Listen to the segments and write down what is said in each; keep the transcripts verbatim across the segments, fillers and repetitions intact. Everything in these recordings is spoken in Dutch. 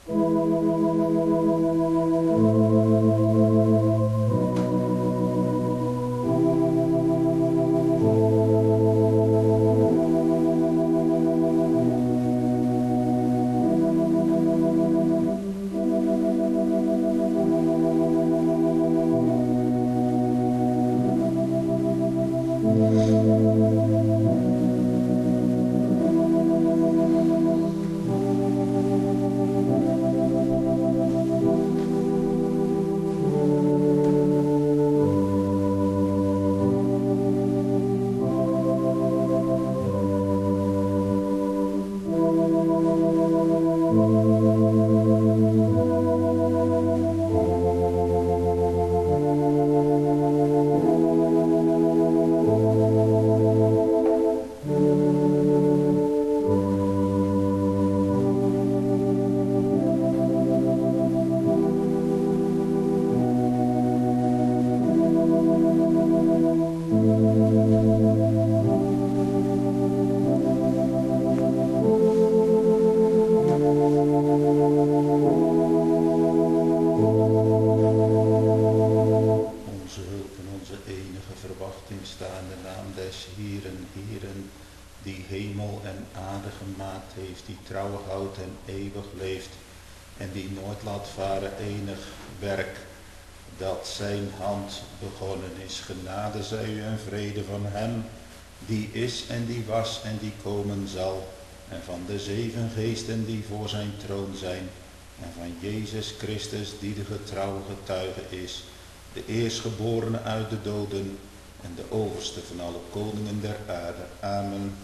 Zijn hand begonnen is. Genade zij u en vrede van hem die is en die was en die komen zal, en van de zeven geesten die voor zijn troon zijn, en van Jezus Christus die de getrouwe getuige is, de eerstgeborene uit de doden en de overste van alle koningen der aarde. Amen.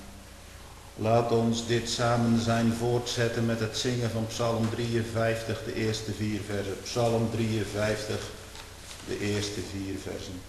Laat ons dit samen zijn voortzetten met het zingen van Psalm drieënvijftig, de eerste vier versen. Psalm drieënvijftig. De eerste vier versen.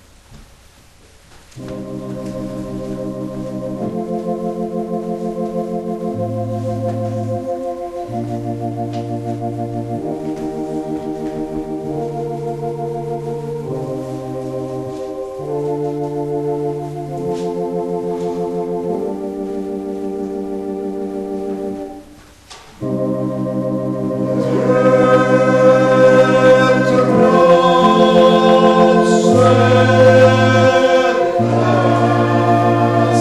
Amen.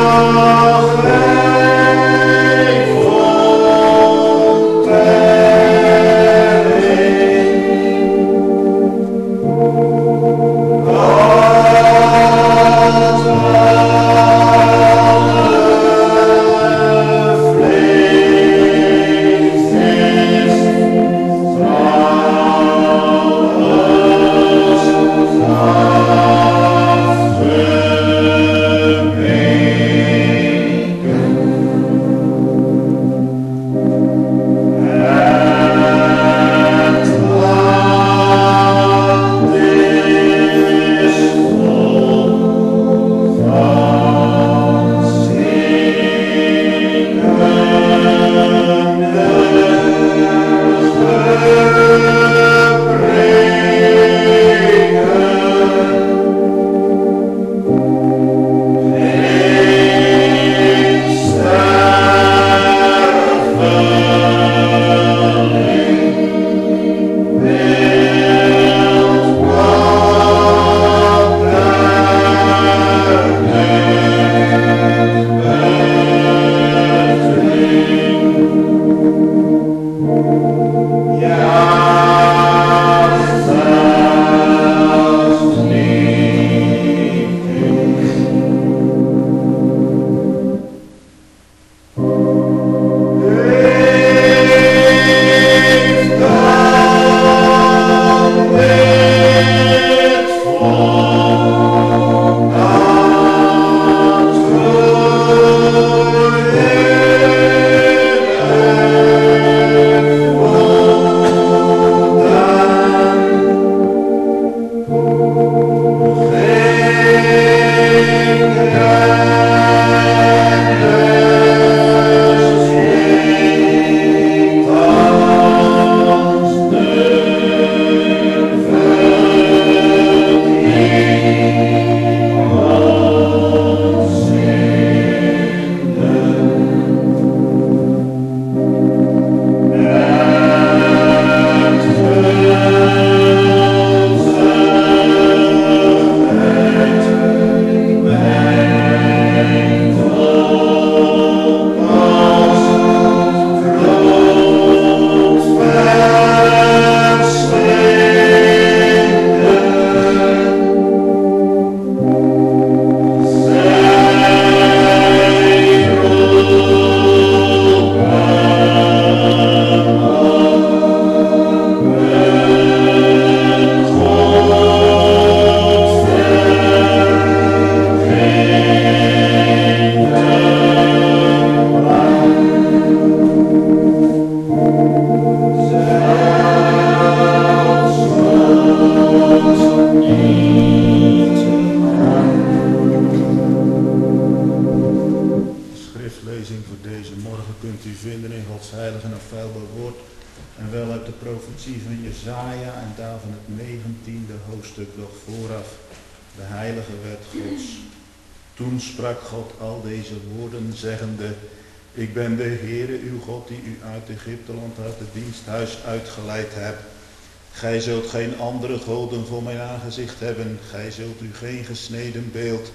Ik ben de Heere uw God die u uit Egypteland uit het diensthuis uitgeleid hebt. Gij zult geen andere goden voor mijn aangezicht hebben. Gij zult u geen gesneden beeld,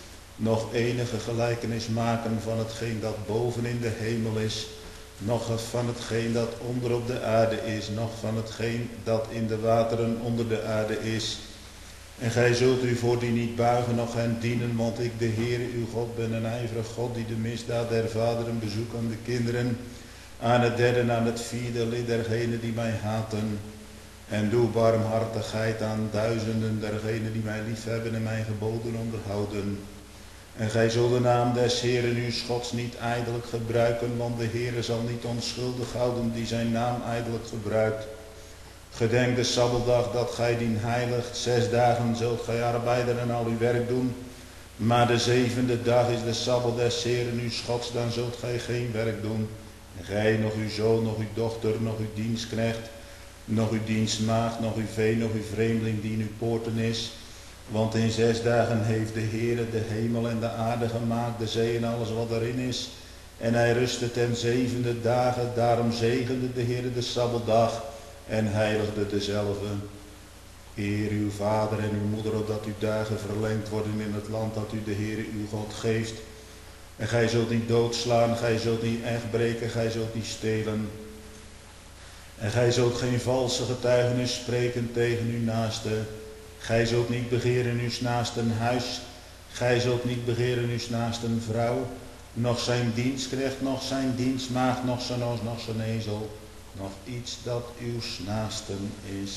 nog enige gelijkenis maken van hetgeen dat boven in de hemel is, noch van hetgeen dat onder op de aarde is, noch van hetgeen dat in de wateren onder de aarde is. En gij zult u voor die niet buigen, noch hen dienen, want ik, de Heere uw God, ben een ijverig God die de misdaad der vaderen bezoekt aan de kinderen, aan het derde en aan het vierde lid dergenen die mij haten. En doe barmhartigheid aan duizenden dergenen die mij liefhebben en mijn geboden onderhouden. En gij zult de naam des Heeren uw Gods niet ijdelijk gebruiken, want de Heere zal niet onschuldig houden die zijn naam ijdelijk gebruikt. Gedenk de Sabbatdag dat gij dien heiligt. Zes dagen zult gij arbeiden en al uw werk doen. Maar de zevende dag is de Sabbat des Heeren uw Gods, dan zult gij geen werk doen. Gij, nog uw zoon, nog uw dochter, nog uw dienstknecht, nog uw dienstmaagd, nog uw vee, nog uw vreemdeling die in uw poorten is. Want in zes dagen heeft de Heere de hemel en de aarde gemaakt, de zee en alles wat erin is. En hij rustte ten zevende dagen, daarom zegende de Heere de Sabbatdag en heiligde dezelfde. Eer uw vader en uw moeder, opdat uw dagen verlengd worden in het land dat u de Heere uw God geeft. En gij zult niet doodslaan, gij zult niet echt breken, gij zult niet stelen. En gij zult geen valse getuigenis spreken tegen uw naaste. Gij zult niet begeren uw naasten huis. Gij zult niet begeren uw naasten vrouw. Nog zijn dienstknecht, nog zijn dienstmaagd, nog zijn os, nog zijn ezel. Nog iets dat uw naasten is.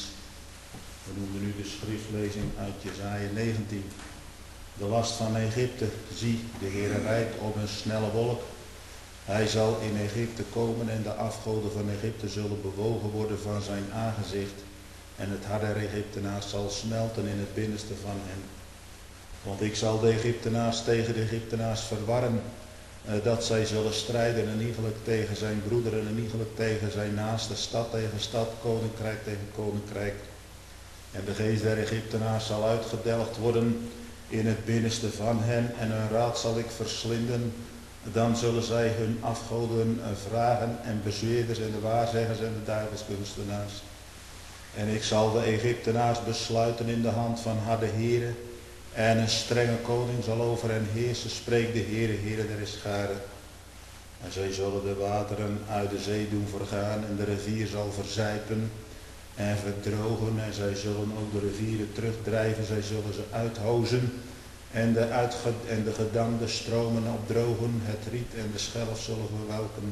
We noemen nu de schriftlezing uit Jesaja negentien. De last van Egypte. Zie, de Heer rijdt op een snelle wolk. Hij zal in Egypte komen en de afgoden van Egypte zullen bewogen worden van zijn aangezicht. En het hart der Egyptenaars zal smelten in het binnenste van hen. Want ik zal de Egyptenaars tegen de Egyptenaars verwarren, eh, dat zij zullen strijden, en iegelijk tegen zijn broederen, en iegelijk tegen zijn naaste, stad tegen stad, koninkrijk tegen koninkrijk. En de geest der Egyptenaars zal uitgedelgd worden in het binnenste van hen, en hun raad zal ik verslinden. Dan zullen zij hun afgoden vragen, en bezweerders en de waarzeggers en de duivelskunstenaars. En ik zal de Egyptenaars besluiten in de hand van harde heren, en een strenge koning zal over hen heersen, spreekt de Heere, Heere der scharen. En zij zullen de wateren uit de zee doen vergaan, en de rivier zal verzijpen en verdrogen, en zij zullen ook de rivieren terugdrijven, zij zullen ze uithozen, en de, uitge en de gedamde stromen opdrogen, het riet en de schelf zullen verwelken.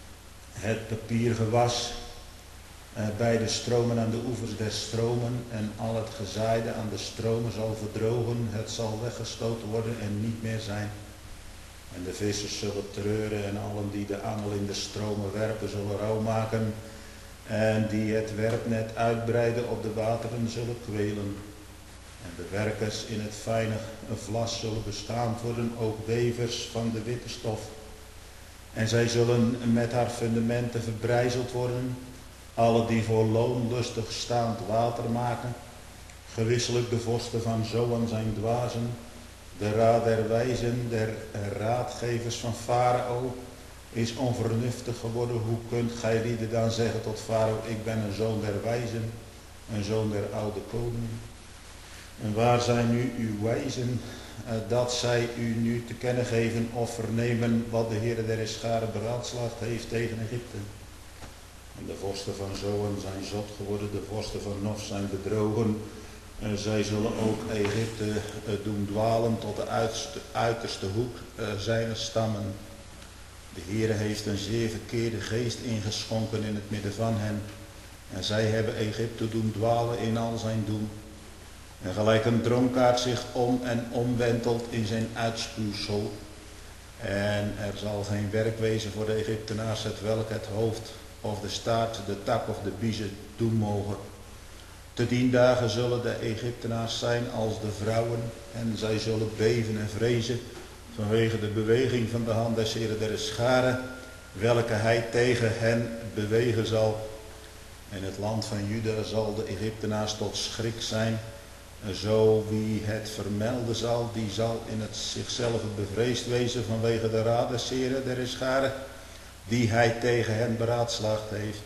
Het papiergewas eh, bij de stromen aan de oevers der stromen, en al het gezaaide aan de stromen zal verdrogen, het zal weggestoten worden en niet meer zijn. En de vissers zullen treuren, en allen die de angel in de stromen werpen zullen rouw maken, en die het werpnet uitbreiden op de wateren zullen kwelen. En de werkers in het fijne vlas zullen beschaamd worden, ook wevers van de witte stof. En zij zullen met haar fundamenten verbrijzeld worden, alle die voor loon lustig staand water maken. Gewisselijk de vorsten van Zoan zijn dwazen, de raad der wijzen, der raadgevers van Farao is onvernuftig geworden. Hoe kunt gij lieden dan zeggen tot Farao, ik ben een zoon der wijzen, een zoon der oude koning? En waar zijn nu uw wijzen, uh, dat zij u nu te kennen geven of vernemen wat de Heere der Scharen beraadslaagd heeft tegen Egypte? En de vorsten van Zoan zijn zot geworden, de vorsten van Nof zijn bedrogen. En zij zullen ook Egypte uh, doen dwalen tot de uiterste, uiterste hoek uh, zijner stammen. De Heere heeft een zeer verkeerde geest ingeschonken in het midden van hen. En zij hebben Egypte doen dwalen in al zijn doen. En gelijk een dronkaard zich om en omwentelt in zijn uitspuwsel. En er zal geen werk wezen voor de Egyptenaars, het welk het hoofd of de staart, de tak of de biezen doen mogen. Te dien dagen zullen de Egyptenaars zijn als de vrouwen, en zij zullen beven en vrezen vanwege de beweging van de hand des Heeren der Scharen, welke hij tegen hen bewegen zal. En het land van Juda zal de Egyptenaars tot schrik zijn. Zo wie het vermelden zal, die zal in het zichzelf bevreesd wezen vanwege de raad des Heeren der Scharen, die hij tegen hen beraadslaagd heeft.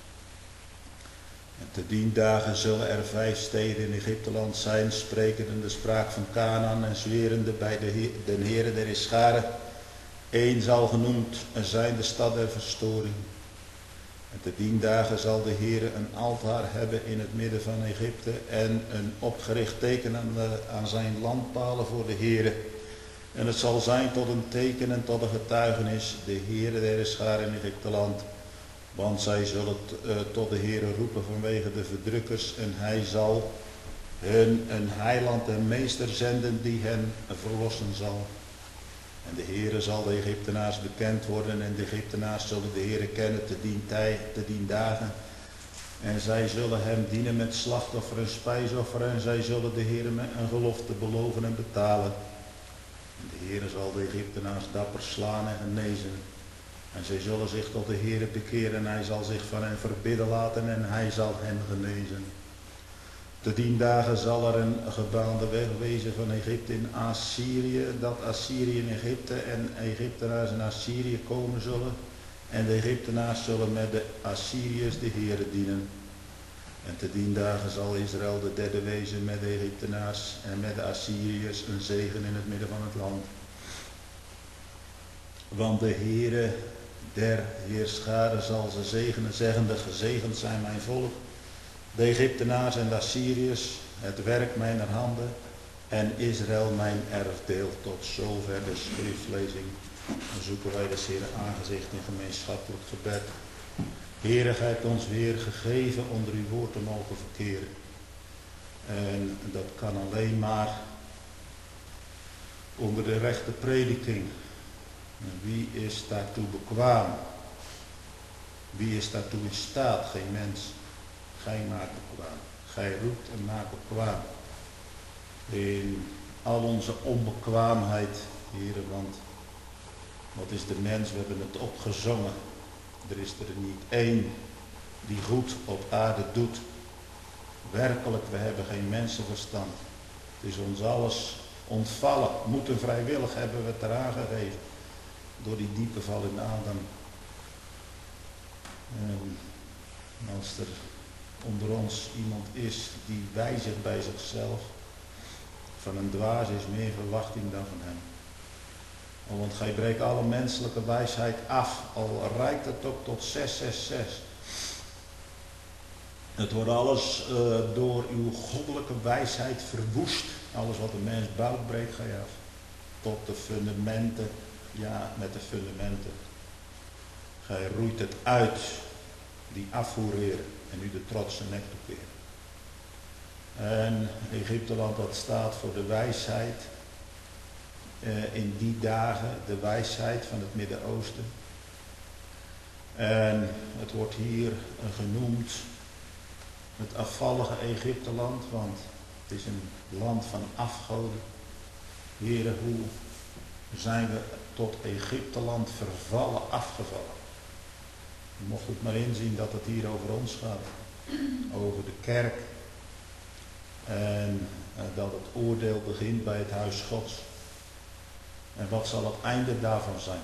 En te dien dagen zullen er vijf steden in Egypteland zijn, sprekende de spraak van Canaan en zwerende bij de den Heere der Scharen. Eén zal genoemd zijn de stad der verstoring. En te dien dagen zal de Heere een altaar hebben in het midden van Egypte en een opgericht teken aan, de, aan zijn landpalen voor de Heere. En het zal zijn tot een teken en tot een getuigenis, de Heere der Scharen in Egypteland. Want zij zullen uh, tot de Heere roepen vanwege de verdrukkers, en hij zal hun een heiland en meester zenden die hen verlossen zal. En de Heere zal de Egyptenaars bekend worden, en de Egyptenaars zullen de Heere kennen te dien, tij, te dien dagen. En zij zullen hem dienen met slachtoffer en spijsoffer, en zij zullen de Heere met een gelofte beloven en betalen. En de Heere zal de Egyptenaars dapper slaan en genezen. En zij zullen zich tot de Heere bekeren, en hij zal zich van hen verbidden laten, en hij zal hen genezen. Te dien dagen zal er een gebaande weg wezen van Egypte in Assyrië, dat Assyrië in Egypte en Egyptenaars in Assyrië komen zullen. En de Egyptenaars zullen met de Assyriërs de Heere dienen. En te dien dagen zal Israël de derde wezen met de Egyptenaars en met de Assyriërs, een zegen in het midden van het land. Want de Heere der Heerscharen zal ze zegenen, zeggende, gezegend zijn mijn volk. De Egyptenaars en de Assyriërs, het werk mijner handen. En Israël mijn erfdeel. Tot zover de schriftlezing. Dan zoeken wij de Heere aangezicht in gemeenschappelijk gebed. Heere, gij hebt ons weer gegeven onder uw woord te mogen verkeren. En dat kan alleen maar onder de rechte prediking. En wie is daartoe bekwaam? Wie is daartoe in staat? Geen mens. Gij maakt bekwaam. Gij roept en maakt bekwaam. In al onze onbekwaamheid, heren, want wat is de mens? We hebben het opgezongen. Er is er niet één die goed op aarde doet. Werkelijk, we hebben geen mensenverstand. Het is ons alles ontvallen. Moeten vrijwillig hebben we het eraan gegeven. Door die diepe val in Adam. En als er onder ons iemand is die wijzigt bij zichzelf. Van een dwaas is meer verwachting dan van hem. Oh, want gij breekt alle menselijke wijsheid af. Al reikt het ook tot zes zes zes. Het wordt alles uh, door uw goddelijke wijsheid verwoest. Alles wat een mens bouwt, breekt gij af. Tot de fundamenten. Ja, met de fundamenten. Gij roeit het uit. Die afvoereren. En u de trotse nek toekeren. En Egypteland, dat staat voor de wijsheid. Uh, in die dagen, de wijsheid van het Midden-Oosten. En het wordt hier uh, genoemd het afvallige Egypteland, want het is een land van afgoden. Heren, hoe zijn we tot Egypteland vervallen, afgevallen? Je mocht het maar inzien dat het hier over ons gaat. Over de kerk. En uh, dat het oordeel begint bij het huis Gods. En wat zal het einde daarvan zijn?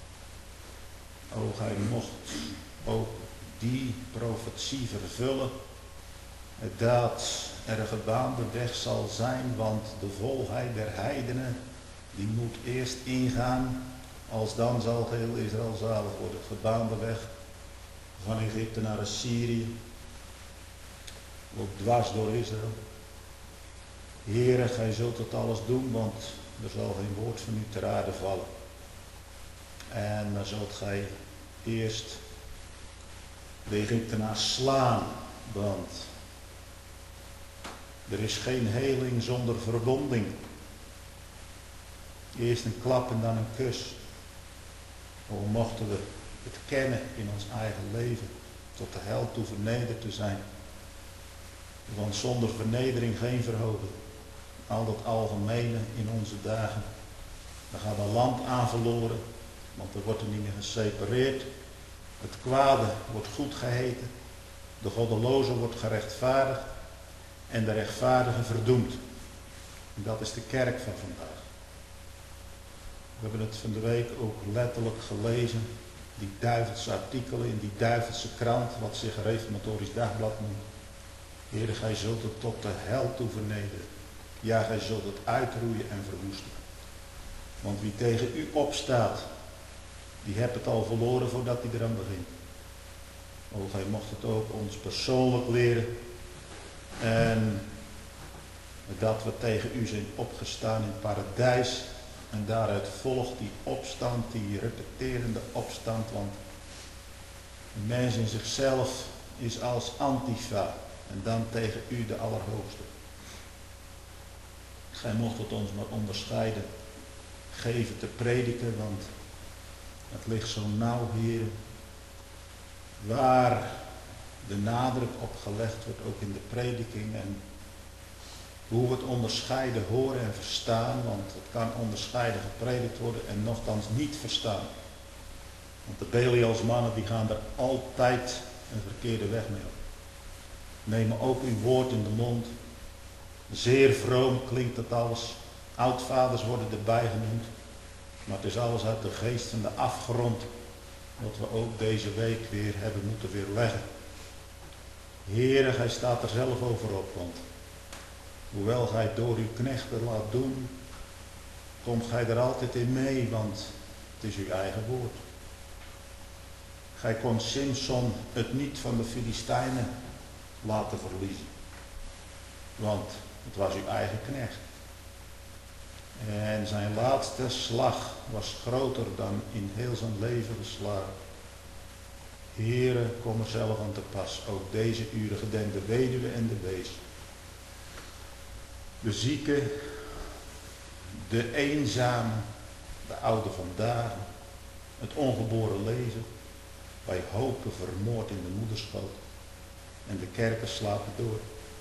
O, gij mocht ook die profetie vervullen. Dat er een gebaande weg zal zijn, want de volheid der heidenen, die moet eerst ingaan, als dan zal heel Israël zalig worden. Het gebaande weg van Egypte naar Assyrië, loopt dwars door Israël. Heere, gij zult het alles doen, want er zal geen woord van u ter aarde vallen. En dan zult gij eerst de Egyptenaars slaan, want er is geen heling zonder verwonding. Eerst een klap en dan een kus. Hoe mochten we het kennen in ons eigen leven, tot de hel toe vernederd te zijn. Want zonder vernedering geen verhoging. Al dat algemene in onze dagen. Dan gaat een land aan verloren, want er wordt er niet meer gesepareerd. Het kwade wordt goed geheten. De goddeloze wordt gerechtvaardigd. En de rechtvaardige verdoemd. En dat is de kerk van vandaag. We hebben het van de week ook letterlijk gelezen. Die duivelse artikelen in die duivelse krant, wat zich een reformatorisch dagblad noemt. Heere, gij zult het tot de hel toe vernederen. Ja, gij zult het uitroeien en verwoesten. Want wie tegen u opstaat, die hebt het al verloren voordat hij eraan begint. O, gij mocht het ook ons persoonlijk leren. En dat we tegen u zijn opgestaan in het paradijs. En daaruit volgt die opstand, die repeterende opstand. Want de mens in zichzelf is als Antifa. En dan tegen u de Allerhoogste. Gij mocht het ons maar onderscheiden. Geven te prediken, want het ligt zo nauw hier. Waar de nadruk op gelegd wordt, ook in de prediking. En hoe we het onderscheiden horen en verstaan. Want het kan onderscheiden gepredikt worden en nochtans niet verstaan. Want de Belialsmannen die gaan er altijd een verkeerde weg mee op. Nemen ook uw woord in de mond. Zeer vroom klinkt het alles. Oudvaders worden erbij genoemd. Maar het is alles uit de geest van de afgrond. Wat we ook deze week weer hebben moeten weerleggen. Heere, gij staat er zelf over op. Want hoewel gij door uw knechten laat doen, komt gij er altijd in mee. Want Het is uw eigen woord. Gij kon Simson het niet van de Filistijnen laten verliezen. Want het was uw eigen knecht. En zijn laatste slag was groter dan in heel zijn leven geslagen. Heere, kom er zelf aan te pas. Ook deze uren gedenk de weduwe en de wees. De zieke, de eenzame, de oude vandaag, het ongeboren leven, bij hopen vermoord in de moederschoot. En de kerken slapen door.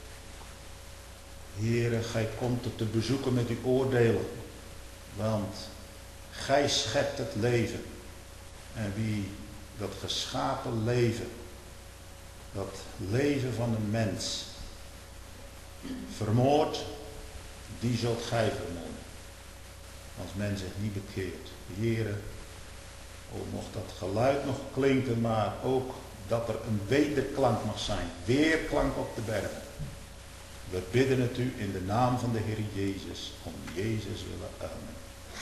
Heere, gij komt het te bezoeken met uw oordelen, want gij schept het leven. En wie dat geschapen leven, dat leven van een mens, vermoordt, die zult gij vermoorden. Als men zich niet bekeert. Heere, o, mocht dat geluid nog klinken, maar ook dat er een wederklank mag zijn. Weerklank op de bergen. We bidden het u in de naam van de Heer Jezus, om Jezus willen. Amen.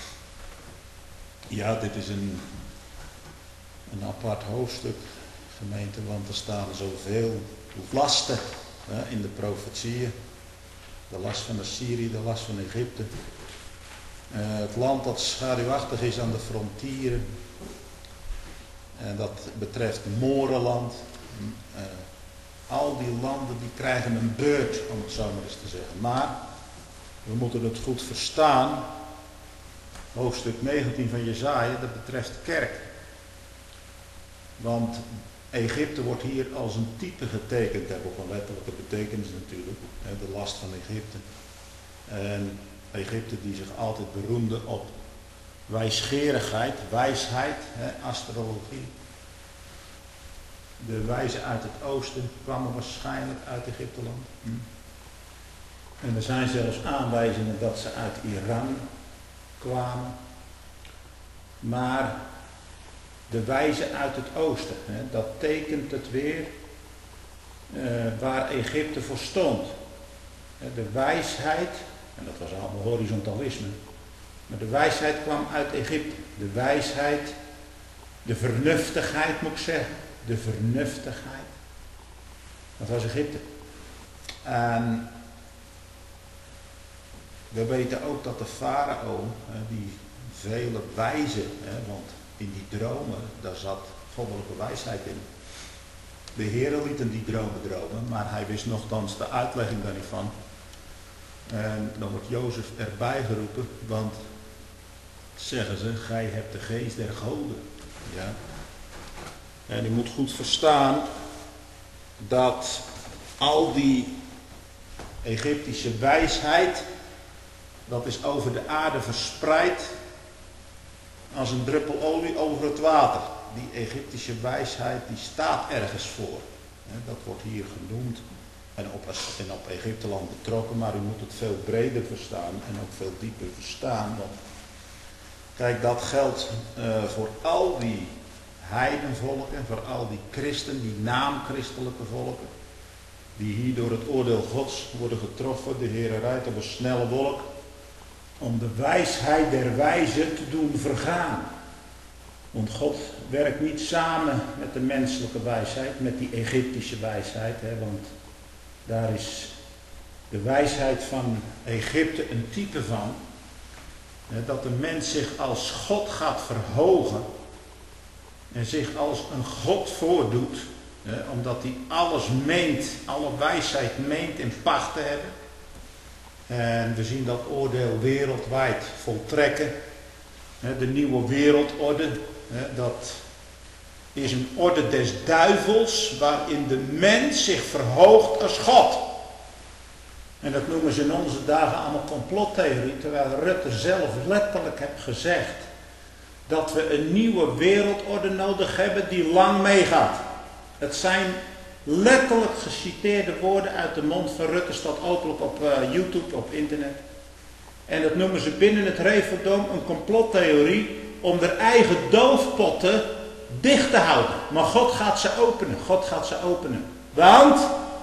Ja, dit is een, een apart hoofdstuk, gemeente, want er staan zoveel lasten hè, in de profetieën. De last van Assyrië, de last van Egypte. Uh, het land dat schaduwachtig is aan de frontieren. En dat betreft Morenland. Uh, al die landen die krijgen een beurt, om het zo maar eens te zeggen. Maar we moeten het goed verstaan. Hoofdstuk negentien van Jesaja, dat betreft de kerk. Want Egypte wordt hier als een type getekend. Dat heeft ook een letterlijke betekenis natuurlijk. De last van Egypte. En Egypte die zich altijd beroemde op wijsgerigheid, wijsheid, hè, astrologie. De wijzen uit het oosten kwamen waarschijnlijk uit Egypteland. Hm. En er zijn zelfs aanwijzingen dat ze uit Iran kwamen. Maar de wijzen uit het oosten, hè, dat tekent het weer uh, waar Egypte voor stond. De wijsheid, en dat was allemaal horizontalisme, maar de wijsheid kwam uit Egypte. De wijsheid, de vernuftigheid moet ik zeggen, de vernuftigheid, dat was Egypte. En we weten ook dat de farao, die vele wijzen, want in die dromen, daar zat goddelijke wijsheid in. De Heere liet hem die dromen dromen, maar hij wist nogthans de uitlegging daar niet van. En dan wordt Jozef erbij geroepen, want zeggen ze, gij hebt de geest der goden. Ja. En je moet goed verstaan dat al die Egyptische wijsheid, dat is over de aarde verspreid als een druppel olie over het water. Die Egyptische wijsheid die staat ergens voor. Dat wordt hier genoemd en op, en op Egypteland betrokken, maar u moet het veel breder verstaan en ook veel dieper verstaan. Want kijk, dat geldt uh, voor al die heidenvolken, voor al die christen, die naamchristelijke volken, die hier door het oordeel Gods worden getroffen. De Heere rijdt op een snelle wolk om de wijsheid der wijzen te doen vergaan. Want God werkt niet samen met de menselijke wijsheid, met die Egyptische wijsheid, hè, want daar is de wijsheid van Egypte een type van, hè, dat de mens zich als God gaat verhogen en zich als een God voordoet, hè, omdat hij alles meent, alle wijsheid meent in pacht te hebben. En we zien dat oordeel wereldwijd voltrekken. De nieuwe wereldorde, dat is een orde des duivels waarin de mens zich verhoogt als God. En dat noemen ze in onze dagen allemaal complottheorie, terwijl Rutte zelf letterlijk heeft gezegd dat we een nieuwe wereldorde nodig hebben die lang meegaat. Het zijn letterlijk geciteerde woorden uit de mond van Rutte, staat openlijk op uh, YouTube, op internet. En dat noemen ze binnen het Reveldom een complottheorie om de eigen doofpotten dicht te houden. Maar God gaat ze openen, God gaat ze openen. Want,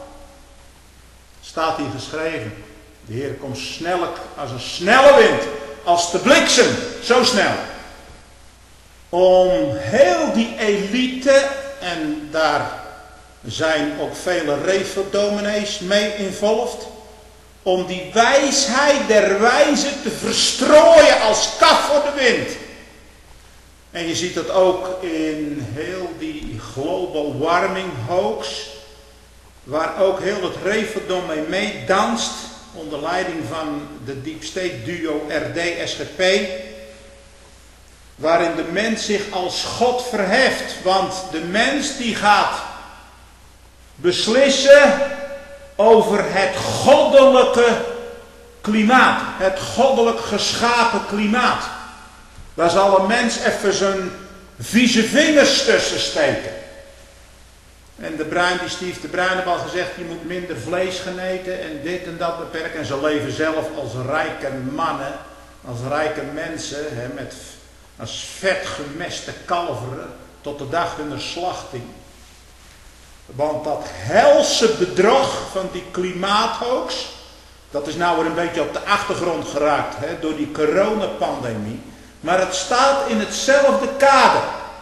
staat hier geschreven, de Heer komt snellijk als een snelle wind, als de bliksem, zo snel. om heel die elite, en daar zijn ook vele reveldominees mee involved, om die wijsheid der wijze te verstrooien als kaf voor de wind. En je ziet dat ook in heel die global warming hoax, waar ook heel het reveldom mee meedanst, onder leiding van de deep state duo R D S G P, waarin de mens zich als God verheft. Want de mens die gaat beslissen over het goddelijke klimaat, het goddelijk geschapen klimaat. Daar zal een mens even zijn vieze vingers tussen steken. En de Bruin, die Stief de Bruin heeft al gezegd, je moet minder vlees gaan eten en dit en dat beperken. En ze leven zelf als rijke mannen, als rijke mensen, hè, met als vet gemeste kalveren tot de dag hun slachting. Want dat helse bedrog van die klimaathoax, dat is nou weer een beetje op de achtergrond geraakt, hè, door die coronapandemie. Maar het staat in hetzelfde kader.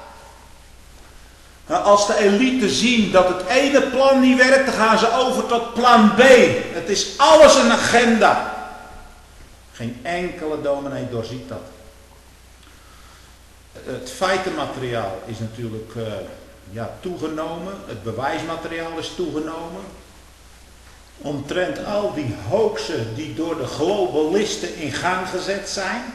Als de elite zien dat het ene plan niet werkt, dan gaan ze over tot plan B. Het is alles een agenda. Geen enkele dominee doorziet dat. Het feitenmateriaal is natuurlijk uh, ja, toegenomen. Het bewijsmateriaal is toegenomen. Omtrent al die hoaxen die door de globalisten in gang gezet zijn.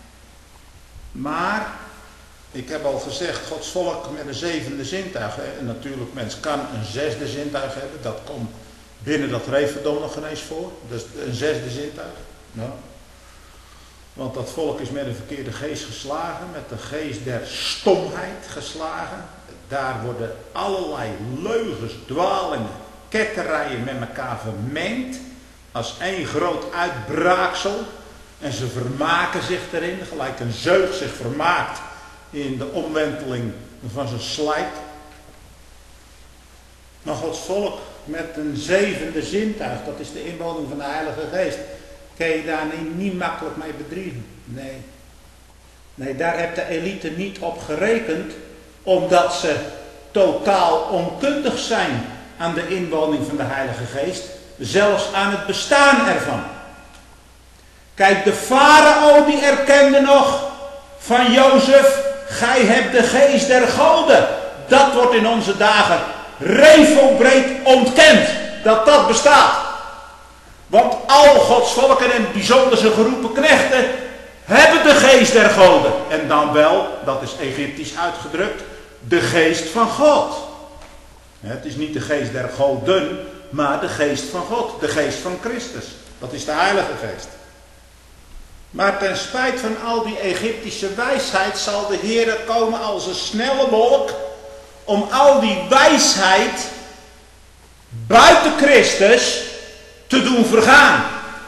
Maar, ik heb al gezegd, Gods volk met een zevende zintuig. Hè? En natuurlijk, mens kan een zesde zintuig hebben. Dat komt binnen dat reveldom nog ineens voor. Dus een zesde zintuig. Nou. Want dat volk is met een verkeerde geest geslagen. Met de geest der stomheid geslagen. Daar worden allerlei leugens, dwalingen, ketterijen met elkaar vermengd. Als één groot uitbraaksel. En ze vermaken zich erin. Gelijk een zeug zich vermaakt in de omwenteling van zijn slijt. Maar Gods volk met een zevende zintuig, dat is de inwoning van de Heilige Geest, kan je daar niet, niet makkelijk mee bedriegen. Nee. Nee, daar heeft de elite niet op gerekend, omdat ze totaal onkundig zijn aan de inwoning van de Heilige Geest, zelfs aan het bestaan ervan. Kijk, de farao die erkende nog van Jozef, gij hebt de geest der goden. Dat wordt in onze dagen revelbreed ontkend, dat dat bestaat. Want al Gods volken en bijzonder zijn geroepen knechten hebben de geest der goden. En dan wel, dat is Egyptisch uitgedrukt, de geest van God. Het is niet de geest der goden, maar de geest van God, de geest van Christus. Dat is de Heilige Geest. Maar ten spijt van al die Egyptische wijsheid zal de Heer komen als een snelle wolk om al die wijsheid buiten Christus te doen vergaan.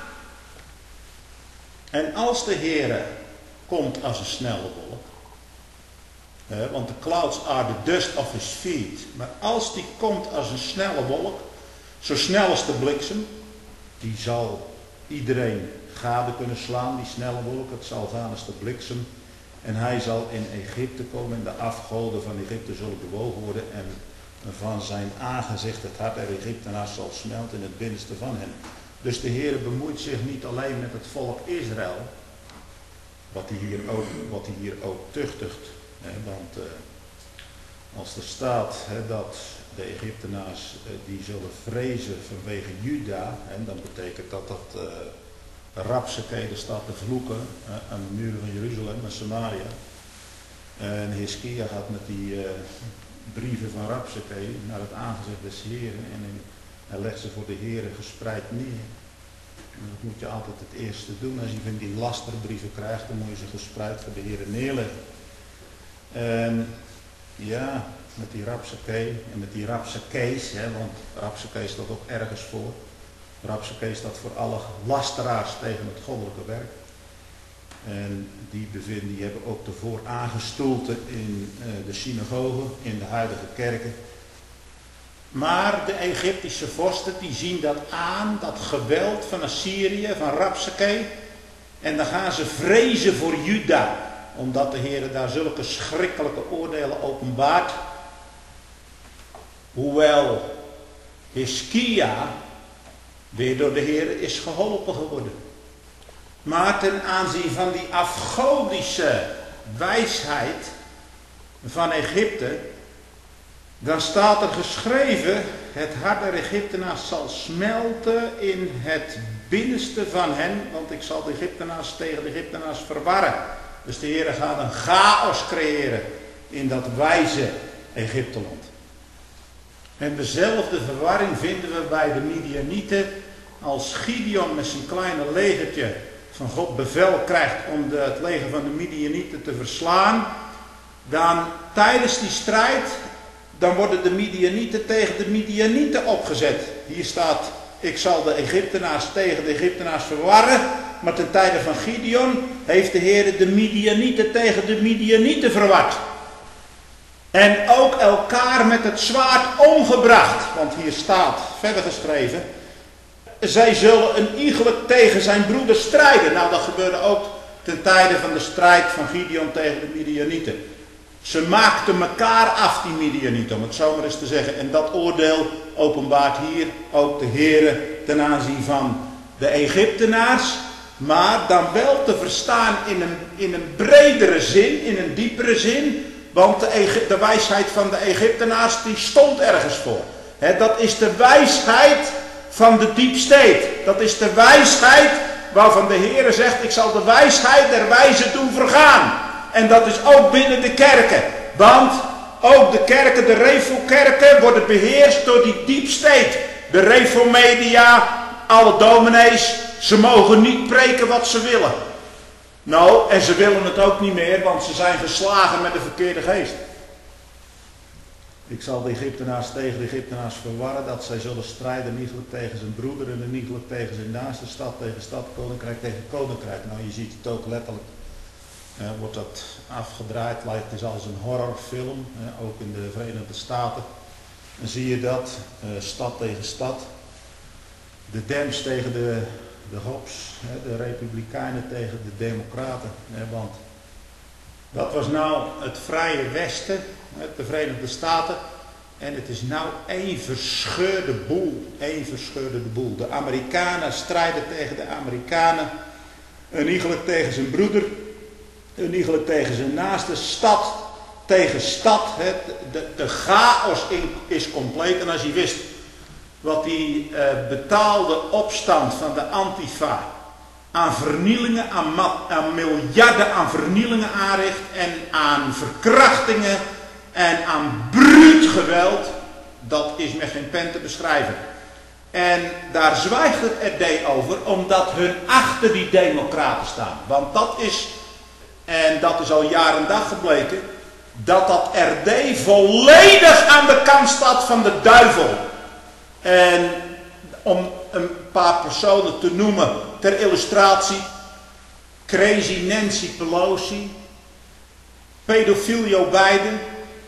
En als de Heer komt als een snelle wolk, hè, want de clouds are the dust of his feet, maar als die komt als een snelle wolk, zo snel als de bliksem, die zal iedereen gade kunnen slaan, die snelle wolk, het zal gaan als de bliksem. En hij zal in Egypte komen en de afgoden van Egypte zullen bewogen worden en van zijn aangezicht het hart der Egyptenaars zal smelten in het binnenste van hen. Dus de Heer bemoeit zich niet alleen met het volk Israël, wat hij hier ook, wat hij hier ook tuchtigt. Hè, want uh, als er staat hè, dat de Egyptenaars uh, die zullen vrezen vanwege Juda, en dan betekent dat dat uh, Rapsakee staat te vloeken uh, aan de muren van Jeruzalem en Samaria. En Hiskia gaat met die uh, brieven van Rapsakee naar het aangezicht des Heren en in, hij legt ze voor de Heren gespreid neer. En dat moet je altijd het eerste doen. Als je van die lasterbrieven krijgt, dan moet je ze gespreid voor de Heren neerleggen. En ja, met die Rapsakee en met die Rapsakees, hè, want Rapsakee staat ook ergens voor. Rapsakee staat voor alle lasteraars tegen het goddelijke werk. En die bevinden, die hebben ook de vooraangestoelte in uh, de synagogen, in de huidige kerken. Maar de Egyptische vorsten die zien dat aan, dat geweld van Assyrië, van Rapsakee. En dan gaan ze vrezen voor Juda. omdat de Heer daar zulke schrikkelijke oordelen openbaart. Hoewel Hiskia weer door de Heer is geholpen geworden. Maar ten aanzien van die afgodische wijsheid van Egypte, dan staat er geschreven: het hart der Egyptenaars zal smelten in het binnenste van hen, want ik zal de Egyptenaars tegen de Egyptenaars verwarren. Dus de Heer gaat een chaos creëren in dat wijze Egypteland. En dezelfde verwarring vinden we bij de Midianieten. Als Gideon met zijn kleine legertje van God bevel krijgt om de, het leger van de Midianieten te verslaan, dan tijdens die strijd, dan worden de Midianieten tegen de Midianieten opgezet. Hier staat: ik zal de Egyptenaars tegen de Egyptenaars verwarren. Maar ten tijde van Gideon heeft de Heer de Midianieten tegen de Midianieten verward. En ook elkaar met het zwaard omgebracht. Want hier staat verder geschreven: zij zullen een iegelijk tegen zijn broeder strijden. Nou, dat gebeurde ook ten tijde van de strijd van Gideon tegen de Midianieten. Ze maakten elkaar af, die Midianieten, om het zo maar eens te zeggen. En dat oordeel openbaart hier ook de Heere ten aanzien van de Egyptenaars. Maar dan wel te verstaan in een, in een bredere zin, in een diepere zin. Want de, de wijsheid van de Egyptenaars, die stond ergens voor. He, dat is de wijsheid van de deep state. Dat is de wijsheid waarvan de Heere zegt: ik zal de wijsheid der wijzen doen vergaan. En dat is ook binnen de kerken. Want ook de kerken, de Revo-kerken, worden beheerst door die deep state. De Revo-media, alle dominees, ze mogen niet preken wat ze willen. Nou, en ze willen het ook niet meer, want ze zijn geslagen met de verkeerde geest. Ik zal de Egyptenaars tegen de Egyptenaars verwarren, dat zij zullen strijden, iegelijk tegen zijn broeder en iegelijk tegen zijn naaste, stad tegen stad, koninkrijk tegen koninkrijk. Nou, je ziet het ook letterlijk. Uh, wordt dat afgedraaid, lijkt het als een horrorfilm, uh, ook in de Verenigde Staten. Dan zie je dat, uh, stad tegen stad. De Dems tegen de, de Hops, uh, de Republikeinen tegen de Democraten. Uh, want dat was nou het vrije Westen, uh, de Verenigde Staten. En het is nou één verscheurde boel, één verscheurde boel. De Amerikanen strijden tegen de Amerikanen, een iegelijk tegen zijn broeder. En iegelijk tegen zijn naaste, stad tegen stad. He, de, de chaos in, is compleet. En als je wist wat die uh, betaalde opstand van de Antifa aan vernielingen, aan, aan miljarden aan vernielingen aanricht en aan verkrachtingen en aan bruut geweld, dat is met geen pen te beschrijven. En daar zwijgt het R D over, omdat hun achter die democraten staan. Want dat is... En dat is al jaar en dag gebleken, dat dat R D volledig aan de kant staat van de duivel. En om een paar personen te noemen ter illustratie: Crazy Nancy Pelosi, pedofiel Joe Biden,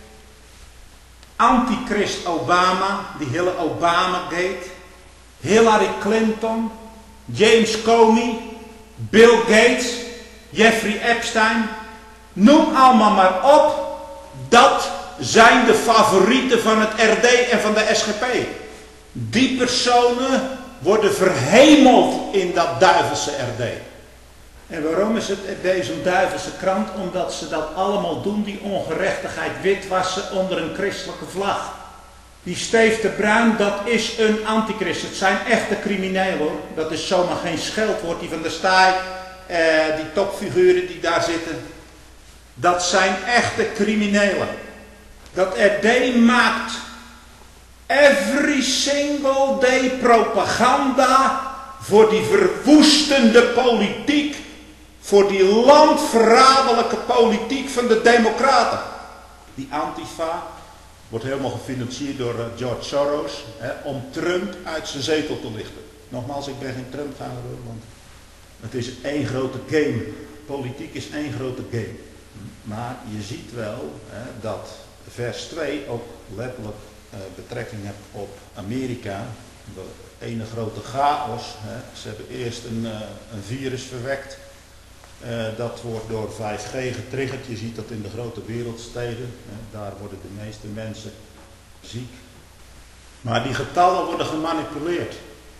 antichrist Obama, die hele Obamagate, Hillary Clinton, James Comey, Bill Gates, Jeffrey Epstein, noem allemaal maar op. Dat zijn de favorieten van het R D en van de S G P. Die personen worden verhemeld in dat duivelse R D. En waarom is het R D zo'n duivelse krant? Omdat ze dat allemaal doen, die ongerechtigheid witwassen onder een christelijke vlag. Die Steve de Bruin, dat is een antichrist. Het zijn echte criminelen, hoor. Dat is zomaar geen scheldwoord. Die van der Staaij, eh, die topfiguren die daar zitten. Dat zijn echte criminelen. Dat R D maakt every single day propaganda voor die verwoestende politiek. Voor die landverraderlijke politiek van de democraten. Die Antifa wordt helemaal gefinancierd door George Soros, hè, om Trump uit zijn zetel te lichten. Nogmaals, ik ben geen Trump-aanhanger, want het is één grote game. Politiek is één grote game. Maar je ziet wel, hè, dat vers twee ook letterlijk uh, betrekking heeft op Amerika. De ene grote chaos. Hè. Ze hebben eerst een, uh, een virus verwekt. Uh, dat wordt door vijf G getriggerd. Je ziet dat in de grote wereldsteden. Uh, daar worden de meeste mensen ziek. Maar die getallen worden gemanipuleerd.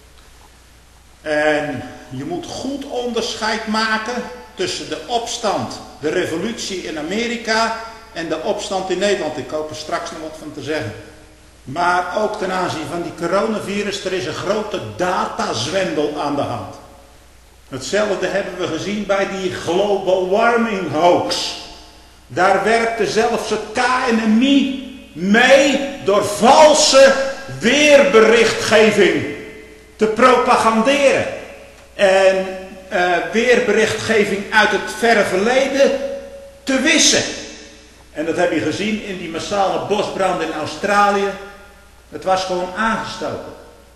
En je moet goed onderscheid maken tussen de opstand, de revolutie in Amerika en de opstand in Nederland. Ik hoop er straks nog wat van te zeggen. Maar ook ten aanzien van die coronavirus, er is een grote datazwendel aan de hand. Hetzelfde hebben we gezien bij die global warming hoax. Daar werkte zelfs het K N M I mee door valse weerberichtgeving te propaganderen. En uh, weerberichtgeving uit het verre verleden te wissen. En dat heb je gezien in die massale bosbranden in Australië. Het was gewoon aangestoken.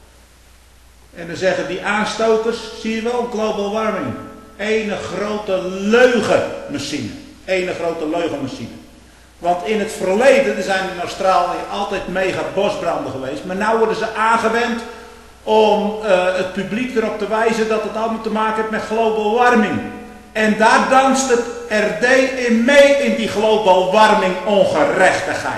En dan zeggen die aanstokers, zie je wel, global warming. Ene grote leugenmachine. Ene grote leugenmachine. Want in het verleden, er zijn in Australië altijd mega bosbranden geweest. Maar nu worden ze aangewend om uh, het publiek erop te wijzen dat het allemaal te maken heeft met global warming. En daar danst het R D in mee in die global warming ongerechtigheid.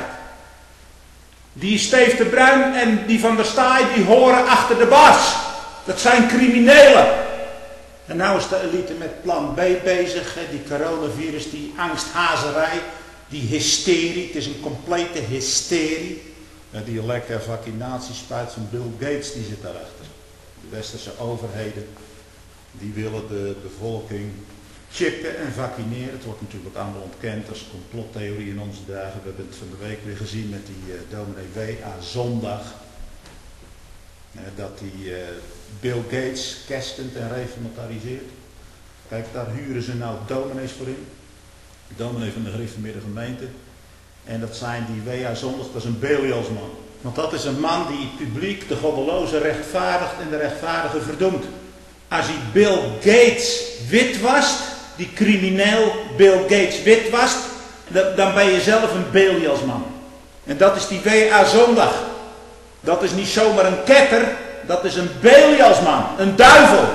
Die Steve de Bruin en die Van der Staaij, die horen achter de baas. Dat zijn criminelen. En nou is de elite met plan B bezig. Hè, die coronavirus, die angsthazerij, die hysterie. Het is een complete hysterie. En die lekker vaccinatiespuit van Bill Gates, die zit daarachter. De westerse overheden, die willen de bevolking chippen en vaccineren. Het wordt natuurlijk allemaal ontkend als complottheorie in onze dagen. We hebben het van de week weer gezien met die uh, dominee W A Zondag. Uh, dat die uh, Bill Gates kerstend en reformatariseert. Kijk, daar huren ze nou dominees voor in. Dominee van de gereformeerde gemeente. En dat zijn die W A Zondag, dat is een Belialsman. Want dat is een man die het publiek, de goddeloze, rechtvaardigt en de rechtvaardige verdoemt. Als hij Bill Gates witwast, die crimineel Bill Gates witwast, dan ben je zelf een Belialsman. En dat is die W A Zondag. Dat is niet zomaar een ketter, dat is een Belialsman, een duivel.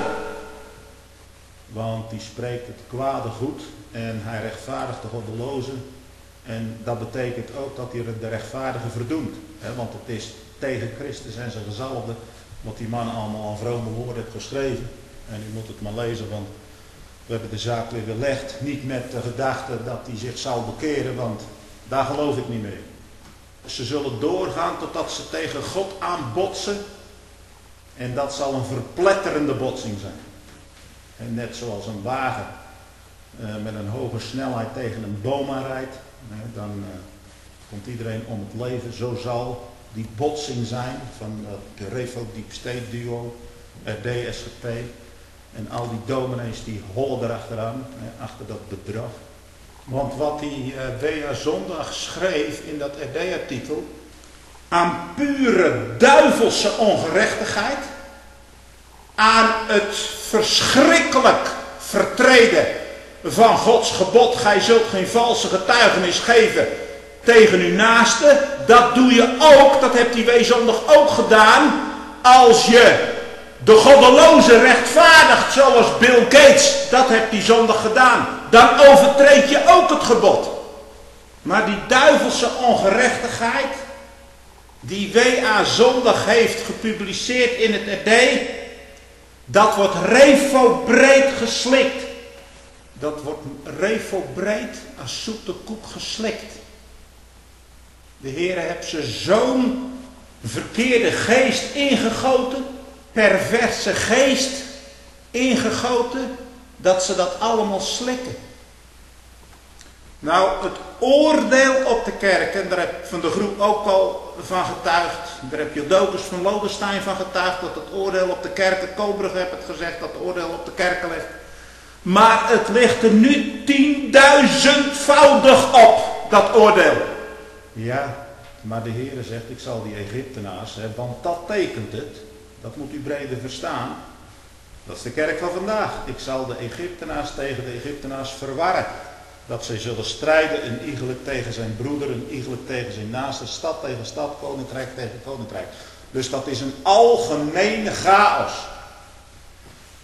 Want die spreekt het kwade goed en hij rechtvaardigt de goddeloze. En dat betekent ook dat hij de rechtvaardige verdoemt. Hè? Want het is tegen Christus en zijn gezalfde wat die man allemaal aan vrome woorden heeft geschreven. En u moet het maar lezen, want we hebben de zaak weer gelegd. Niet met de gedachte dat hij zich zal bekeren, want daar geloof ik niet mee. Ze zullen doorgaan totdat ze tegen God aanbotsen. En dat zal een verpletterende botsing zijn. En net zoals een wagen uh, met een hoge snelheid tegen een boom aanrijdt. Dan uh, komt iedereen om het leven. Zo zal die botsing zijn van het uh, Revo Deep State duo, R D S G P en al die dominees die hollen erachteraan, uh, achter dat bedrag. Want wat die uh, W A Zondag schreef in dat R D-artikel, aan pure duivelse ongerechtigheid, aan het verschrikkelijk vertreden van Gods gebod, gij zult geen valse getuigenis geven tegen uw naaste. Dat doe je ook, dat heeft die W Zondag ook gedaan, als je de goddeloze rechtvaardigt zoals Bill Gates. Dat heeft die zondag gedaan. Dan overtreed je ook het gebod. Maar die duivelse ongerechtigheid, die W A Zondag heeft gepubliceerd in het R D, dat wordt revo-breed geslikt. Dat wordt revo-breed als zoete koek geslikt. De Heer heeft ze zo'n verkeerde geest ingegoten, perverse geest ingegoten, dat ze dat allemaal slikken. Nou, het oordeel op de kerk, en daar heb ik van de groep ook al van getuigd, daar heb Jodokus van Lodenstein van getuigd, dat het oordeel op de kerken, Kobrug heeft het gezegd, dat het oordeel op de kerken ligt. Maar het ligt er nu tienduizendvoudig op, dat oordeel. Ja, maar de Heer zegt, ik zal die Egyptenaars, hè, want dat tekent het, dat moet u breder verstaan. Dat is de kerk van vandaag. Ik zal de Egyptenaars tegen de Egyptenaars verwarren. Dat zij zullen strijden, een iegelijk tegen zijn broeder, een iegelijk tegen zijn naaste, stad tegen stad, koninkrijk tegen koninkrijk. Dus dat is een algemene chaos.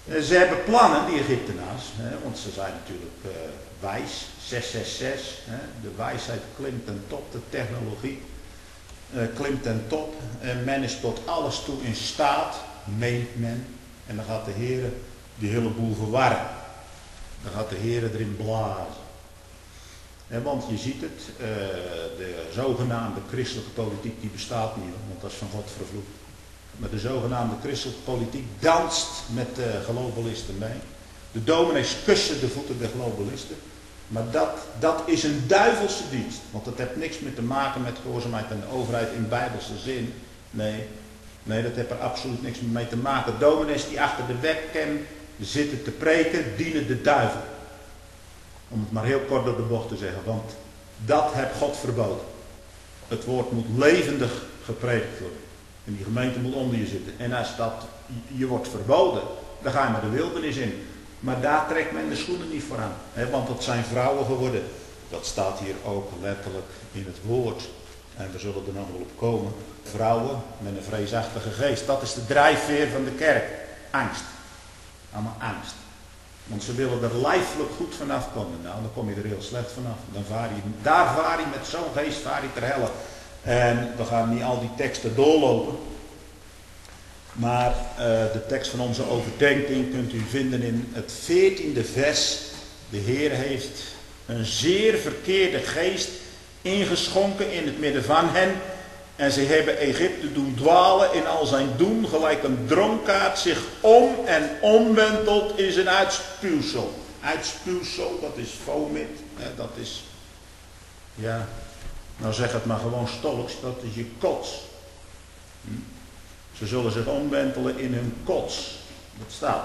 Ze hebben plannen, die Egyptenaars, hè, want ze zijn natuurlijk uh, wijs, zes zes zes, hè, de wijsheid klimt ten top, de technologie uh, klimt ten top en men is tot alles toe in staat, meent men, en dan gaat de Heer die hele boel verwarren. Dan gaat de Heer erin blazen. En want je ziet het, uh, de zogenaamde christelijke politiek die bestaat niet, want dat is van God vervloekt. Maar de zogenaamde christelijke politiek danst met de globalisten mee. De dominees kussen de voeten der globalisten. Maar dat, dat is een duivelse dienst. Want dat heeft niks meer te maken met gehoorzaamheid aan de overheid in bijbelse zin. Nee, nee, dat heeft er absoluut niks meer mee te maken. Dominees die achter de webcam zitten te preken, dienen de duivel. Om het maar heel kort door de bocht te zeggen. Want dat heeft God verboden. Het woord moet levendig gepredikt worden. En die gemeente moet onder je zitten. En als dat je wordt verboden, dan ga je maar de wildernis in. Maar daar trekt men de schoenen niet voor aan. Hè, want het zijn vrouwen geworden. Dat staat hier ook letterlijk in het woord. En we zullen er nog wel op komen. Vrouwen met een vreesachtige geest. Dat is de drijfveer van de kerk. Angst. Allemaal angst. Want ze willen er lijfelijk goed vanaf komen. Nou, dan kom je er heel slecht vanaf. Dan vaar je, daar vaar je met zo'n geest vaar je ter helle. En we gaan niet al die teksten doorlopen. Maar uh, de tekst van onze overdenking kunt u vinden in het veertiende vers. De Heer heeft een zeer verkeerde geest ingeschonken in het midden van hen. En ze hebben Egypte doen dwalen in al zijn doen, gelijk een dronkaard zich om en omwentelt in zijn uitspuwsel. Uitspuwsel, dat is vomit, hè, dat is, ja, nou zeg het maar gewoon stolks, dat is je kots. Hm? Ze zullen zich omwentelen in hun kots. Dat staat.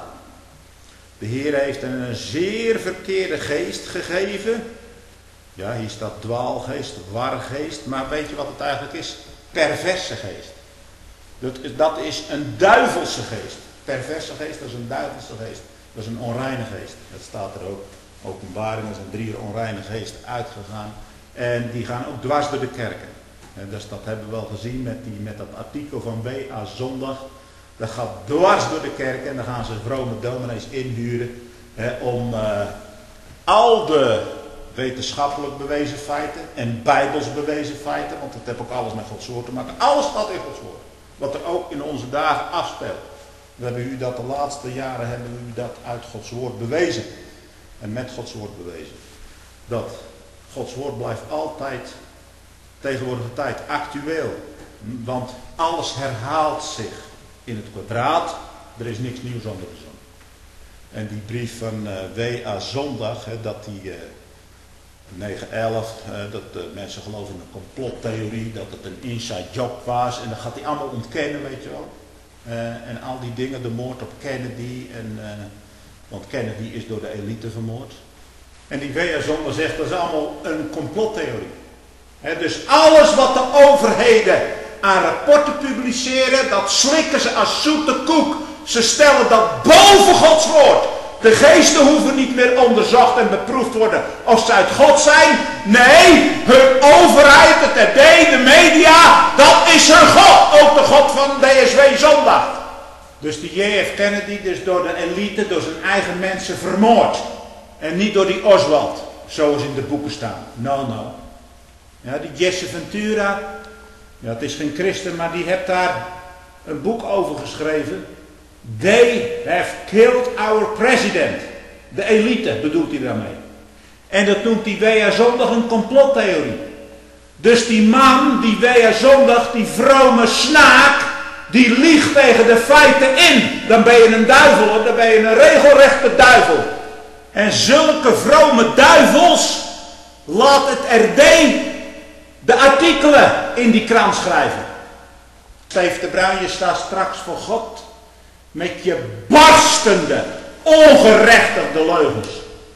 De Heer heeft hen een zeer verkeerde geest gegeven. Ja, hier staat dwaalgeest, wargeest, maar weet je wat het eigenlijk is? Perverse geest. Dat is, dat is een duivelse geest. Perverse geest, dat is een duivelse geest. Dat is een onreine geest. Dat staat er ook. Openbaring, er zijn drie onreine geesten uitgegaan. En die gaan ook dwars door de kerken. En dus dat hebben we wel gezien met, die, met dat artikel van W A Zondag. Dat gaat dwars door de kerken en dan gaan ze vrome dominees inhuren. Hè, om uh, al de wetenschappelijk bewezen feiten en bijbels bewezen feiten, want dat heeft ook alles met Gods woord te maken. Alles staat in Gods woord. Wat er ook in onze dagen afspeelt. We hebben u dat de laatste jaren hebben we u dat uit Gods woord bewezen. En met Gods woord bewezen. Dat Gods woord blijft altijd tegenwoordige tijd actueel. Want alles herhaalt zich in het kwadraat. Er is niks nieuws onder de zon. En die brief van uh, W A Zondag, hè, dat die uh, negen elf, uh, dat uh, mensen geloven in een complottheorie, dat het een inside job was. En dat gaat hij allemaal ontkennen, weet je wel. Uh, en al die dingen, de moord op Kennedy. En, uh, want Kennedy is door de elite vermoord. En die W A Zondag zegt dat is allemaal een complottheorie. He, dus alles wat de overheden aan rapporten publiceren, dat slikken ze als zoete koek. Ze stellen dat boven Gods woord. De geesten hoeven niet meer onderzocht en beproefd worden of ze uit God zijn. Nee, hun overheid, het R D, de media, dat is hun God. Ook de God van D S W Zondag. Dus die J F Kennedy is door de elite, door zijn eigen mensen vermoord. En niet door die Oswald, zoals in de boeken staan. No, no. Ja, die Jesse Ventura, ja, het is geen christen, maar die heeft daar een boek over geschreven. They have killed our president. De elite bedoelt hij daarmee. En dat noemt die W A Zondag een complottheorie. Dus die man, die W A Zondag, die vrome snaak, die liegt tegen de feiten in. Dan ben je een duivel, hoor. Dan ben je een regelrechte duivel. En zulke vrome duivels laat het R D de artikelen in die krant schrijven. Steve de Bruin, je staat straks voor God met je barstende, ongerechtigde leugens.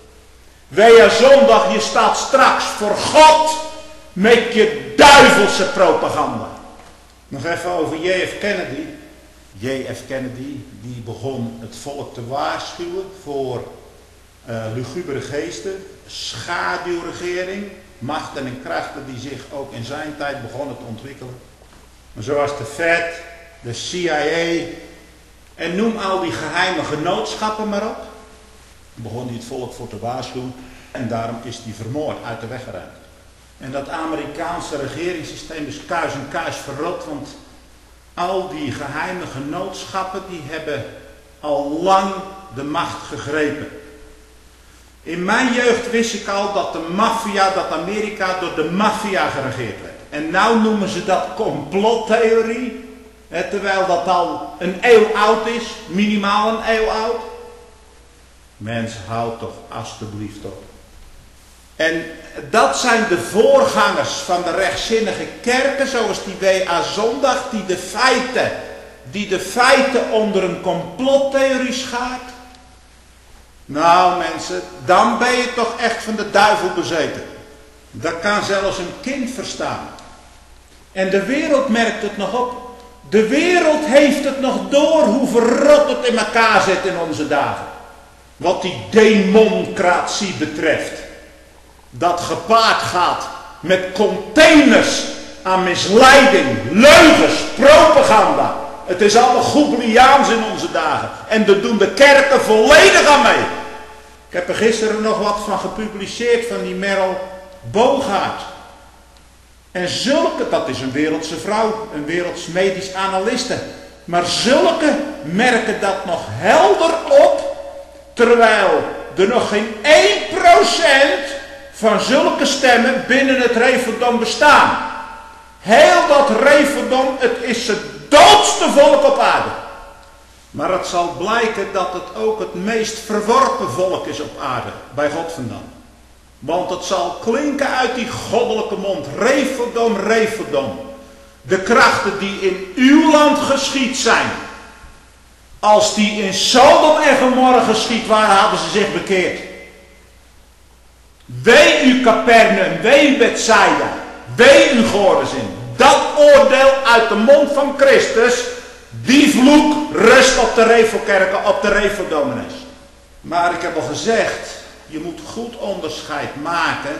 W A Zondag, je staat straks voor God met je duivelse propaganda. Nog even over J F Kennedy. J F Kennedy, die begon het volk te waarschuwen voor uh, lugubere geesten, schaduwregering, machten en krachten die zich ook in zijn tijd begonnen te ontwikkelen. Maar zoals de Fed, de C I A En noem al die geheime genootschappen maar op. Begon hij het volk voor te waarschuwen. En daarom is hij vermoord, uit de weg geruimd. En dat Amerikaanse regeringssysteem is kuis en kuis verrot. Want al die geheime genootschappen die hebben al lang de macht gegrepen. In mijn jeugd wist ik al dat de maffia, dat Amerika door de maffia geregeerd werd. En nou noemen ze dat complottheorie. Hè, terwijl dat al een eeuw oud is, minimaal een eeuw oud. Mens, houd toch alstublieft op. En dat zijn de voorgangers van de rechtzinnige kerken, zoals die W A Zondag, die de feiten, die de feiten onder een complottheorie schaart. Nou mensen, dan ben je toch echt van de duivel bezeten. Dat kan zelfs een kind verstaan. En de wereld merkt het nog op. De wereld heeft het nog door hoe verrot het in elkaar zit in onze dagen. Wat die democratie betreft. Dat gepaard gaat met containers aan misleiding, leugens, propaganda. Het is allemaal Goebbeliaans in onze dagen. En daar doen de kerken volledig aan mee. Ik heb er gisteren nog wat van gepubliceerd van die Merel Bogaert. En zulke, dat is een wereldse vrouw, een werelds medisch analiste. Maar zulke merken dat nog helder op. Terwijl er nog geen één procent van zulke stemmen binnen het Referdom bestaan. Heel dat Referdom, het is het doodste volk op aarde. Maar het zal blijken dat het ook het meest verworpen volk is op aarde, bij God vandaan. Want het zal klinken uit die goddelijke mond, Referdom, Referdom. De krachten die in uw land geschied zijn, als die in Sodom en Gomorra geschied waren, hadden ze zich bekeerd. Wee u Capernaum, wee u Bethsaida, wee u Chorazin. Dat oordeel uit de mond van Christus, die vloek rust op de Revelkerken, op de Reveldominees. Maar ik heb al gezegd, je moet goed onderscheid maken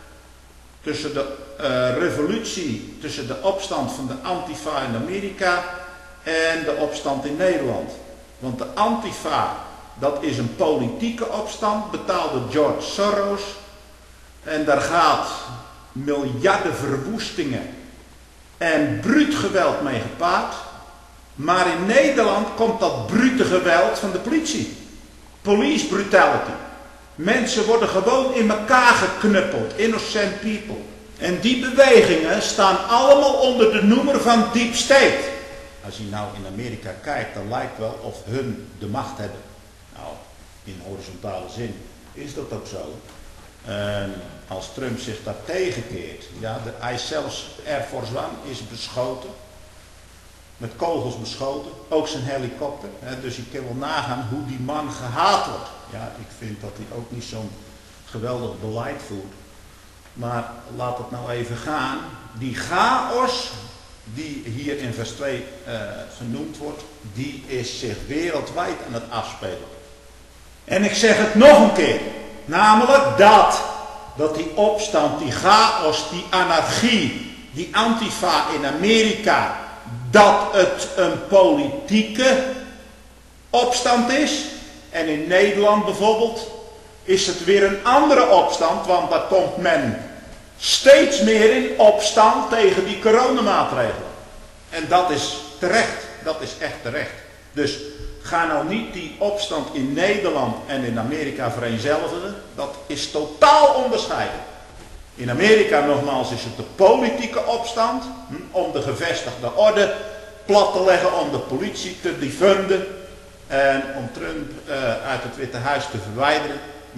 tussen de uh, revolutie, tussen de opstand van de Antifa in Amerika en de opstand in Nederland. Want de Antifa, dat is een politieke opstand, betaald door George Soros. En daar gaat miljarden verwoestingen en bruut geweld mee gepaard. Maar in Nederland komt dat brute geweld van de politie. Police brutality. Mensen worden gewoon in elkaar geknuppeld. Innocent people. En die bewegingen staan allemaal onder de noemer van Deep State. Als je nou in Amerika kijkt, dan lijkt wel of hun de macht hebben. Nou, in horizontale zin is dat ook zo. En als Trump zich daar tegenkeert, ja, de, hij zelfs Air Force One is beschoten. Met kogels beschoten, ook zijn helikopter. Hè, dus je kan wel nagaan hoe die man gehaat wordt. Ja, ik vind dat hij ook niet zo'n geweldig beleid voert. Maar laat het nou even gaan. Die chaos die hier in vers twee uh, genoemd wordt, die is zich wereldwijd aan het afspelen. En ik zeg het nog een keer. Namelijk dat, dat die opstand, die chaos, die anarchie, die Antifa in Amerika, dat het een politieke opstand is. En in Nederland bijvoorbeeld is het weer een andere opstand, want daar komt men steeds meer in opstand tegen die coronamaatregelen. En dat is terecht, dat is echt terecht. Dus ga nou niet die opstand in Nederland en in Amerika vereenzelvigen. Dat is totaal onderscheiden. In Amerika nogmaals is het de politieke opstand hm, om de gevestigde orde plat te leggen, om de politie te defunden en om Trump uh, uit het Witte Huis te verwijderen hm,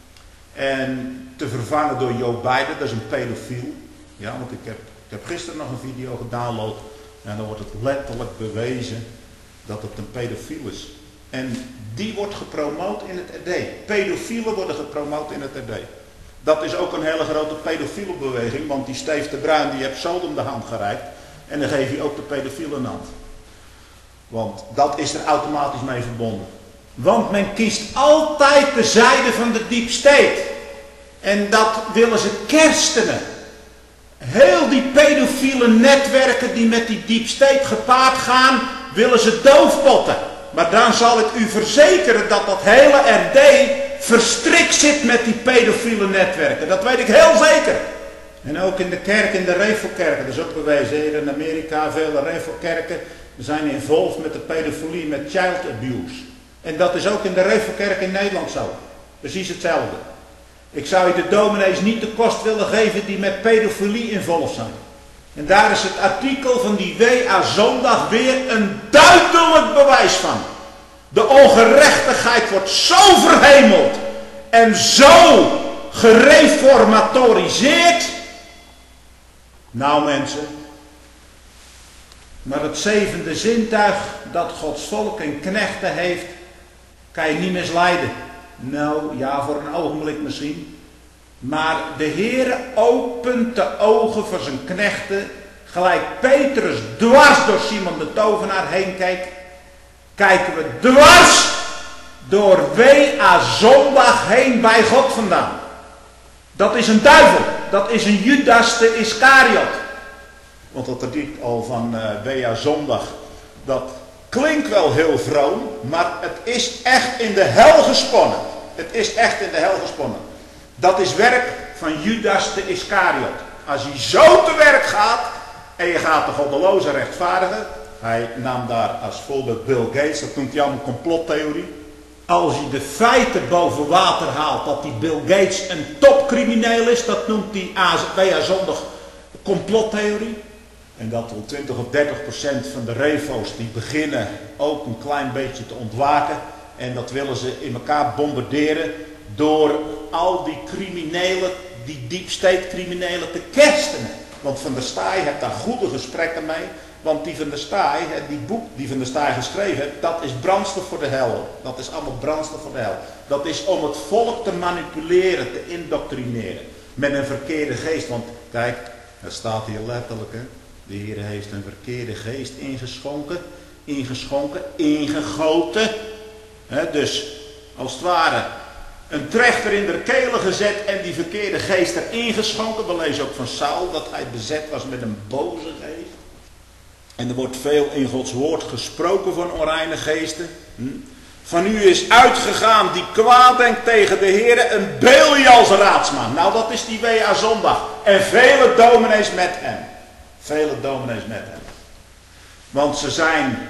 en te vervangen door Joe Biden, dat is een pedofiel. Ja, want ik heb, ik heb gisteren nog een video gedownload en dan wordt het letterlijk bewezen dat het een pedofiel is. En die wordt gepromoot in het R D. Pedofielen worden gepromoot in het R D. Dat is ook een hele grote pedofiele beweging, want die Steve de Bruin die heeft Sodom de hand gereikt en dan geeft hij ook de pedofielen een hand. Want dat is er automatisch mee verbonden. Want men kiest altijd de zijde van de Deep State. En dat willen ze kerstenen. Heel die pedofiele netwerken die met die Deep State gepaard gaan, willen ze doofpotten. Maar dan zal ik u verzekeren dat dat hele R D verstrikt zit met die pedofiele netwerken. Dat weet ik heel zeker. En ook in de kerk, in de Revelkerken, dat is ook bewezen. Hier in Amerika, vele Revelkerken zijn involved met de pedofilie, met child abuse. En dat is ook in de Revelkerk in Nederland zo. Precies hetzelfde. Ik zou je de dominees niet de kost willen geven die met pedofilie involved zijn. En daar is het artikel van die W A Zondag weer een duidelijk bewijs van. De ongerechtigheid wordt zo verhemeld en zo gereformatoriseerd. Nou mensen, maar het zevende zintuig dat Gods volk en knechten heeft, kan je niet misleiden. Nou ja, voor een ogenblik misschien. Maar de Heere opent de ogen van zijn knechten, gelijk Petrus dwars door Simon de tovenaar heen kijkt, kijken we dwars door W A Zondag heen bij God vandaan. Dat is een duivel, dat is een Judas de Iscariot. Want dat artikel van uh, W A Zondag, dat klinkt wel heel vroom, maar het is echt in de hel gesponnen. Het is echt in de hel gesponnen. Dat is werk van Judas de Iscariot. Als hij zo te werk gaat en je gaat de goddeloze rechtvaardigen. Hij nam daar als voorbeeld Bill Gates, dat noemt hij allemaal complottheorie. Als hij de feiten boven water haalt dat die Bill Gates een topcrimineel is, dat noemt hij W A Zondag complottheorie. En dat wel twintig of dertig procent van de refo's die beginnen ook een klein beetje te ontwaken. En dat willen ze in elkaar bombarderen door al die criminelen, die deep state criminelen te kerstenen. Want Van der Staaij heeft daar goede gesprekken mee. Want die Van der Staaij, die boek die Van der Staaij geschreven heeft, dat is brandstof voor de hel. Dat is allemaal brandstof voor de hel. Dat is om het volk te manipuleren, te indoctrineren. Met een verkeerde geest. Want kijk, het staat hier letterlijk, hè. De Heer heeft een verkeerde geest ingeschonken, ingeschonken, ingegoten. He, dus als het ware een trechter in de kelen gezet en die verkeerde geest erin geschonken. We lezen ook van Saul dat hij bezet was met een boze geest. En er wordt veel in Gods woord gesproken van onreine geesten. Hm. Van u is uitgegaan die kwaad denkt tegen de Heer, een Belials raadsman. Nou, dat is die W A Zondag. En vele dominees met hem. Vele dominees met hem. Want ze zijn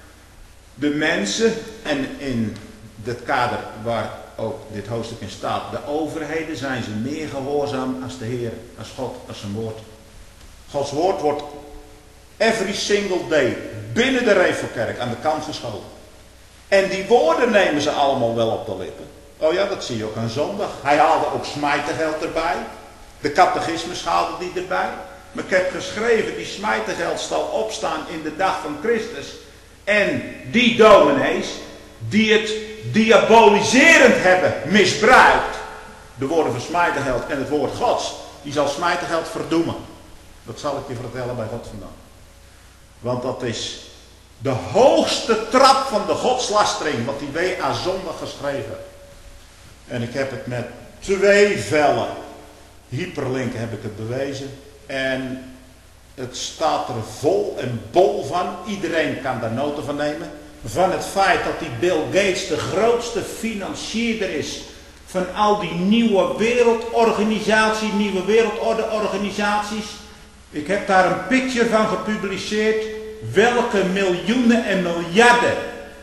de mensen, en in dit kader waar ook dit hoofdstuk in staat, de overheden, zijn ze meer gehoorzaam als de Heer, als God, als zijn woord. Gods woord wordt every single day binnen de Revelkerk aan de kant geschoven. En die woorden nemen ze allemaal wel op de lippen. Oh ja, dat zie je ook aan zondag. Hij haalde ook smijtengeld erbij. De catechismus haalde die erbij. Maar ik heb geschreven, die smijtengeld zal opstaan in de dag van Christus. En die dominees die het diaboliserend hebben misbruikt, de woorden van smijtengeld en het woord Gods, die zal smijtengeld verdoemen. Dat zal ik je vertellen bij God vandaan. Want dat is de hoogste trap van de godslastering, wat die W A Zondag geschreven heeft. En ik heb het met twee vellen hyperlinken heb ik het bewezen. En het staat er vol en bol van. Iedereen kan daar noten van nemen. Van het feit dat die Bill Gates de grootste financierder is van al die nieuwe wereldorganisaties, nieuwe wereldordeorganisaties. Ik heb daar een picture van gepubliceerd. Welke miljoenen en miljarden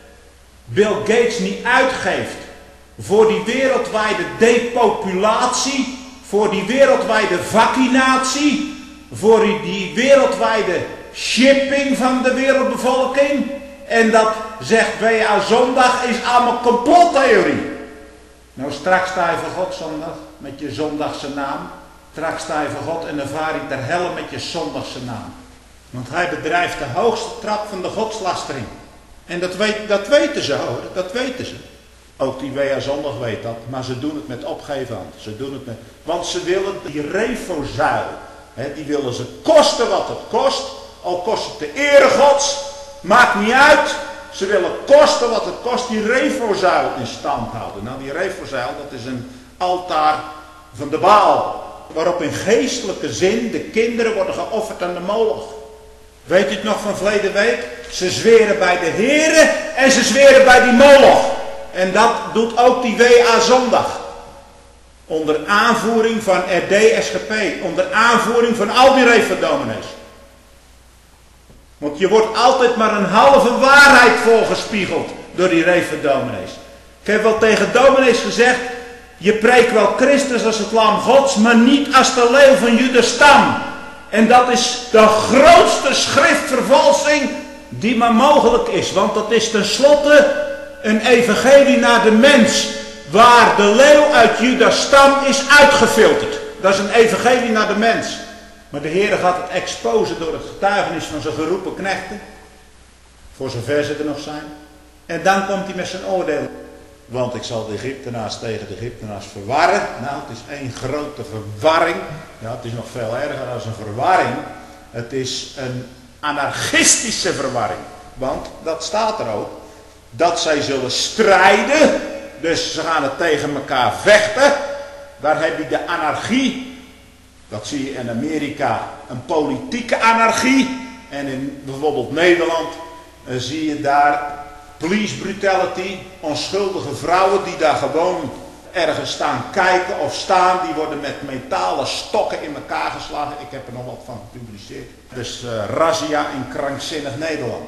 Bill Gates niet uitgeeft voor die wereldwijde depopulatie, voor die wereldwijde vaccinatie, voor die wereldwijde shipping van de wereldbevolking. En dat, zegt W A Zondag, is allemaal complottheorie. Nou, straks sta je voor God zondag met je zondagse naam. Straks sta je voor God en dan vaar je ter helle met je zondagse naam. Want hij bedrijft de hoogste trap van de godslastering. En dat, weet, dat weten ze hoor, dat weten ze. Ook die W A Zondag weet dat, maar ze doen het met opgeven hand. Ze doen het met, want ze willen die refozuil, hè, die willen ze kosten wat het kost. Al kost het de ere Gods, maakt niet uit. Ze willen kosten wat het kost die refozuil in stand houden. Nou, die refozuil, dat is een altaar van de Baal, waarop in geestelijke zin de kinderen worden geofferd aan de Moloch. Weet u het nog van verleden week? Ze zweren bij de Here en ze zweren bij die Moloch. En dat doet ook die W A Zondag. Onder aanvoering van R D S G P. Onder aanvoering van al die revendominees. Want je wordt altijd maar een halve waarheid voorgespiegeld door die revendominees. Ik heb wel tegen dominees gezegd, je preekt wel Christus als het lam Gods, maar niet als de leeuw van Judas stam. En dat is de grootste schriftvervalsing die maar mogelijk is. Want dat is tenslotte een evangelie naar de mens, waar de leeuw uit Judas stam is uitgefilterd. Dat is een evangelie naar de mens. Maar de Heer gaat het exposen door het getuigenis van zijn geroepen knechten. Voor zover ze er nog zijn. En dan komt hij met zijn oordeel. Want ik zal de Egyptenaars tegen de Egyptenaars verwarren. Nou, het is één grote verwarring. Ja, het is nog veel erger dan een verwarring. Het is een anarchistische verwarring. Want dat staat er ook. Dat zij zullen strijden. Dus ze gaan het tegen elkaar vechten. Daar heb je de anarchie. Dat zie je in Amerika, een politieke anarchie. En in bijvoorbeeld Nederland uh, zie je daar police brutality. Onschuldige vrouwen die daar gewoon ergens staan kijken of staan. Die worden met metalen stokken in elkaar geslagen. Ik heb er nog wat van gepubliceerd. Dus uh, razzia in krankzinnig Nederland.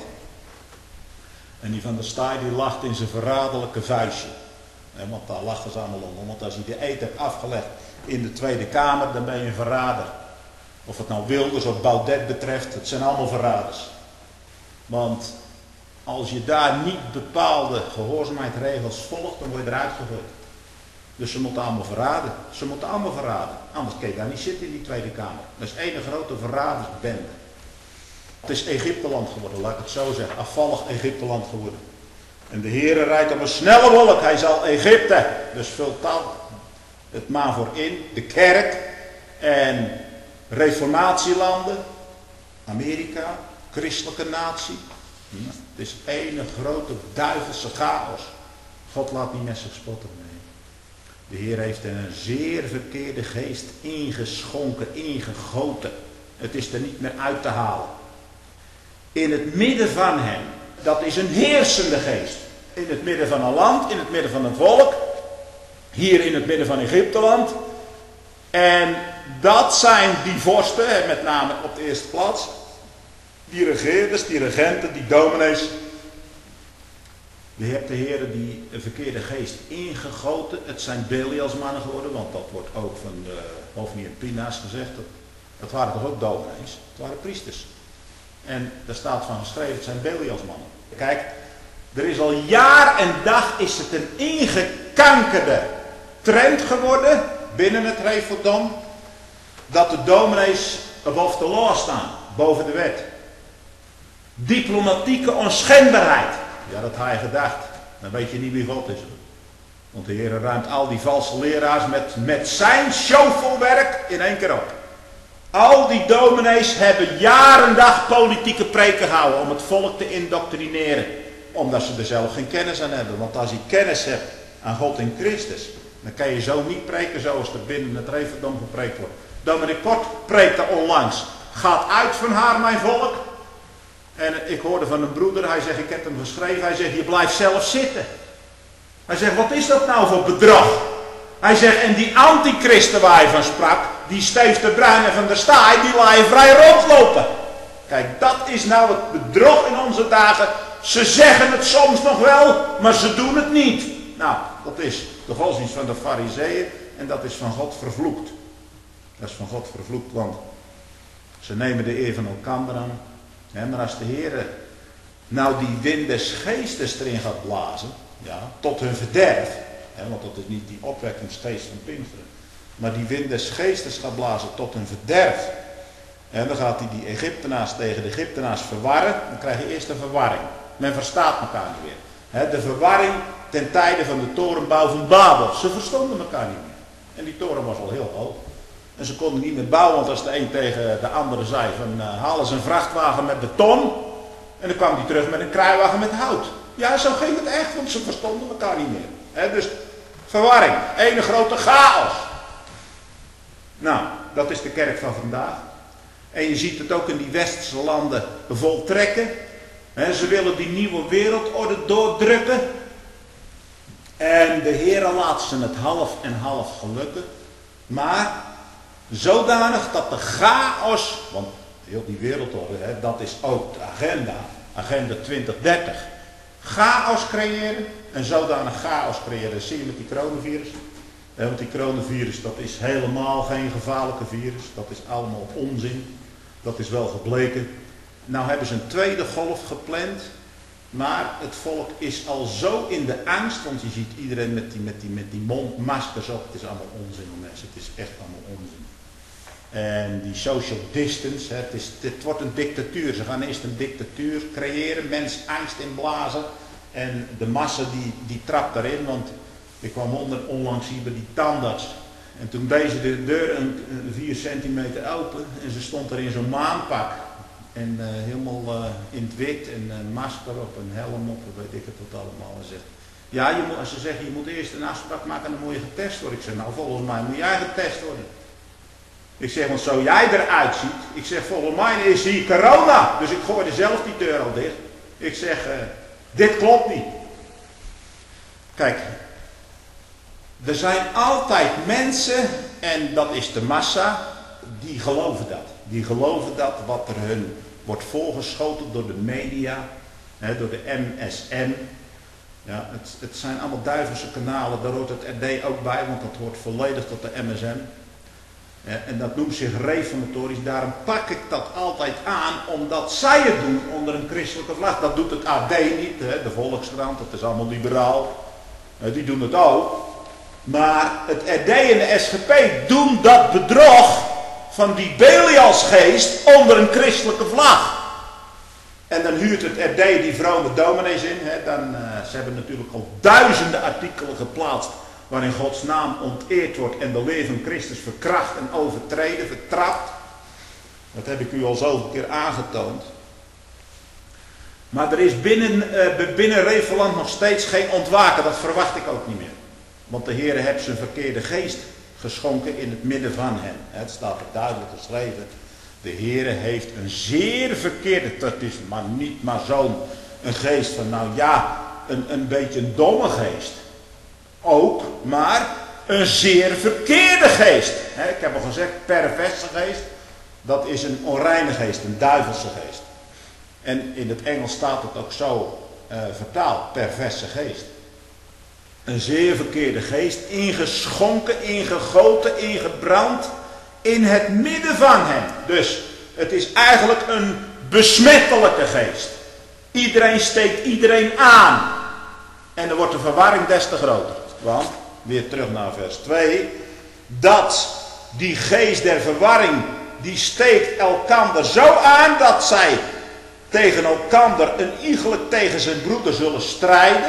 En die van der Staaij die lacht in zijn verraderlijke vuistje. En want daar lachen ze allemaal om. Want als hij de eet hebt afgelegd in de Tweede Kamer, dan ben je een verrader. Of het nou Wilders of Baudet betreft, het zijn allemaal verraders. Want als je daar niet bepaalde gehoorzaamheidsregels volgt, dan word je eruit gegooid. Dus ze moeten allemaal verraden. Ze moeten allemaal verraden. Anders kun je daar niet zitten in die Tweede Kamer. Dat is één grote verradersbende. Het is Egypteland geworden, laat ik het zo zeggen. Afvallig Egypteland geworden. En de Heere rijdt op een snelle wolk. Hij zal Egypte, dus vult dat het maar voor in. De kerk en reformatielanden. Amerika, christelijke natie. Het is één grote duivelse chaos. God laat niet met zich spotten. Nee. De Heer heeft een zeer verkeerde geest ingeschonken, ingegoten. Het is er niet meer uit te halen. In het midden van hem, dat is een heersende geest. In het midden van een land, in het midden van een volk. Hier in het midden van Egypteland. En dat zijn die vorsten, met name op de eerste plaats. Die regeerders, die regenten, die dominees. Je hebt de heren die een verkeerde geest ingegoten. Het zijn Belialsmannen geworden, want dat wordt ook van de hoofdnier Pina's gezegd. Dat, dat waren toch ook dominees? Het waren priesters. En daar staat van geschreven, het zijn Belialsmannen. Kijk, er is al jaar en dag is het een ingekankerde trend geworden binnen het Reformdom. Dat de dominees above the law staan, boven de wet. Diplomatieke onschendbaarheid. Ja, dat had je gedacht. Dan weet je niet wie God is. Want de Heer ruimt al die valse leraars met, met zijn shovelwerk in één keer op. Al die dominees hebben jaar en dag politieke preken gehouden om het volk te indoctrineren. Omdat ze er zelf geen kennis aan hebben. Want als je kennis hebt aan God in Christus, dan kan je zo niet preken zoals er binnen het Reformdom gepreekt wordt. Dominee Kort preekte onlangs. Gaat uit van haar mijn volk. En ik hoorde van een broeder, hij zegt, ik heb hem geschreven, hij zegt, je blijft zelf zitten. Hij zegt, wat is dat nou voor bedrog? Hij zegt, en die antichristen waar hij van sprak, die Steef de Bruin en Van der Staaij, die laten vrij rondlopen. Kijk, dat is nou het bedrog in onze dagen. Ze zeggen het soms nog wel, maar ze doen het niet. Nou, dat is de godsdienst van de Farizeeën en dat is van God vervloekt. Dat is van God vervloekt, want ze nemen de eer van elkaar aan. Ja, maar als de Heer nou die wind des geestes erin gaat blazen, ja, tot hun verderf, ja, want dat is niet die opwekkingsgeest van Pinksteren, maar die wind des geestes gaat blazen tot hun verderf, en dan gaat hij die Egyptenaars tegen de Egyptenaars verwarren, dan krijg je eerst een verwarring. Men verstaat elkaar niet meer. He, de verwarring ten tijde van de torenbouw van Babel, ze verstonden elkaar niet meer. En die toren was al heel hoog. En ze konden niet meer bouwen, want als de een tegen de andere zei van uh, halen ze een vrachtwagen met beton. En dan kwam die terug met een kruiwagen met hout. Ja, zo ging het echt, want ze verstonden elkaar niet meer. He, dus verwarring, ene grote chaos. Nou, dat is de kerk van vandaag. En je ziet het ook in die westerse landen voltrekken. En ze willen die nieuwe wereldorde doordrukken. En de Heere laat ze het half en half gelukken. Maar zodanig dat de chaos, want heel die wereldorde, hè, dat is ook de agenda, agenda twintig dertig. Chaos creëren, en zodanig chaos creëren, dat zie je met die coronavirus. Ja, want die coronavirus, dat is helemaal geen gevaarlijke virus, dat is allemaal onzin, dat is wel gebleken. Nou hebben ze een tweede golf gepland, maar het volk is al zo in de angst, want je ziet iedereen met die, met die, met die mondmaskers op, het is allemaal onzin mensen, het is echt allemaal onzin. En die social distance, het, is, het wordt een dictatuur. Ze gaan eerst een dictatuur creëren, mensen angst inblazen. En de massa die, die trapt daarin, want ik kwam onder, onlangs hier bij die tandarts. En toen deed ze de deur een, een vier centimeter open en ze stond er in zo'n maanpak. En uh, helemaal uh, in het wit en een masker op, een helm op, weet ik het wat allemaal. En zegt, ja, je moet, ze zeggen je moet eerst een afspraak maken en dan moet je getest worden. Ik zeg, nou volgens mij moet jij getest worden. Ik zeg, want zo jij eruit ziet, ik zeg, volgens mij is hier corona. Dus ik gooide zelf die deur al dicht. Ik zeg, uh, dit klopt niet. Kijk, er zijn altijd mensen, en dat is de massa, die geloven dat. Die geloven dat wat er hun wordt voorgeschoten door de media, hè, door de M S N. Ja, het, het zijn allemaal duivelse kanalen, daar hoort het R D ook bij, want dat hoort volledig tot de M S N. Ja, en dat noemt zich reformatorisch, daarom pak ik dat altijd aan, omdat zij het doen onder een christelijke vlag. Dat doet het A D niet, hè, de Volkskrant, dat is allemaal liberaal. Die doen het ook. Maar het R D en de S G P doen dat bedrog van die Belialsgeest onder een christelijke vlag. En dan huurt het R D die vrome dominees in. Hè, dan, uh, ze hebben natuurlijk al duizenden artikelen geplaatst waarin Gods naam onteerd wordt en de leer van Christus verkracht en overtreden, vertrapt. Dat heb ik u al zoveel keer aangetoond. Maar er is binnen, uh, binnen Reveland nog steeds geen ontwaken, dat verwacht ik ook niet meer. Want de Heer heeft zijn verkeerde geest geschonken in het midden van hen. Het staat er duidelijk geschreven. De Heer heeft een zeer verkeerde, dat is maar niet maar zo'n een geest van, nou ja, een, een beetje een domme geest. Ook, maar een zeer verkeerde geest. He, ik heb al gezegd, perverse geest, dat is een onreine geest, een duivelse geest. En in het Engels staat het ook zo uh, vertaald, perverse geest. Een zeer verkeerde geest, ingeschonken, ingegoten, ingebrand in het midden van hen. Dus het is eigenlijk een besmettelijke geest. Iedereen steekt iedereen aan. En dan wordt de verwarring des te groter. Want, weer terug naar vers twee, dat die geest der verwarring, die steekt elkander zo aan dat zij tegen elkander een iegelijk tegen zijn broeder zullen strijden.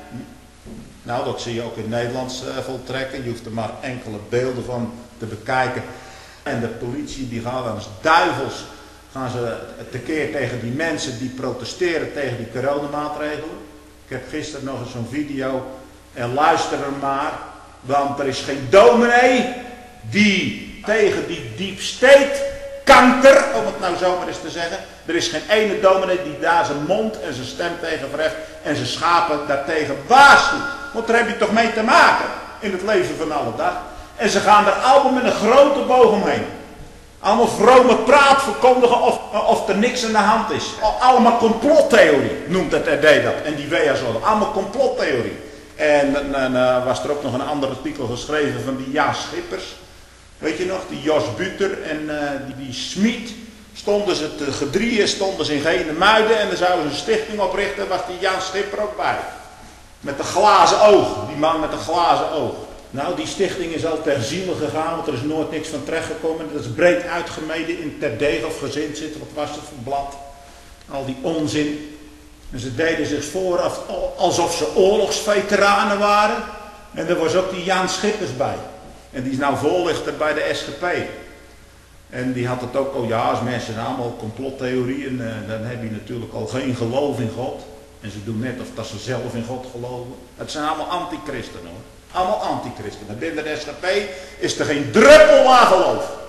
Nou, dat zie je ook in het Nederlands uh, voltrekken. Je hoeft er maar enkele beelden van te bekijken. En de politie die gaat als duivels, gaan ze tekeer tegen die mensen die protesteren tegen die coronamaatregelen. Ik heb gisteren nog eens zo'n video en luister er maar, want er is geen dominee die tegen die deep state kanker, om het nou zo maar eens te zeggen, er is geen ene dominee die daar zijn mond en zijn stem tegen verheft en zijn schapen daartegen waarschuwt. Want daar heb je toch mee te maken in het leven van alle dag. En ze gaan er allemaal met een grote boog omheen. Allemaal vrome praat verkondigen of, of er niks aan de hand is. Allemaal complottheorie noemt het R D dat. En die W H O. Allemaal complottheorie. En dan uh, was er ook nog een ander artikel geschreven van die Jaas Schippers. Weet je nog, die Jos Buter en uh, die, die Smit. Stonden ze te gedrieën, stonden ze in Genemuiden en dan zouden ze een stichting oprichten. Was die Jan Schipper ook bij. Met een glazen oog. Die man met een glazen oog. Nou, die stichting is al ter ziele gegaan, want er is nooit niks van terechtgekomen. Dat is breed uitgemeden in Terdege of Gezin zitten. Wat was het voor blad? Al die onzin. En ze deden zich voor alsof ze oorlogsveteranen waren. En er was ook die Jan Schippers bij. En die is nou voorlichter bij de S G P. En die had het ook al, ja, als mensen allemaal complottheorieën, dan heb je natuurlijk al geen geloof in God. En ze doen net of dat ze zelf in God geloven. Het zijn allemaal antichristenen hoor. Allemaal antichristenen. Binnen de S G P is er geen druppel aan geloof.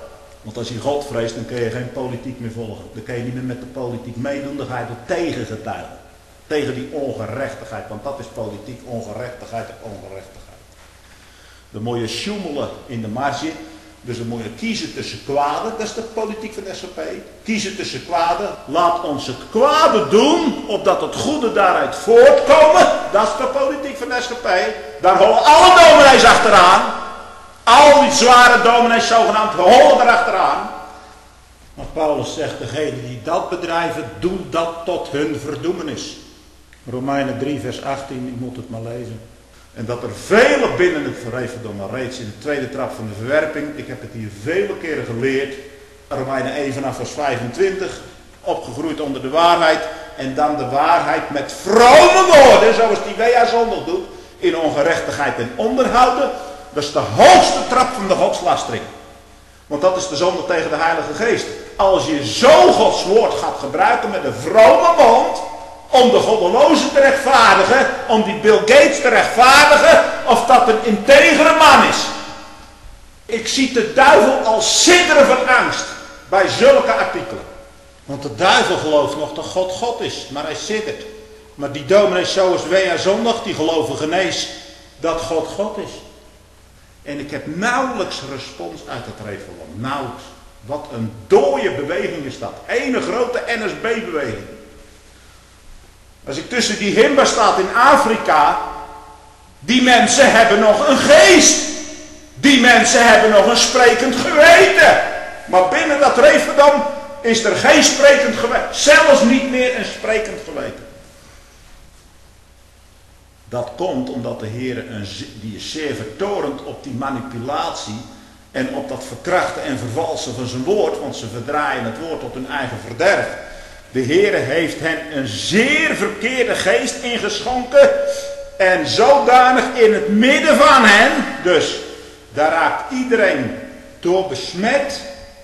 Want als je God vreest, dan kun je geen politiek meer volgen. Dan kun je niet meer met de politiek meedoen, dan ga je er tegen getuigen. Tegen die ongerechtigheid, want dat is politiek, ongerechtigheid en ongerechtigheid. Dan moet je sjoemelen in de marge. Dus dan moet je kiezen tussen kwade, dat is de politiek van de S G P. Kiezen tussen kwade, laat ons het kwade doen, opdat het goede daaruit voortkomen. Dat is de politiek van de S G P. Daar hollen alle dominees achteraan. Al die zware dominees zogenaamd hollen erachteraan. Maar Paulus zegt, degenen die dat bedrijven, doen dat tot hun verdoemenis. Romeinen drie vers achttien, ik moet het maar lezen. En dat er vele binnen het verreverdom, maar reeds in de tweede trap van de verwerping, ik heb het hier vele keren geleerd, Romeinen één vanaf vers vijfentwintig, opgegroeid onder de waarheid, en dan de waarheid met vrome woorden, zoals die Wea zondag doet, in ongerechtigheid en onderhouden. Dat is de hoogste trap van de godslastering. Want dat is de zonde tegen de Heilige Geest. Als je zo Gods woord gaat gebruiken met een vrome mond, om de goddeloze te rechtvaardigen, om die Bill Gates te rechtvaardigen, of dat een integere man is. Ik zie de duivel al sidderen van angst bij zulke artikelen. Want de duivel gelooft nog dat God God is, maar hij siddert. Maar die dominees zoals Wea zondag, die geloven genees dat God God is. En ik heb nauwelijks respons uit het Revelon. Nauwelijks. Wat een dode beweging is dat. Ene grote N S B-beweging. Als ik tussen die Himba staat in Afrika, die mensen hebben nog een geest. Die mensen hebben nog een sprekend geweten. Maar binnen dat Revelon is er geen sprekend geweten. Zelfs niet meer een sprekend geweten. Dat komt omdat de Heer, een, die is zeer vertorend op die manipulatie en op dat verkrachten en vervalsen van zijn woord, want ze verdraaien het woord tot hun eigen verderf. De Heer heeft hen een zeer verkeerde geest ingeschonken en zodanig in het midden van hen, dus daar raakt iedereen door besmet.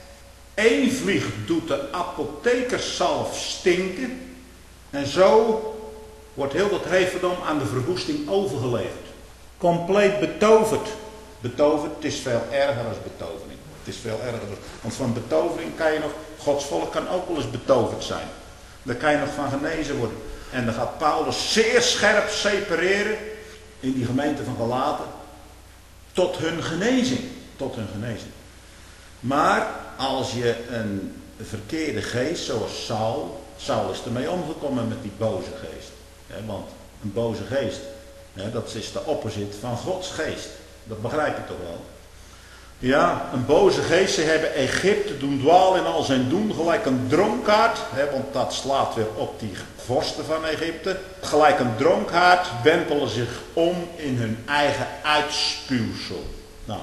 Eén vlieg doet de apothekerszalf stinken en zo wordt heel dat Revelon aan de verwoesting overgeleverd. Compleet betoverd. Betoverd, het is veel erger dan betovering. Het is veel erger dan, want van betovering kan je nog, Gods volk kan ook wel eens betoverd zijn. Daar kan je nog van genezen worden. En dan gaat Paulus zeer scherp separeren in die gemeente van Galaten tot hun genezing. Tot hun genezing. Maar als je een verkeerde geest, zoals Saul, Saul is ermee omgekomen met die boze geest. He, want een boze geest, he, dat is de opposite van Gods geest. Dat begrijp je toch wel? Ja, een boze geest, ze hebben Egypte doen dwalen in al zijn doen, gelijk een dronkaard, he, want dat slaat weer op die vorsten van Egypte. Gelijk een dronkaard wentelen zich om in hun eigen uitspuwsel. Nou,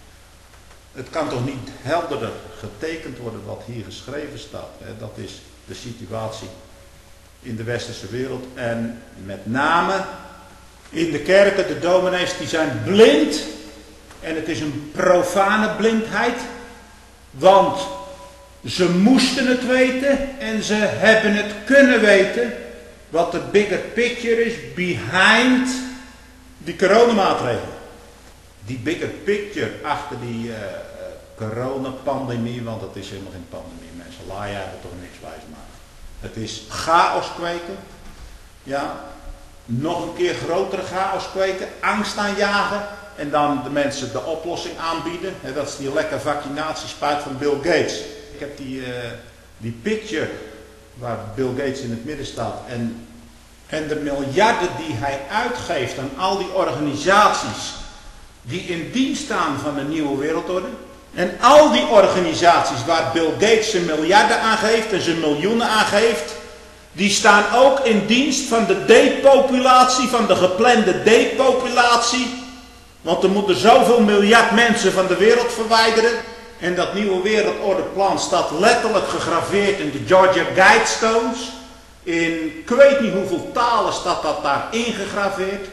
het kan toch niet helderder getekend worden wat hier geschreven staat. He, dat is de situatie in de westerse wereld en met name in de kerken, de dominees die zijn blind en het is een profane blindheid, want ze moesten het weten en ze hebben het kunnen weten wat de bigger picture is behind die coronamaatregelen. Die bigger picture achter die uh, coronapandemie, want het is helemaal geen pandemie, mensen laaien hebben toch niks wijs maken. Het is chaos kweken. Ja, nog een keer grotere chaos kweken. Angst aanjagen. En dan de mensen de oplossing aanbieden. He, dat is die lekker vaccinatiespuit van Bill Gates. Ik heb die, uh, die picture waar Bill Gates in het midden staat. En, en de miljarden die hij uitgeeft aan al die organisaties die in dienst staan van de nieuwe wereldorde. En al die organisaties waar Bill Gates zijn miljarden aan geeft en zijn miljoenen aan geeft, die staan ook in dienst van de depopulatie, van de geplande depopulatie. Want er moeten zoveel miljard mensen van de wereld verwijderen. En dat nieuwe wereldordeplan staat letterlijk gegraveerd in de Georgia Guidestones. In ik weet niet hoeveel talen staat dat daar ingegraveerd.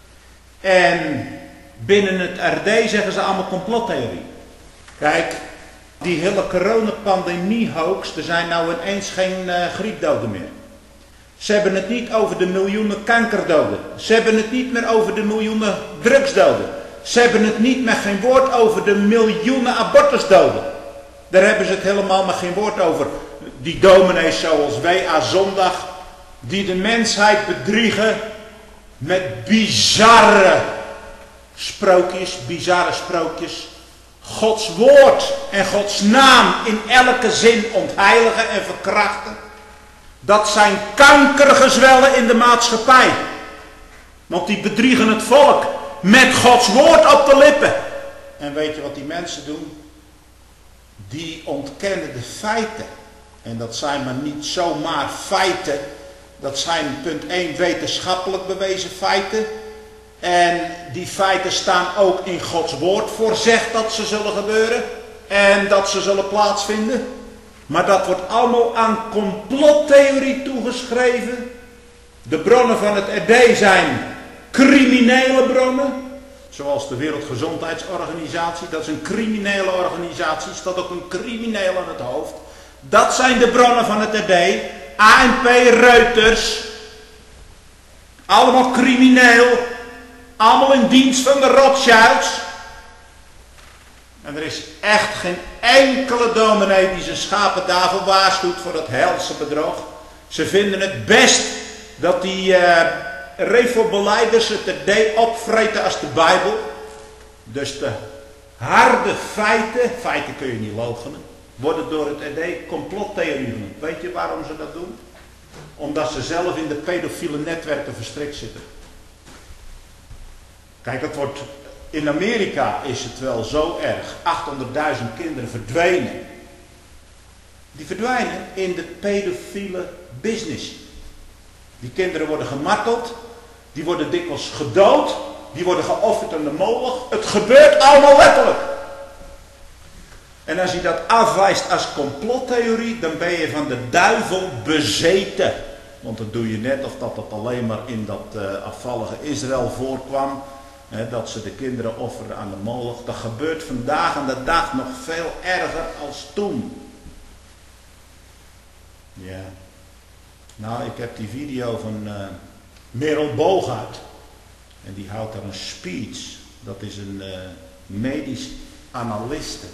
En binnen het R D zeggen ze allemaal complottheorie. Kijk, die hele coronapandemie-hoax, er zijn nou ineens geen uh, griepdoden meer. Ze hebben het niet over de miljoenen kankerdoden. Ze hebben het niet meer over de miljoenen drugsdoden. Ze hebben het niet met geen woord over de miljoenen abortusdoden. Daar hebben ze het helemaal maar geen woord over. Die dominees zoals wij aan zondag, die de mensheid bedriegen met bizarre sprookjes, bizarre sprookjes. Gods woord en Gods naam in elke zin ontheiligen en verkrachten. Dat zijn kankergezwellen in de maatschappij. Want die bedriegen het volk met Gods woord op de lippen. En weet je wat die mensen doen? Die ontkennen de feiten. En dat zijn maar niet zomaar feiten. Dat zijn punt één wetenschappelijk bewezen feiten. En die feiten staan ook in Gods woord voorzegd dat ze zullen gebeuren. En dat ze zullen plaatsvinden. Maar dat wordt allemaal aan complottheorie toegeschreven. De bronnen van het R D zijn criminele bronnen. Zoals de Wereldgezondheidsorganisatie. Dat is een criminele organisatie. Staat ook een crimineel aan het hoofd. Dat zijn de bronnen van het R D. A N P, Reuters. Allemaal crimineel. Allemaal in dienst van de Rothschilds. En er is echt geen enkele dominee die zijn schapen daarvoor waarschuwt voor dat helse bedrog. Ze vinden het best dat die uh, reformbeleiders het R D opvreten als de Bijbel. Dus de harde feiten, feiten kun je niet loochenen, worden door het R D complottheorie genoemd. Weet je waarom ze dat doen? Omdat ze zelf in de pedofiele netwerken verstrikt zitten. Kijk, het wordt, in Amerika is het wel zo erg. achthonderdduizend kinderen verdwenen. Die verdwijnen in de pedofiele business. Die kinderen worden gemarteld. Die worden dikwijls gedood. Die worden geofferd aan de moloch. Het gebeurt allemaal letterlijk. En als je dat afwijst als complottheorie, dan ben je van de duivel bezeten. Want dan doe je net of dat het alleen maar in dat uh, afvallige Israël voorkwam. Hè, dat ze de kinderen offeren aan de moloch. Dat gebeurt vandaag aan de dag nog veel erger als toen. Ja. Nou, ik heb die video van uh, Merel Bogaert. En die houdt daar een speech. Dat is een uh, medisch analiste.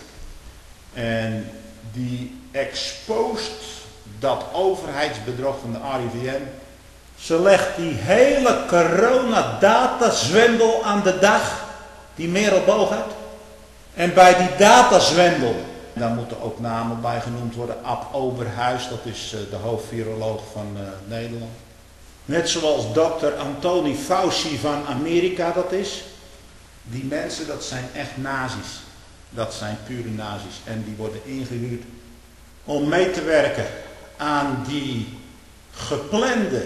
En die exposeert dat overheidsbedrog van de R I V M. Ze legt die hele coronadataswendel aan de dag. Die Merel Bogaert. En bij die dataswendel, daar moeten ook namen bij genoemd worden. Ab Oberhuis, dat is uh, de hoofdviroloog van uh, Nederland. Net zoals dokter Anthony Fauci van Amerika dat is. Die mensen, dat zijn echt nazi's. Dat zijn pure nazi's. En die worden ingehuurd om mee te werken aan die geplande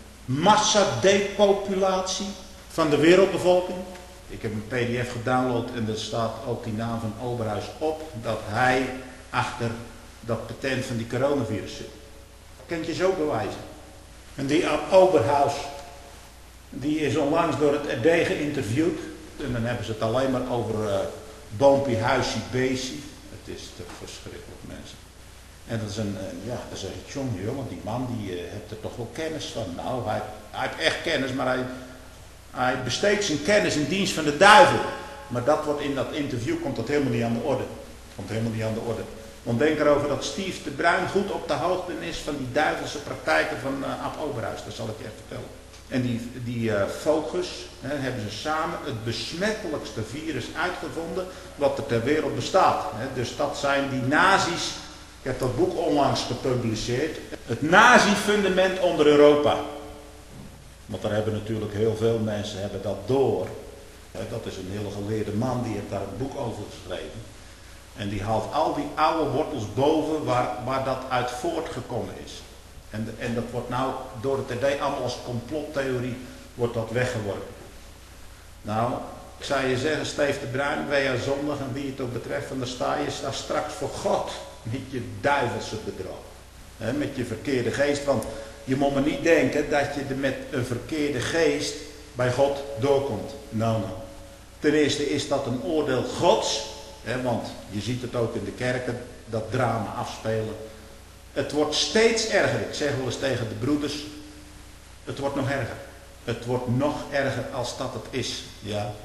massadepopulatie van de wereldbevolking. Ik heb een P D F gedownload en er staat ook die naam van Oberhuis op. Dat hij achter dat patent van die coronavirus zit. Kan je zo bewijzen. En die Oberhuis, die is onlangs door het R D geïnterviewd. En dan hebben ze het alleen maar over uh, boompie, huisje, beestje. Het is te verschrikkelijk, mensen. En dat is een, uh, ja, dan zeg ik, jongen, jongen, die man die uh, heeft er toch wel kennis van. Nou, hij, hij heeft echt kennis, maar hij, hij besteedt zijn kennis in dienst van de duivel. Maar dat wordt in dat interview, komt dat helemaal niet aan de orde. Komt helemaal niet aan de orde. Want denk erover dat Steve de Bruin goed op de hoogte is van die duivelse praktijken van uh, Ab Oberhuis. Dat zal ik je echt vertellen. En die, die uh, Focus, hè, hebben ze samen het besmettelijkste virus uitgevonden wat er ter wereld bestaat. Hè. Dus dat zijn die nazi's. Ik heb dat boek onlangs gepubliceerd. Het nazi-fundament onder Europa. Want daar hebben natuurlijk heel veel mensen hebben dat door. Hè, dat is een heel geleerde man, die heeft daar een boek over geschreven. En die haalt al die oude wortels boven waar, waar dat uit voortgekomen is. En, en dat wordt nou door het R D allemaal als complottheorie wordt dat weggeworpen. Nou, ik zou je zeggen, Steve de Bruin, wij als zondag en wie het ook betreft, dan sta je daar straks voor God met je duivelse bedrog. He, met je verkeerde geest, want je moet maar niet denken dat je er met een verkeerde geest bij God doorkomt. Nou, nou. Ten eerste is dat een oordeel Gods, he, want je ziet het ook in de kerken, dat drama afspelen. Het wordt steeds erger. Ik zeg wel eens tegen de broeders, het wordt nog erger. Het wordt nog erger als dat het is. Ja.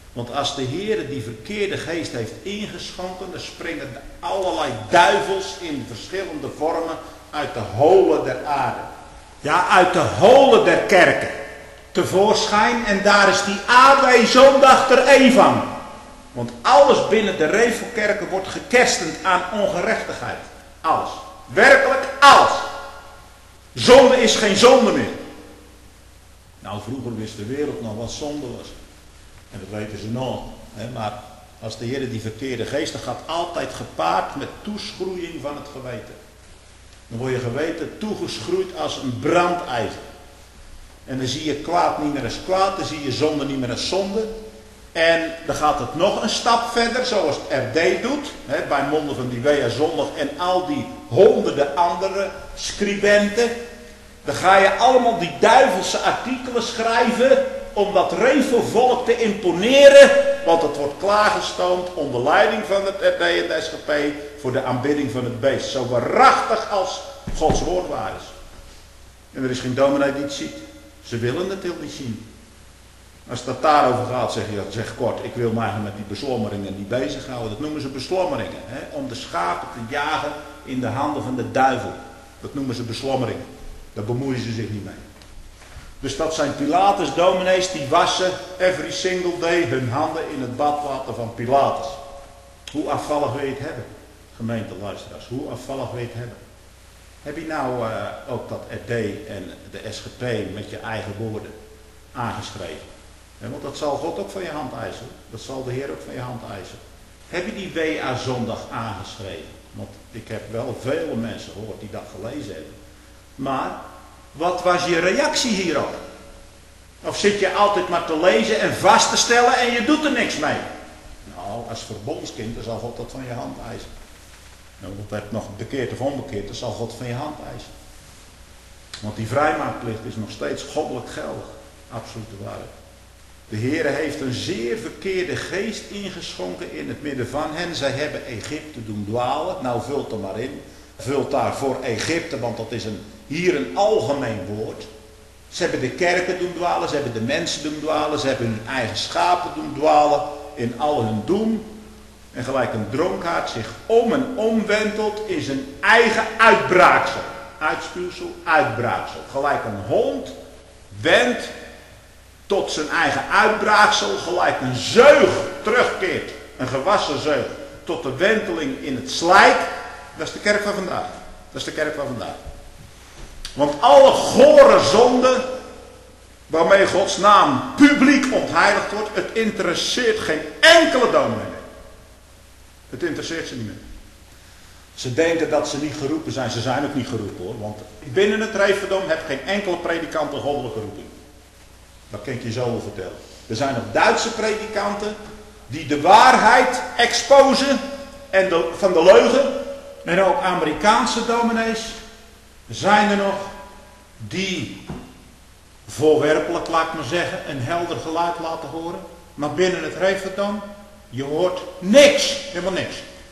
Want als de Heer die verkeerde geest heeft ingeschonken, dan springen allerlei duivels in verschillende vormen uit de holen der aarde. Ja, uit de holen der kerken tevoorschijn. En daar is die A W zondag er één van. Want alles binnen de Revelkerken wordt gekerstend aan ongerechtigheid. Alles. Werkelijk alles. Zonde is geen zonde meer. Nou, vroeger wist de wereld nog wat zonde was. En dat weten ze nog. Hè? Maar als de Heer die verkeerde geest, dat gaat altijd gepaard met toeschroeiing van het geweten. Dan word je geweten toegeschroeid als een brandijzer. En dan zie je kwaad niet meer als kwaad, dan zie je zonde niet meer als zonde. En dan gaat het nog een stap verder, zoals het R D doet, hè, bij monden van die W A Zondag en al die honderden andere scribenten. Dan ga je allemaal die duivelse artikelen schrijven om dat Revelvolk te imponeren, want het wordt klaargestoomd onder leiding van het R D en de S G P voor de aanbidding van het beest. Zo waarachtig als Gods woord waar is. En er is geen dominee die het ziet. Ze willen het heel niet zien. Als het daarover gaat, zeg je, zeg kort, ik wil mij met die beslommeringen niet bezighouden. Dat noemen ze beslommeringen. Hè? Om de schapen te jagen in de handen van de duivel. Dat noemen ze beslommeringen. Daar bemoeien ze zich niet mee. Dus dat zijn Pilatus dominees die wassen every single day hun handen in het badwater van Pilatus. Hoe afvallig wil je het hebben? Gemeente luisteraars, hoe afvallig wil je het hebben? Heb je nou uh, ook dat R D en de S G P met je eigen woorden aangeschreven? Ja, want dat zal God ook van je hand eisen. Dat zal de Heer ook van je hand eisen. Heb je die W A Zondag aangeschreven? Want ik heb wel vele mensen gehoord die dat gelezen hebben. Maar wat was je reactie hierop? Of zit je altijd maar te lezen en vast te stellen en je doet er niks mee? Nou, als verbondskind dan zal God dat van je hand eisen. Nou, dat werd nog bekeerd of onbekeerd, dan zal God van je hand eisen. Want die vrijmaakplicht is nog steeds goddelijk geldig. Absolute waarheid. De Heer heeft een zeer verkeerde geest ingeschonken in het midden van hen. Zij hebben Egypte doen dwalen. Nou, vult er maar in. Vult daar voor Egypte, want dat is een, hier een algemeen woord. Ze hebben de kerken doen dwalen, ze hebben de mensen doen dwalen, ze hebben hun eigen schapen doen dwalen in al hun doen. En gelijk een dronkaard zich om en om wentelt in zijn eigen uitbraaksel. Uitspuwsel, uitbraaksel. Gelijk een hond wendt tot zijn eigen uitbraaksel, gelijk een zeug terugkeert, een gewassen zeug, tot de wenteling in het slijk. Dat is de kerk van vandaag. Dat is de kerk van vandaag. Want alle gore zonden waarmee Gods naam publiek ontheiligd wordt, het interesseert geen enkele dominee meer. Het interesseert ze niet meer. Ze denken dat ze niet geroepen zijn. Ze zijn ook niet geroepen hoor. Want binnen het Reverdom heb geen enkele predikant een goddelijke roeping. Dat kan ik je zo wel vertellen. Er zijn nog Duitse predikanten die de waarheid exposen en de, van de leugen. En ook Amerikaanse dominees zijn er nog die voorwerpelijk, laat ik maar zeggen, een helder geluid laten horen. Maar binnen het Reverdom, je hoort niks, helemaal niks.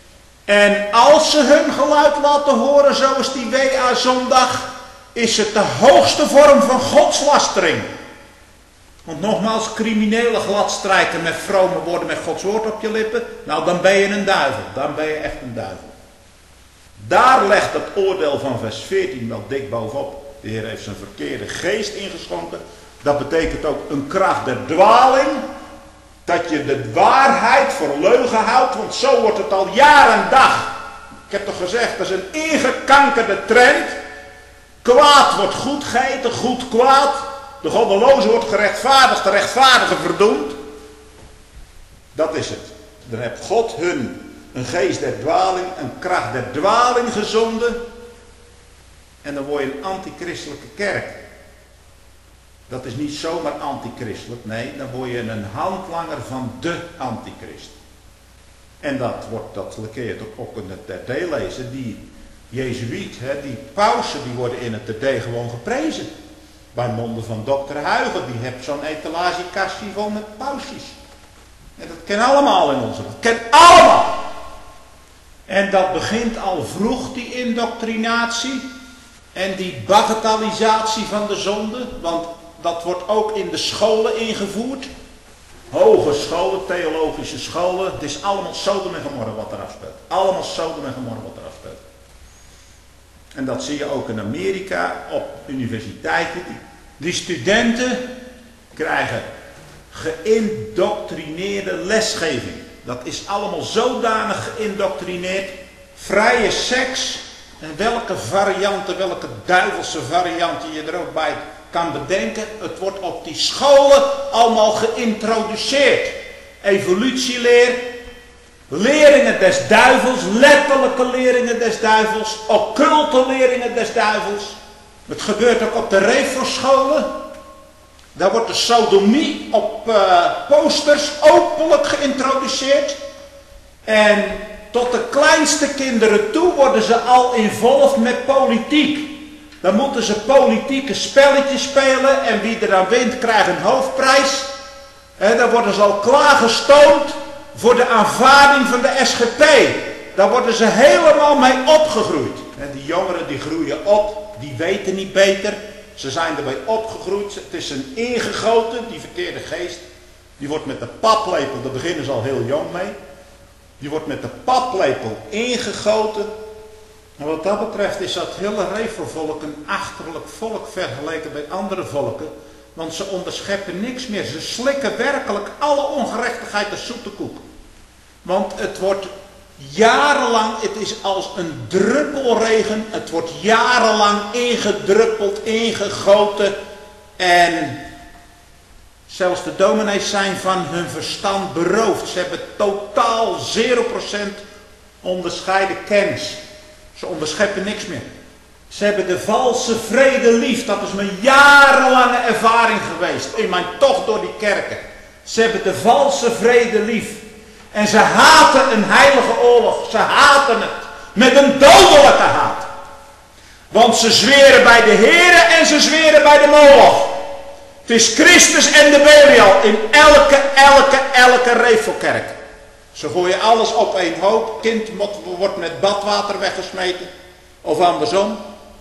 En als ze hun geluid laten horen, zoals die W A Zondag, is het de hoogste vorm van godslastering. Want nogmaals, criminelen gladstrijken met vrome woorden met Gods woord op je lippen, nou dan ben je een duivel, dan ben je echt een duivel. Daar legt het oordeel van vers veertien wel dik bovenop. De Heer heeft zijn verkeerde geest ingeschonken. Dat betekent ook een kracht der dwaling. Dat je de waarheid voor leugen houdt, want zo wordt het al jaar en dag. Ik heb toch gezegd, dat is een ingekankerde trend. Kwaad wordt goed geheten, goed kwaad. De goddeloze wordt gerechtvaardigd, de rechtvaardige verdoemd. Dat is het. Dan heeft God hun een geest der dwaling, een kracht der dwaling gezonden. En dan word je een antichristelijke kerk. Dat is niet zomaar antichristelijk, nee, dan word je een handlanger van de antichrist. En dat wordt, dat kun je toch ook in het R D lezen, die Jezuïet, hè, die pausen, die worden in het R D gewoon geprezen. Bij monden van dokter Huigen, die heeft zo'n etalagekastje vol met pausjes. En dat ken allemaal in onze land, dat ken allemaal. En dat begint al vroeg, die indoctrinatie en die bagatellisatie van de zonde, want dat wordt ook in de scholen ingevoerd. hogescholen, theologische scholen. Het is allemaal Sodom en Gomorra wat er afspeelt. Allemaal Sodom en Gomorra wat er afspeelt. En dat zie je ook in Amerika op universiteiten. Die studenten krijgen geïndoctrineerde lesgeving. Dat is allemaal zodanig geïndoctrineerd. Vrije seks. En welke varianten, welke duivelse varianten je er ook bij kan bedenken. Het wordt op die scholen allemaal geïntroduceerd. Evolutieleer. Leringen des duivels. Letterlijke leringen des duivels. Occulte leringen des duivels. Het gebeurt ook op de Refo-scholen. Daar wordt de sodomie op uh, posters openlijk geïntroduceerd. En tot de kleinste kinderen toe worden ze al involved met politiek. Dan moeten ze politieke spelletjes spelen. En wie er dan wint krijgt een hoofdprijs. En dan worden ze al klaargestoomd voor de aanvaarding van de S G P. Daar worden ze helemaal mee opgegroeid. En die jongeren die groeien op. Die weten niet beter. Ze zijn erbij opgegroeid. Het is een ingegoten, die verkeerde geest. Die wordt met de paplepel, daar beginnen ze al heel jong mee. Die wordt met de paplepel ingegoten. En wat dat betreft is dat hele Refo-volk een achterlijk volk vergeleken bij andere volken. Want ze onderscheppen niks meer. Ze slikken werkelijk alle ongerechtigheid als zoete koek. Want het wordt jarenlang, het is als een druppelregen. Het wordt jarenlang ingedruppeld, ingegoten. En zelfs de dominees zijn van hun verstand beroofd. Ze hebben totaal zero procent onderscheiden kennis. Ze onderscheppen niks meer. Ze hebben de valse vrede lief. Dat is mijn jarenlange ervaring geweest. In mijn tocht door die kerken. Ze hebben de valse vrede lief. En ze haten een heilige oorlog. Ze haten het. Met een dodelijke haat. Want ze zweren bij de Here en ze zweren bij de Moloch. Het is Christus en de Belial in elke, elke, elke Refo-kerk. Ze gooien alles op één hoop. Kind wordt met badwater weggesmeten. Of andersom.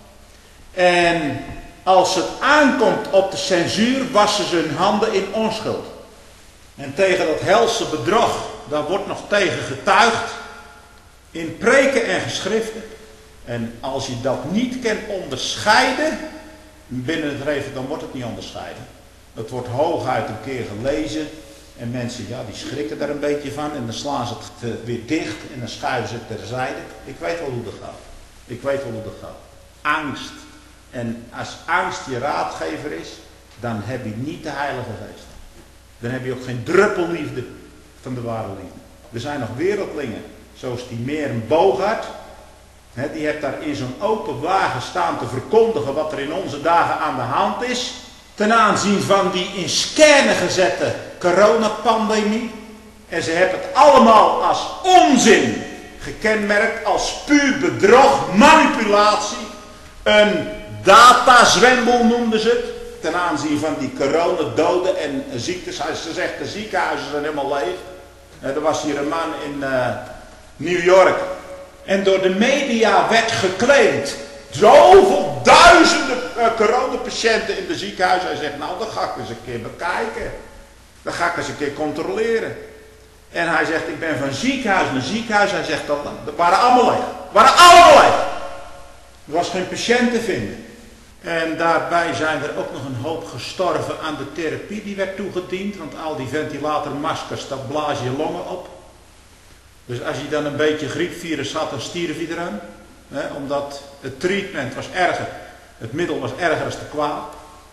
En als het aankomt op de censuur, wassen ze hun handen in onschuld. En tegen dat helse bedrog, daar wordt nog tegen getuigd. In preken en geschriften. En als je dat niet kan onderscheiden, binnen het Refo, dan wordt het niet onderscheiden. Het wordt hooguit een keer gelezen. En mensen, ja, die schrikken daar een beetje van. En dan slaan ze het weer dicht. En dan schuiven ze het terzijde. Ik weet wel hoe dat gaat. Ik weet wel hoe dat gaat. Angst. En als angst je raadgever is, dan heb je niet de Heilige Geest. Dan heb je ook geen druppel liefde van de ware liefde. Er zijn nog wereldlingen, zoals die Meren Bogart. He, die heeft daar in zo'n open wagen staan te verkondigen wat er in onze dagen aan de hand is. Ten aanzien van die in scène gezette coronapandemie. En ze hebben het allemaal als onzin gekenmerkt, als puur bedrog, manipulatie. Een datazwembel noemden ze het. Ten aanzien van die coronadoden en ziektes. Ze zegt de ziekenhuizen zijn helemaal leeg. Er was hier een man in uh, New York. En door de media werd geclaimd. Zoveel duizenden uh, coronapatiënten in de ziekenhuizen. Hij zegt, nou, dat ga ik eens een keer bekijken. Dat ga ik eens een keer controleren. En hij zegt, ik ben van ziekenhuis naar ziekenhuis. Hij zegt, dat waren allemaal leeg. waren allemaal leeg. Er was geen patiënt te vinden. En daarbij zijn er ook nog een hoop gestorven aan de therapie die werd toegediend. Want al die ventilatormaskers, dat blaas je longen op. Dus als je dan een beetje griepvirus had, dan stierf je eraan. Hè, omdat het treatment was erger. Het middel was erger dan de kwaal.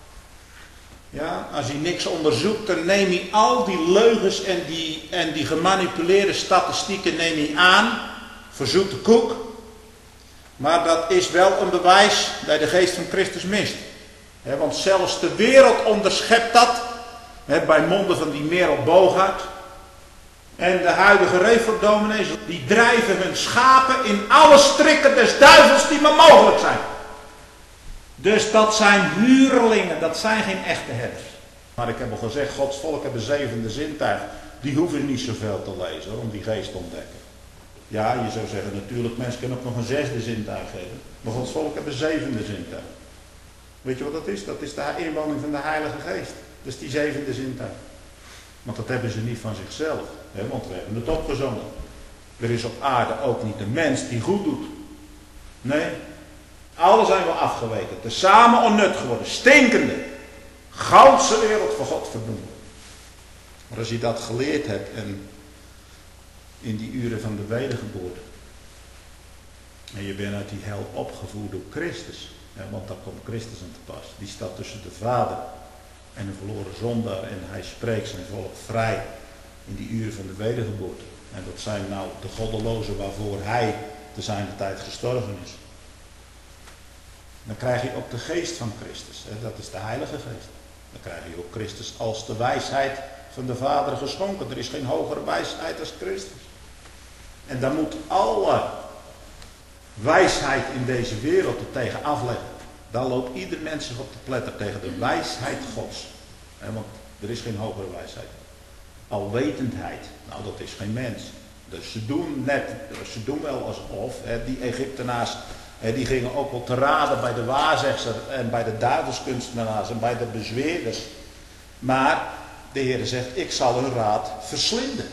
Ja, als je niks onderzoekt, dan neem je al die leugens en die, en die gemanipuleerde statistieken neem je aan. Voor zoete koek. Maar dat is wel een bewijs dat je de geest van Christus mist. He, want zelfs de wereld onderschept dat. He, bij monden van die Merel Bogart. En de huidige Refo-dominees, die drijven hun schapen in alle strikken des duivels die maar mogelijk zijn. Dus dat zijn huurlingen, dat zijn geen echte herders. Maar ik heb al gezegd, Gods volk hebben zevende zintuig. Die hoeven niet zoveel te lezen hoor, om die geest te ontdekken. Ja, je zou zeggen, natuurlijk, mensen kunnen ook nog een zesde zintuig geven. Maar Gods volk hebben zevende zintuig. Weet je wat dat is? Dat is de inwoning van de Heilige Geest. Dat is die zevende zintuig. Want dat hebben ze niet van zichzelf. Hè? Want we hebben het opgezongen. Er is op aarde ook niet een mens die goed doet. Nee. Alle zijn we afgeweken. Tezamen onnut geworden. Stinkende. Goudse wereld voor God vernoemd. Maar als je dat geleerd hebt en in die uren van de wedergeboorte. En je bent uit die hel opgevoerd door Christus. Ja, want daar komt Christus aan te pas. Die staat tussen de Vader en de verloren zondaar. En hij spreekt zijn volk vrij in die uren van de wedergeboorte. En dat zijn nou de goddelozen waarvoor hij te zijner tijd gestorven is. Dan krijg je ook de geest van Christus. Hè? Dat is de Heilige Geest. Dan krijg je ook Christus als de wijsheid van de Vader geschonken. Er is geen hogere wijsheid als Christus. En dan moet alle wijsheid in deze wereld er tegen afleggen. Dan loopt ieder mens zich op de pletter tegen de wijsheid Gods. Hè? Want er is geen hogere wijsheid. Alwetendheid, nou dat is geen mens. Dus ze doen net, ze doen wel alsof, hè, die Egyptenaars, hè, die gingen ook wel te raden bij de waarzegster en bij de duivelskunstenaars en bij de bezweerders. Maar de Heer zegt, ik zal hun raad verslinden.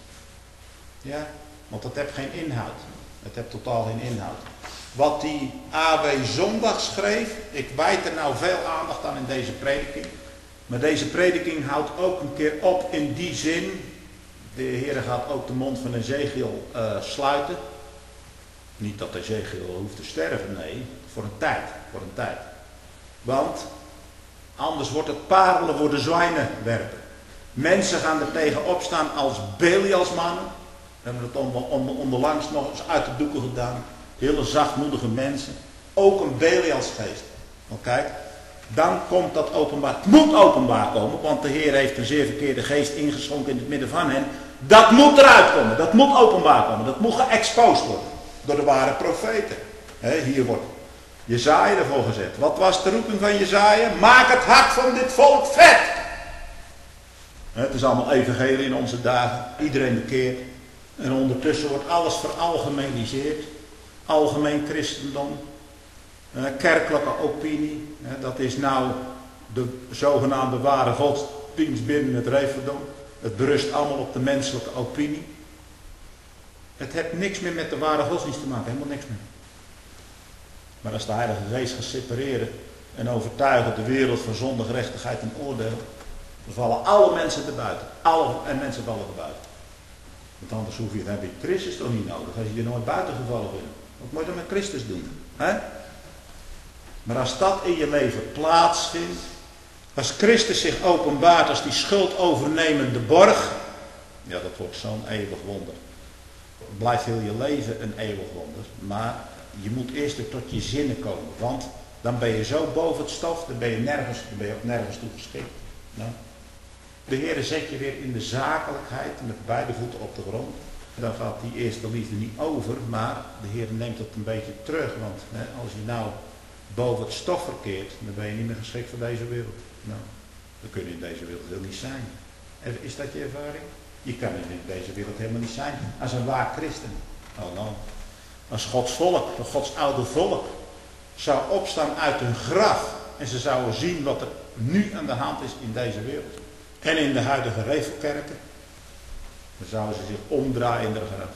Ja, want dat heeft geen inhoud. Het heeft totaal geen inhoud. Wat die A W Zondag schreef, ik wijd er nou veel aandacht aan in deze prediking. Maar deze prediking houdt ook een keer op in die zin. De Heer gaat ook de mond van Ezechiel uh, sluiten. Niet dat Ezechiel hoeft te sterven, nee. Voor een tijd, voor een tijd. Want anders wordt het parelen voor de zwijnen werpen. Mensen gaan er tegen opstaan als Belialsmannen. We hebben het onder, onder, onderlangs nog eens uit de doeken gedaan. Hele zachtmoedige mensen. Ook een Belialsgeest. Want kijk, dan komt dat openbaar. Het moet openbaar komen, want de Heer heeft een zeer verkeerde geest ingeschonken in het midden van hen. Dat moet eruit komen, dat moet openbaar komen, dat moet geëxposed worden door de ware profeten. He, hier wordt Jesaja ervoor gezet. Wat was de roeping van Jesaja? Maak het hart van dit volk vet. He, het is allemaal evangelie in onze dagen, iedereen bekeert. En ondertussen wordt alles veralgemeniseerd. Algemeen christendom. Uh, kerkelijke opinie, uh, dat is nou de zogenaamde ware godsdienst binnen het Referdom. Het berust allemaal op de menselijke opinie. Het heeft niks meer met de ware godsdienst te maken, helemaal niks meer. Maar als de Heilige Geest gaat separeren en overtuigen de wereld van zonde, gerechtigheid en oordeel, dan vallen alle mensen erbuiten. Alle en mensen vallen erbuiten. Want anders hoef je, dan heb je Christus toch niet nodig, als je er nooit buiten gevallen bent. Wat moet je dan met Christus doen? Hè? Maar als dat in je leven plaatsvindt, als Christus zich openbaart als die schuldovernemende borg, ja, dat wordt zo'n eeuwig wonder. Het blijft heel je leven een eeuwig wonder, maar je moet eerst er tot je zinnen komen, want dan ben je zo boven het stof, dan ben je nergens, dan ben je ook nergens toe geschikt. Nou, de Heer zet je weer in de zakelijkheid, met beide voeten op de grond. Dan gaat die eerste liefde niet over, maar de Heer neemt het een beetje terug, want hè, als je nou boven het stof verkeert, dan ben je niet meer geschikt voor deze wereld. Nou, dan kun je in deze wereld heel niet zijn. Is dat je ervaring? Je kan in deze wereld helemaal niet zijn als een waar christen. Oh nou, als Gods volk, Gods oude volk, zou opstaan uit hun graf en ze zouden zien wat er nu aan de hand is in deze wereld. En in de huidige revelkerken, dan zouden ze zich omdraaien in de graf.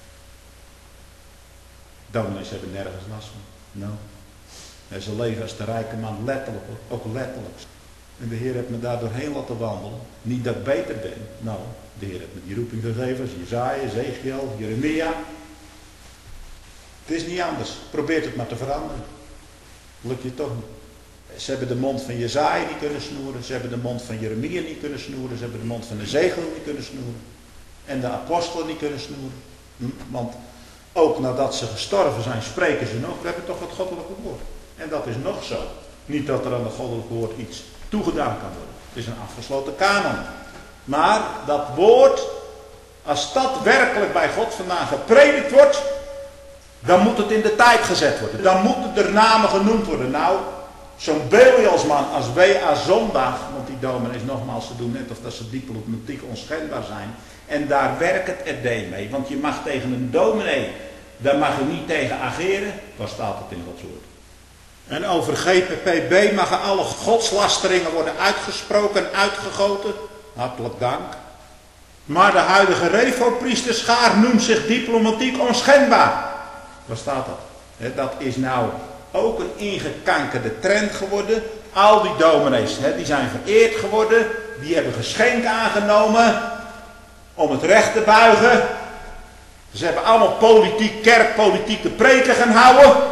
Dominees hebben nergens last van. Nou. En ze leven als de rijke man, letterlijk, ook letterlijk. En de Heer heeft me daar doorheen laten wandelen. Niet dat ik beter ben. Nou, de Heer heeft me die roeping gegeven als Jesaja, Ezechiel, Jeremia. Het is niet anders. Probeer het maar te veranderen. Lukt je toch niet. Ze hebben de mond van Jesaja niet kunnen snoeren. Ze hebben de mond van Jeremia niet kunnen snoeren. Ze hebben de mond van Ezechiel niet kunnen snoeren. En de apostelen niet kunnen snoeren. Want ook nadat ze gestorven zijn, spreken ze nog. We hebben toch het goddelijke woord. En dat is nog zo. Niet dat er aan het goddelijke woord iets toegedaan kan worden. Het is een afgesloten kanon. Maar dat woord, als dat werkelijk bij God vandaan gepredikt wordt, dan moet het in de tijd gezet worden. Dan moeten er namen genoemd worden. Nou, zo'n Belialsman als W A Zondag, want die dominees nogmaals, ze doen net of dat ze diplomatiek onschendbaar zijn. En daar werkt het R D mee. Want je mag tegen een dominee, daar mag je niet tegen ageren. Waar staat het in Gods woord? En over G P P B mag alle godslasteringen worden uitgesproken en uitgegoten. Hartelijk dank. Maar de huidige Refo-priesterschaar noemt zich diplomatiek onschendbaar. Waar staat dat? He, dat is nou ook een ingekankerde trend geworden. Al die dominees, he, die zijn vereerd geworden. Die hebben geschenk aangenomen om het recht te buigen. Ze hebben allemaal politiek, kerkpolitieke preken gaan houden.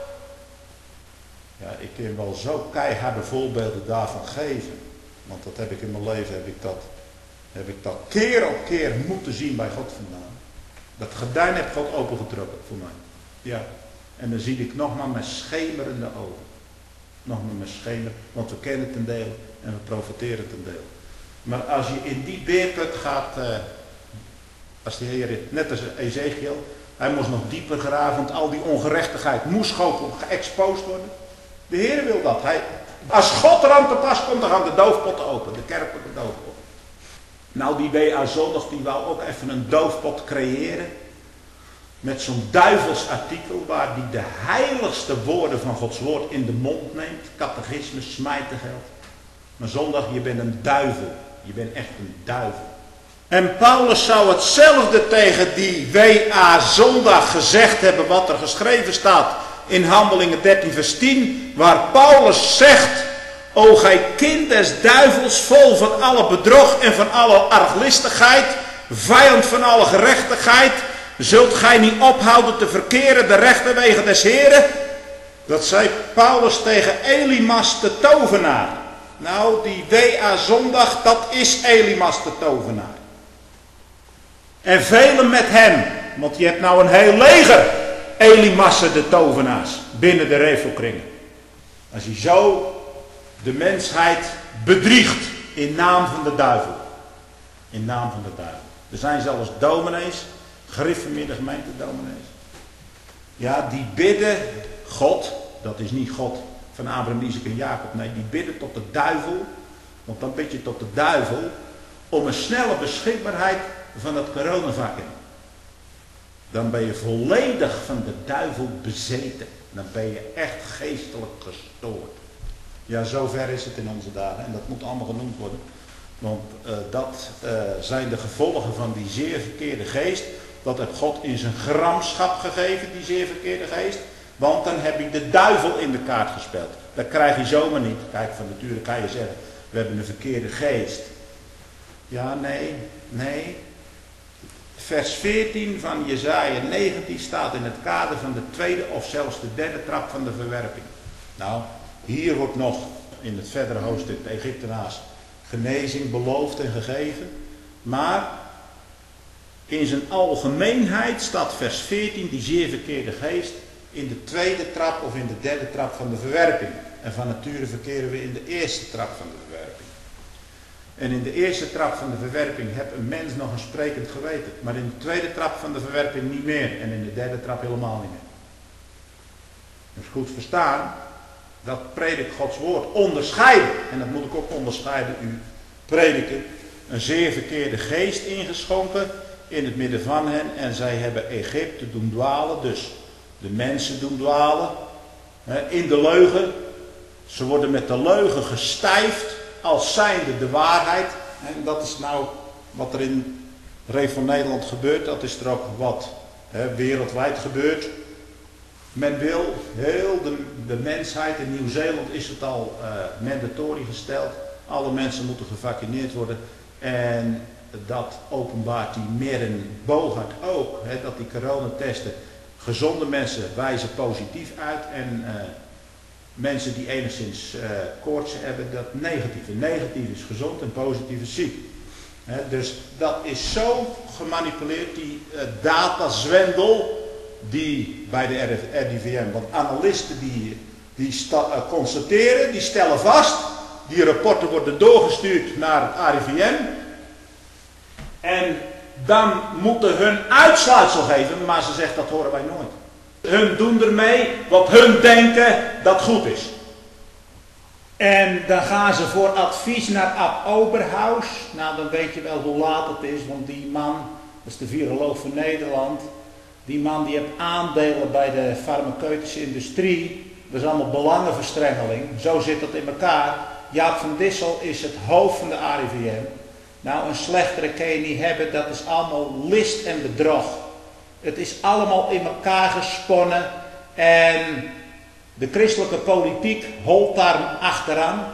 Ja, ik kan wel zo keiharde voorbeelden daarvan geven. Want dat heb ik in mijn leven, heb ik dat, heb ik dat keer op keer moeten zien bij God vandaan. Dat gordijn heeft God opengetrokken voor mij. Ja. En dan zie ik nog maar met schemerende ogen. Nog maar met schemer, want we kennen het een deel en we profiteren het een deel. Maar als je in die beerput gaat, uh, als de Heer, net als Ezekiel, hij moest nog dieper graven, want al die ongerechtigheid moest gewoon geëxposed worden. De Heer wil dat. Hij, als God er aan te pas komt, dan gaan de doofpotten open, de kerkelijke doofpot. Nou, die W A Zondag, die wou ook even een doofpot creëren. Met zo'n duivelsartikel waar die de heiligste woorden van Gods woord in de mond neemt. Catechisme, smijtengeld. Maar zondag, je bent een duivel. Je bent echt een duivel. En Paulus zou hetzelfde tegen die W A Zondag gezegd hebben wat er geschreven staat in Handelingen dertien vers tien. Waar Paulus zegt, o gij kind des duivels, vol van alle bedrog en van alle arglistigheid, vijand van alle gerechtigheid, zult gij niet ophouden te verkeren de rechte wegen des Heren? Dat zei Paulus tegen Elimas de tovenaar. Nou, die W A Zondag, dat is Elimas de tovenaar. En velen met hem, want je hebt nou een heel leger Elimassen de tovenaars binnen de Refo-kringen. Als je zo de mensheid bedriegt in naam van de duivel. In naam van de duivel. Er zijn zelfs dominees, gereformeerde gemeentedominees. Ja, die bidden God, dat is niet God van Abraham, Isaac en Jacob. Nee, die bidden tot de duivel. Want dan bid je tot de duivel om een snelle beschikbaarheid van het coronavaccin. Dan ben je volledig van de duivel bezeten. Dan ben je echt geestelijk gestoord. Ja, zover is het in onze dagen. En dat moet allemaal genoemd worden. Want uh, dat uh, zijn de gevolgen van die zeer verkeerde geest. Dat heeft God in zijn gramschap gegeven, die zeer verkeerde geest. Want dan heb je de duivel in de kaart gespeeld. Dat krijg je zomaar niet. Kijk, van nature kan je zeggen, we hebben een verkeerde geest. Ja, nee, nee. Vers veertien van Jesaja negentien staat in het kader van de tweede of zelfs de derde trap van de verwerping. Nou, hier wordt nog in het verdere hoofdstuk de Egyptenaars genezing beloofd en gegeven. Maar in zijn algemeenheid staat vers veertien, die zeer verkeerde geest, in de tweede trap of in de derde trap van de verwerping. En van nature verkeren we in de eerste trap van de verwerping. En in de eerste trap van de verwerping heb een mens nog een sprekend geweten. Maar in de tweede trap van de verwerping niet meer. En in de derde trap helemaal niet meer. Dus goed verstaan, dat predikt Gods woord. Onderscheiden, en dat moet ik ook onderscheiden, u prediken, een zeer verkeerde geest ingeschonken in het midden van hen. En zij hebben Egypte doen dwalen, dus de mensen doen dwalen, hè, in de leugen. Ze worden met de leugen gestijfd, als zijnde de waarheid. En dat is nou wat er in Reef van Nederland gebeurt. Dat is er ook wat hè, wereldwijd gebeurt. Men wil heel de, de mensheid, in Nieuw-Zeeland is het al uh, mandatory gesteld. Alle mensen moeten gevaccineerd worden. En dat openbaart die Meren Bogart ook. Hè, dat die coronatesten gezonde mensen wijzen positief uit. En uh, mensen die enigszins uh, koorts hebben, dat negatief. En negatief is gezond en positief is ziek. He, dus dat is zo gemanipuleerd, die uh, datazwendel die bij de R I V M, want analisten die, die sta, uh, constateren, die stellen vast, die rapporten worden doorgestuurd naar het R I V M en dan moeten hun uitsluitsel geven, maar ze zegt dat horen wij nooit. Hun doen ermee wat hun denken dat goed is. En dan gaan ze voor advies naar Ab Oberhaus. Nou, dan weet je wel hoe laat het is, want die man, dat is de viroloog van Nederland, die man die heeft aandelen bij de farmaceutische industrie. Dat is allemaal belangenverstrengeling. Zo zit dat in elkaar. Jaap van Dissel is het hoofd van de R I V M. Nou, een slechtere kan je niet hebben, dat is allemaal list en bedrog. Het is allemaal in elkaar gesponnen en de christelijke politiek holt daar achteraan.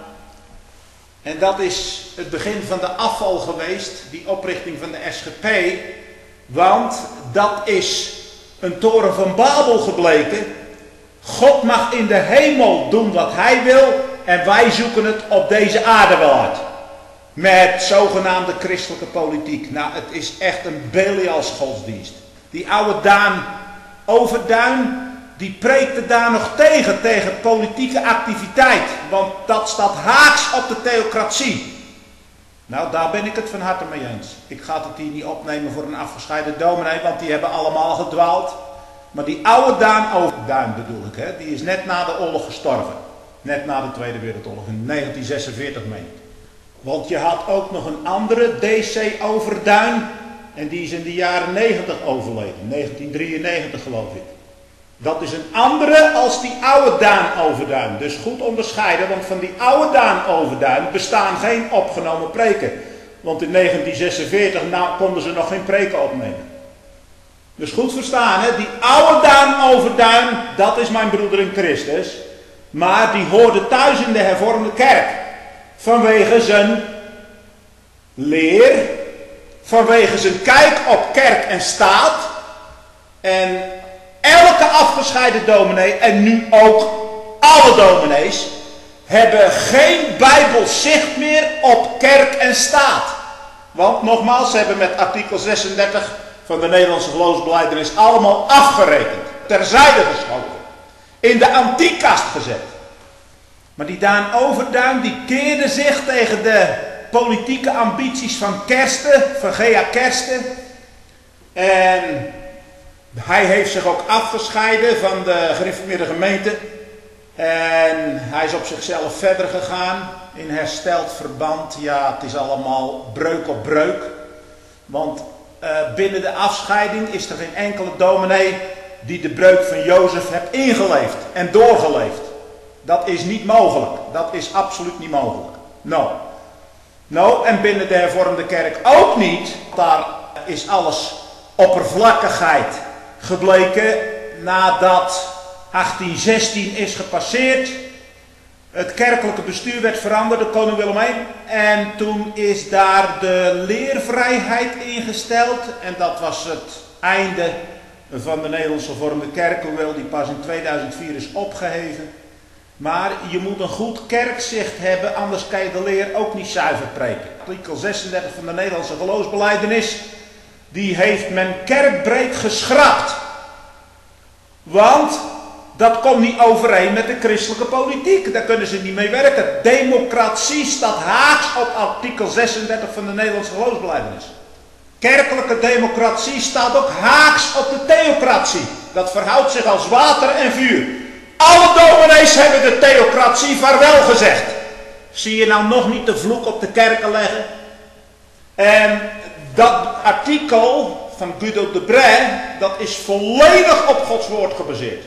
En dat is het begin van de afval geweest, die oprichting van de S G P. Want dat is een toren van Babel gebleken. God mag in de hemel doen wat hij wil en wij zoeken het op deze aarde wel uit. Met zogenaamde christelijke politiek. Nou, het is echt een Belials godsdienst. Die oude Daan Overduin, die preekte daar nog tegen, tegen politieke activiteit. Want dat staat haaks op de theocratie. Nou, daar ben ik het van harte mee eens. Ik ga het hier niet opnemen voor een afgescheiden dominee, want die hebben allemaal gedwaald. Maar die oude Daan Overduin bedoel ik, hè, die is net na de oorlog gestorven. Net na de Tweede Wereldoorlog, in negentien zesenveertig meen ik. Want je had ook nog een andere, D C Overduin, en die is in de jaren negentig overleden, negentien drieënnegentig geloof ik. Dat is een andere als die oude Daan Overduin. Dus goed onderscheiden, want van die oude Daan Overduin bestaan geen opgenomen preken. Want in negentien zesenveertig nou, konden ze nog geen preken opnemen. Dus goed verstaan, hè? Die oude Daan Overduin, dat is mijn broeder in Christus. Maar die hoorde thuis in de hervormde kerk. Vanwege zijn leer, vanwege zijn kijk op kerk en staat. En elke afgescheiden dominee, en nu ook alle dominees, hebben geen bijbelzicht meer op kerk en staat. Want nogmaals, ze hebben met artikel zesendertig van de Nederlandse geloofsbelijdenis allemaal afgerekend. Terzijde geschoven. In de antiekast gezet. Maar die Daan Overduin, die keerde zich tegen de politieke ambities van Kersten, van G A Kersten. En hij heeft zich ook afgescheiden van de gereformeerde gemeente. En hij is op zichzelf verder gegaan in hersteld verband. Ja, het is allemaal breuk op breuk. Want uh, binnen de afscheiding is er geen enkele dominee die de breuk van Jozef heeft ingeleefd en doorgeleefd. Dat is niet mogelijk. Dat is absoluut niet mogelijk. Nou, nou en binnen de hervormde kerk ook niet. Daar is alles oppervlakkigheid gebleken nadat achttien zestien is gepasseerd. Het kerkelijke bestuur werd veranderd door koning Willem de Eerste. En toen is daar de leervrijheid ingesteld. En dat was het einde van de Nederlandse hervormde kerk, hoewel die pas in tweeduizend vier is opgeheven. Maar je moet een goed kerkzicht hebben, anders kan je de leer ook niet zuiver preken. Artikel zesendertig van de Nederlandse geloofsbelijdenis, die heeft men kerkbreed geschrapt. Want dat komt niet overeen met de christelijke politiek. Daar kunnen ze niet mee werken. Democratie staat haaks op artikel zesendertig van de Nederlandse geloofsbelijdenis. Kerkelijke democratie staat ook haaks op de theocratie. Dat verhoudt zich als water en vuur. Alle dominees hebben de theocratie vaarwel gezegd. Zie je nou nog niet de vloek op de kerken leggen? En dat artikel van Guido de Brès, dat is volledig op Gods woord gebaseerd.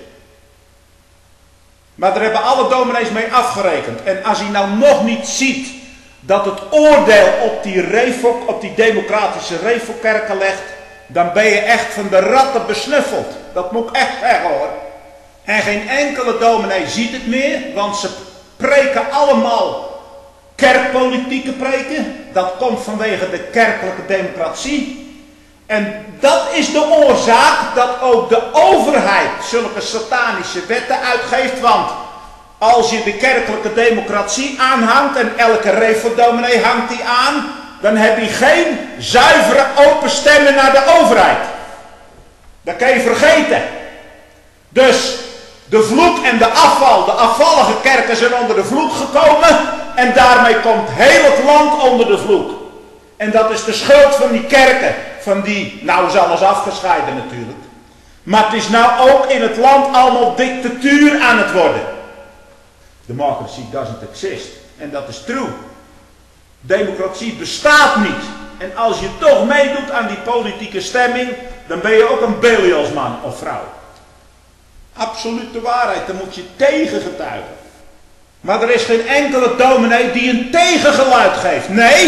Maar daar hebben alle dominees mee afgerekend. En als hij nou nog niet ziet dat het oordeel op die refok, op die democratische refokkerken legt, dan ben je echt van de ratten besnuffeld. Dat moet ik echt zeggen hoor. En geen enkele dominee ziet het meer, want ze preken allemaal kerkpolitieke preken. Dat komt vanwege de kerkelijke democratie. En dat is de oorzaak dat ook de overheid zulke satanische wetten uitgeeft. Want als je de kerkelijke democratie aanhangt en elke refodominee hangt die aan, dan heb je geen zuivere open stemmen naar de overheid. Dat kan je vergeten. Dus de vloek en de afval, de afvallige kerken zijn onder de vloek gekomen en daarmee komt heel het land onder de vloek. En dat is de schuld van die kerken, van die, nou is alles afgescheiden natuurlijk. Maar het is nou ook in het land allemaal dictatuur aan het worden. Democracy doesn't exist. En dat is true. Democratie bestaat niet. En als je toch meedoet aan die politieke stemming, dan ben je ook een Belialsman of vrouw. Absolute waarheid, dan moet je tegengetuigen. Maar er is geen enkele dominee die een tegengeluid geeft. Nee,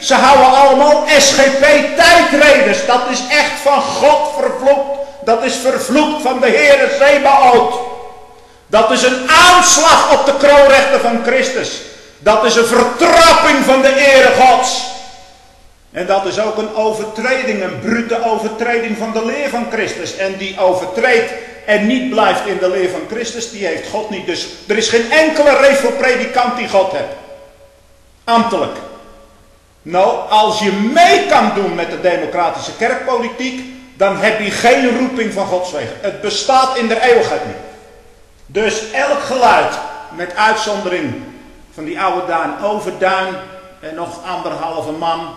Ze houden allemaal S G P-tijdreders. Dat is echt van God vervloekt. Dat is vervloekt van de Heere Zebaoth. Dat is een aanslag op de kroonrechten van Christus. Dat is een vertrapping van de ere Gods. En dat is ook een overtreding, een brute overtreding van de leer van Christus. En die overtreedt en niet blijft in de leer van Christus, die heeft God niet. Dus er is geen enkele revelpredikant die God heeft. Ambtelijk. Nou, als je mee kan doen met de democratische kerkpolitiek, dan heb je geen roeping van Gods wegen. Het bestaat in de eeuwigheid niet. Dus elk geluid, met uitzondering van die oude Duin Overduin en nog anderhalve man.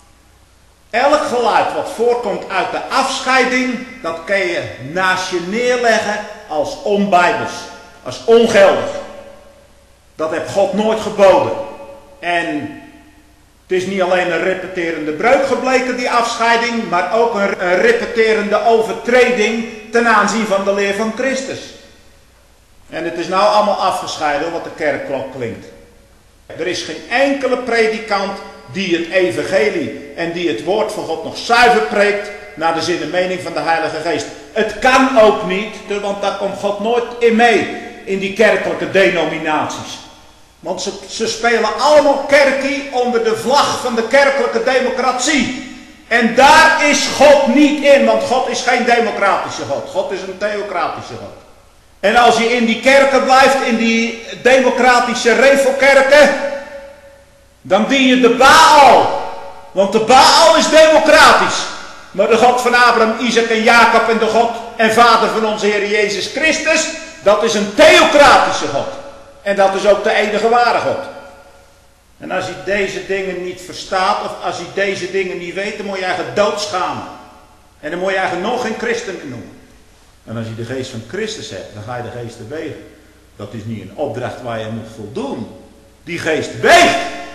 Elk geluid wat voorkomt uit de afscheiding, dat kan je naast je neerleggen als onbijbels, als ongeldig. Dat heeft God nooit geboden. En het is niet alleen een repeterende breuk gebleken, die afscheiding, maar ook een, een repeterende overtreding ten aanzien van de leer van Christus. En het is nou allemaal afgescheiden wat de kerkklok klinkt. Er is geen enkele predikant die het evangelie en die het woord van God nog zuiver preekt naar de zin en mening van de Heilige Geest. Het kan ook niet, want daar komt God nooit in mee, in die kerkelijke denominaties. Want ze, ze spelen allemaal kerkie onder de vlag van de kerkelijke democratie. En daar is God niet in, want God is geen democratische God. God is een theocratische God. En als je in die kerken blijft, in die democratische revelkerken, dan dien je de Baal. Want de Baal is democratisch. Maar de God van Abraham, Isaac en Jacob en de God en Vader van onze Heer Jezus Christus, dat is een theocratische God. En dat is ook de enige ware God. En als je deze dingen niet verstaat, of als je deze dingen niet weet, dan moet je eigenlijk doodschamen. En dan moet je eigenlijk nog geen christen meer noemen. En als je de geest van Christus hebt, dan ga je de geest bewegen. Dat is niet een opdracht waar je moet voldoen. Die geest weegt.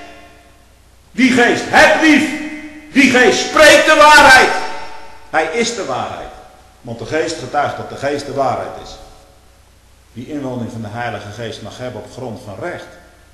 Die geest hebt lief. Die geest spreekt de waarheid. Hij is de waarheid. Want de geest getuigt dat de geest de waarheid is. Die inwoning van de Heilige Geest mag hebben op grond van recht.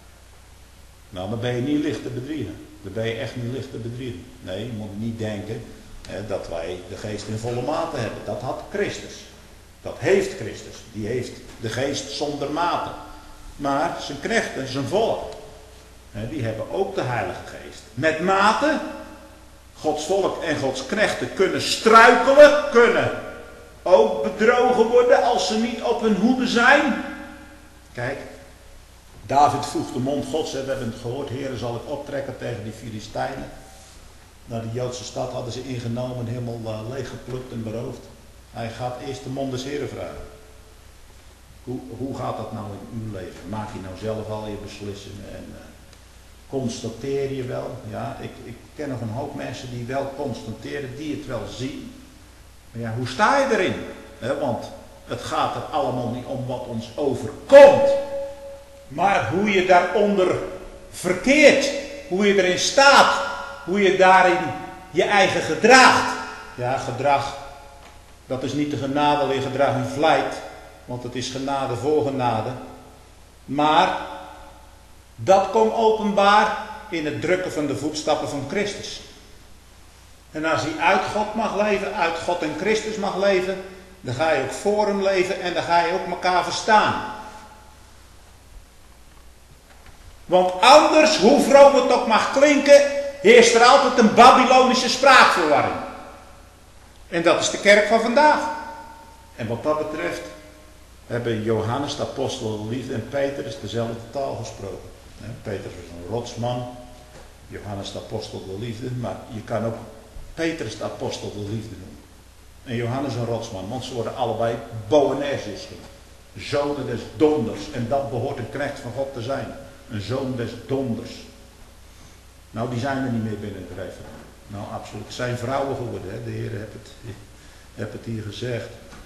Nou, dan ben je niet licht te bedriegen. Dan ben je echt niet licht te bedriegen. Nee, je moet niet denken hè, dat wij de geest in volle mate hebben. Dat had Christus. Dat heeft Christus. Die heeft de geest zonder mate. Maar zijn knechten, zijn volk, hè, die hebben ook de Heilige Geest. Met mate. Gods volk en Gods knechten kunnen struikelen, kunnen ook bedrogen worden als ze niet op hun hoede zijn. Kijk, David voegt de mond Gods, we hebben het gehoord, Heere, zal ik optrekken tegen die Filistijnen. Naar de Joodse stad hadden ze ingenomen, helemaal uh, leeggeplukt en beroofd. Hij gaat eerst de mond des Heeren vragen. Hoe, hoe gaat dat nou in uw leven? Maak je nou zelf al je beslissingen en uh, constateer je wel? Ja, ik, ik ken nog een hoop mensen die wel constateren, die het wel zien. Maar ja, hoe sta je erin? He, want het gaat er allemaal niet om wat ons overkomt. Maar hoe je daaronder verkeert. Hoe je erin staat. Hoe je daarin je eigen gedraagt. Ja, gedrag. Dat is niet de genade alleen gedrag en vlijt. Want het is genade voor genade. Maar dat komt openbaar in het drukken van de voetstappen van Christus. En als je uit God mag leven, uit God en Christus mag leven, dan ga je ook voor hem leven en dan ga je ook elkaar verstaan. Want anders, hoe vroom het ook mag klinken, heerst er altijd een Babylonische spraakverwarring. En dat is de kerk van vandaag. En wat dat betreft hebben Johannes de apostel de liefde en Petrus dezelfde taal gesproken. Petrus was een rotsman, Johannes de apostel de liefde, maar je kan ook Petrus de apostel de liefde noemen. En Johannes een rotsman, want ze worden allebei Boanerges genoemd. Zonen des donders. En dat behoort een knecht van God te zijn. Een zoon des donders. Nou, die zijn er niet meer binnen het Reven. Nou, absoluut. Het zijn vrouwen geworden. Hè? De Heer heeft het, heeft het hier gezegd.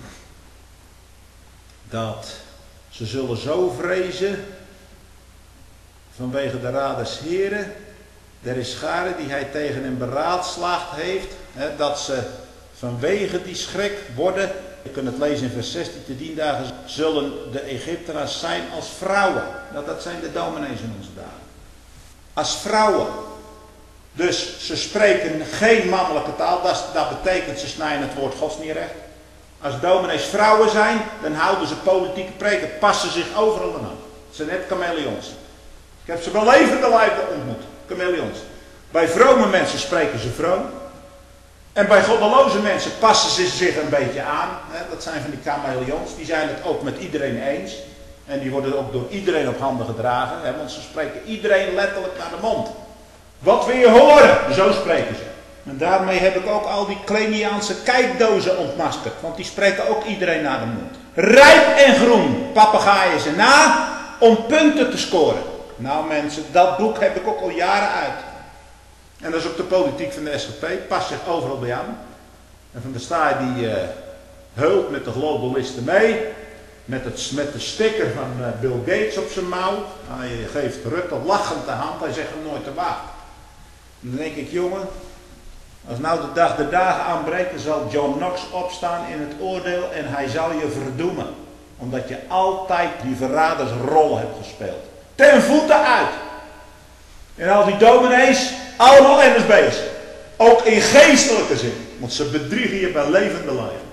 Dat ze zullen zo vrezen vanwege de raad des Heren. Er is scharen die hij tegen hem beraadslaagd heeft. Hè, dat ze vanwege die schrik worden. Je kunt het lezen in vers zestien. Te dien dagen zullen de Egyptenaars zijn als vrouwen. Nou, dat zijn de dominees in onze dagen. Als vrouwen. Dus ze spreken geen mannelijke taal, dat, dat betekent ze snijden het woord Gods niet recht. Als dominees vrouwen zijn, dan houden ze politieke preken, passen zich overal aan. Het zijn net chameleons. Ik heb ze wel levende lijven ontmoet, chameleons. Bij vrome mensen spreken ze vroom. En bij goddeloze mensen passen ze zich een beetje aan. Dat zijn van die chameleons, die zijn het ook met iedereen eens. En die worden ook door iedereen op handen gedragen, want ze spreken iedereen letterlijk naar de mond. Wat wil je horen? Zo spreken ze. En daarmee heb ik ook al die Kleiniaanse kijkdozen ontmaskerd. Want die spreken ook iedereen naar de mond. Rijp en groen papegaaien ze na om punten te scoren. Nou mensen, dat boek heb ik ook al jaren uit. En dat is ook de politiek van de S G P. Past zich overal bij aan. En van der Staaij die uh, heult met de globalisten mee. Met, het, met de sticker van uh, Bill Gates op zijn mouw. Hij geeft Rutte lachend de hand. Hij zegt hem nooit te wacht. En dan denk ik, jongen, als nou de dag de dagen aanbreken, zal John Knox opstaan in het oordeel en hij zal je verdoemen. Omdat je altijd die verradersrol hebt gespeeld. Ten voeten uit. En al die dominees, allemaal N S B's. Ook in geestelijke zin. Want ze bedriegen je bij levende lijven.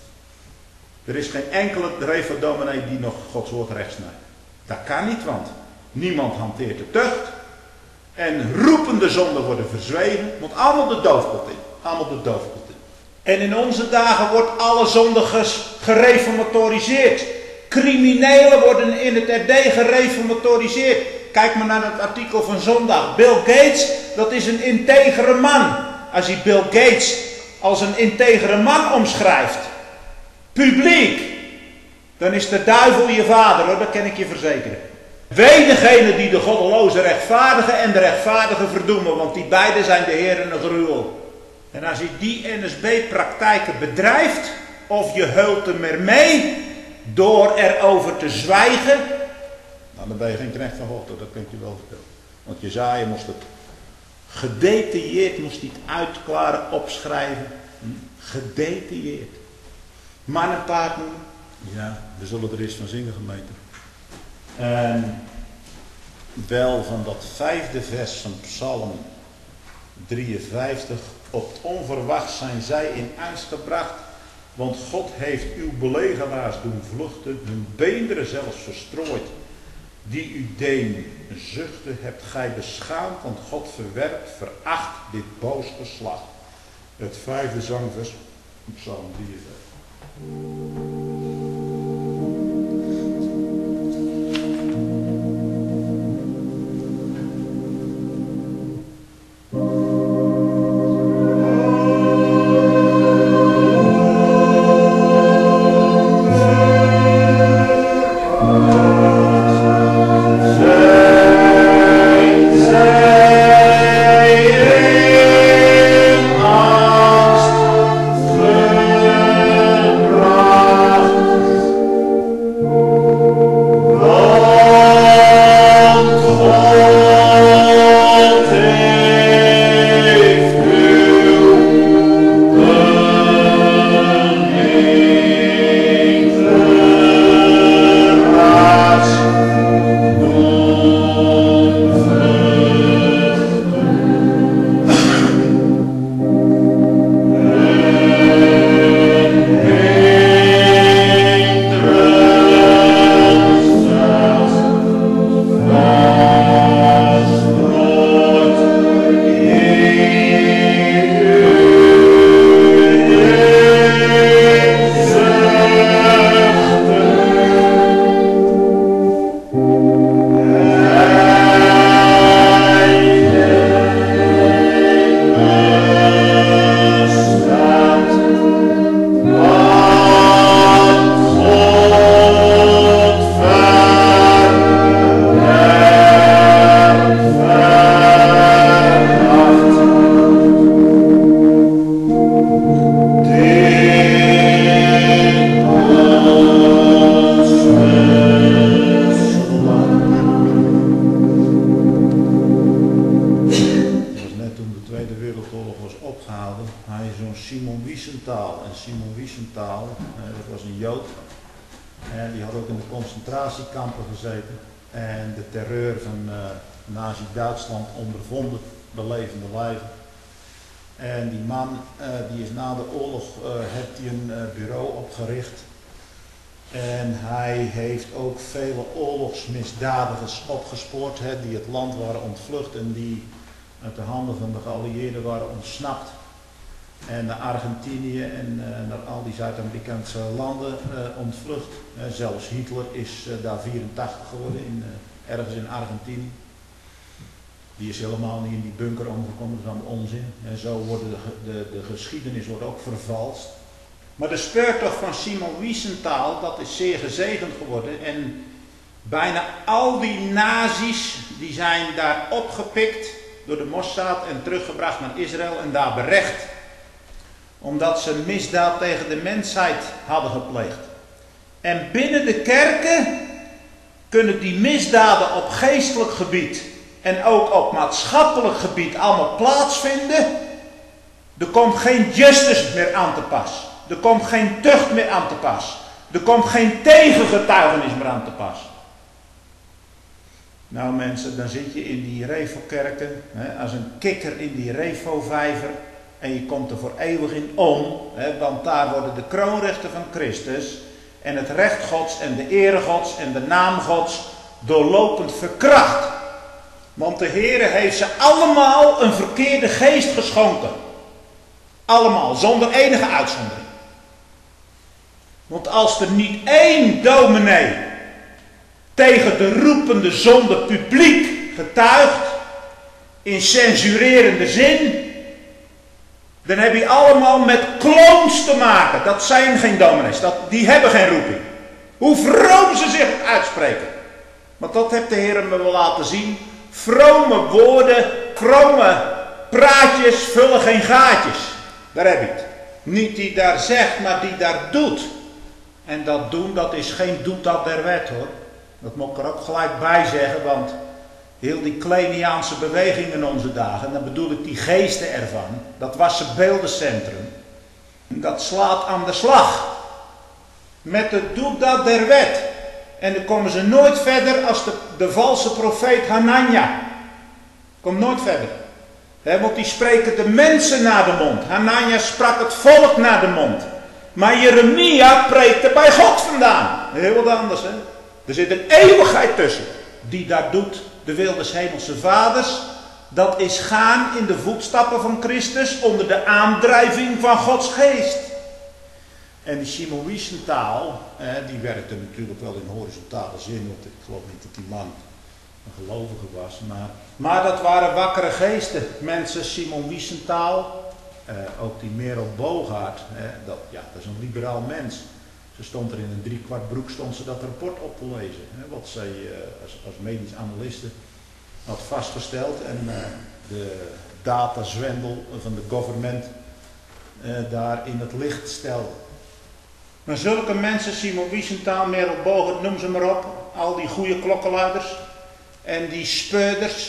Er is geen enkele reformdominee die nog Gods woord recht snijdt. Dat kan niet, want niemand hanteert de tucht. En roepende zonden worden verzwegen. Want allemaal de doofpot in. Allemaal de doofpot in. En in onze dagen wordt alle zonde gereformatoriseerd. Criminelen worden in het R D gereformatoriseerd. Kijk maar naar het artikel van zondag. Bill Gates, dat is een integere man. Als hij Bill Gates als een integere man omschrijft. Publiek. Dan is de duivel je vader, hoor, dat kan ik je verzekeren. Wee degene die de goddeloze rechtvaardigen en de rechtvaardigen verdoemen, want die beide zijn de Heer en de gruwel. En als je die N S B-praktijken bedrijft, of je heult er maar mee, door erover te zwijgen, nou, dan ben je geen knecht van God, dat kan ik je wel vertellen. Want Jesaja moest het gedetailleerd, moest hij het uitklaren, opschrijven. Hm? Gedetailleerd. Man en paard noemen. Ja, we zullen er eens van zingen, gemeente. En wel van dat vijfde vers van Psalm drieënvijftig. Op het onverwacht zijn zij in angst gebracht. Want God heeft uw belegeraars doen vluchten. Hun beenderen zelfs verstrooid. Die u deen zuchten hebt gij beschaamd. Want God verwerpt, veracht dit boos geslacht. Het vijfde zangvers van Psalm drieënvijftig. Concentratiekampen gezeten en de terreur van uh, Nazi-Duitsland ondervonden. belevende lijven. En die man uh, die is na de oorlog uh, heeft hij een uh, bureau opgericht. En hij heeft ook vele oorlogsmisdadigers opgespoord, hè, die het land waren ontvlucht en die uit de handen van de geallieerden waren ontsnapt. En naar Argentinië en uh, naar al die Zuid-Amerikaanse landen uh, ontvlucht. Uh, zelfs Hitler is uh, daar vierentachtig geworden, in, uh, ergens in Argentinië. Die is helemaal niet in die bunker omgekomen, dat is allemaal onzin. En zo wordt de, de, de geschiedenis wordt ook vervalst. Maar de speurtocht van Simon Wiesenthal, dat is zeer gezegend geworden. En bijna al die nazi's, die zijn daar opgepikt door de Mossad en teruggebracht naar Israël en daar berecht. Omdat ze misdaad tegen de mensheid hadden gepleegd. En binnen de kerken kunnen die misdaden op geestelijk gebied en ook op maatschappelijk gebied allemaal plaatsvinden. Er komt geen justice meer aan te pas. Er komt geen tucht meer aan te pas. Er komt geen tegengetuigenis meer aan te pas. Nou mensen, dan zit je in die refokerken, hè, als een kikker in die refovijver. En je komt er voor eeuwig in om, hè, want daar worden de kroonrechten van Christus en het recht Gods en de ere Gods en de naam Gods doorlopend verkracht. Want de Heere heeft ze allemaal een verkeerde geest geschonken. Allemaal, zonder enige uitzondering. Want als er niet één dominee tegen de roepende zonde publiek getuigt, in censurerende zin, dan heb je allemaal met kloons te maken. Dat zijn geen dominees, dat, die hebben geen roeping. Hoe vroom ze zich uitspreken. Want dat heeft de Heer me wel laten zien. Vrome woorden, vrome praatjes vullen geen gaatjes. Daar heb je het. Niet die daar zegt, maar die daar doet. En dat doen, dat is geen doet dat der wet hoor. Dat moet ik er ook gelijk bij zeggen, want heel die Kleiniaanse beweging in onze dagen, en dan bedoel ik die geesten ervan, dat was het beeldencentrum. Dat slaat aan de slag. Met het doet dat der wet. En dan komen ze nooit verder als de, de valse profeet Hanania. Komt nooit verder. He, want die spreken de mensen naar de mond. Hanania sprak het volk naar de mond. Maar Jeremia preekte bij God vandaan. Heel wat anders, hè. Er zit een eeuwigheid tussen. Die daar doet de wil des hemelse vaders. Dat is gaan in de voetstappen van Christus onder de aandrijving van Gods geest. En die Simon Wiesenthal, eh, die werkte natuurlijk wel in horizontale zin, want ik geloof niet dat die man een gelovige was. Maar, maar dat waren wakkere geesten. Mensen, Simon Wiesenthal, eh, ook die Merel Bogaert, eh, dat, ja, dat is een liberaal mens. Ze stond er in een driekwart broek, stond ze dat rapport op te lezen. Hè, wat zij eh, als, als medisch analiste had vastgesteld en uh, de datazwendel van de government uh, daar in het licht stelde. Maar zulke mensen, Simon Wiesenthal, Merel Bogaert, noem ze maar op, al die goede klokkenluiders en die speurders,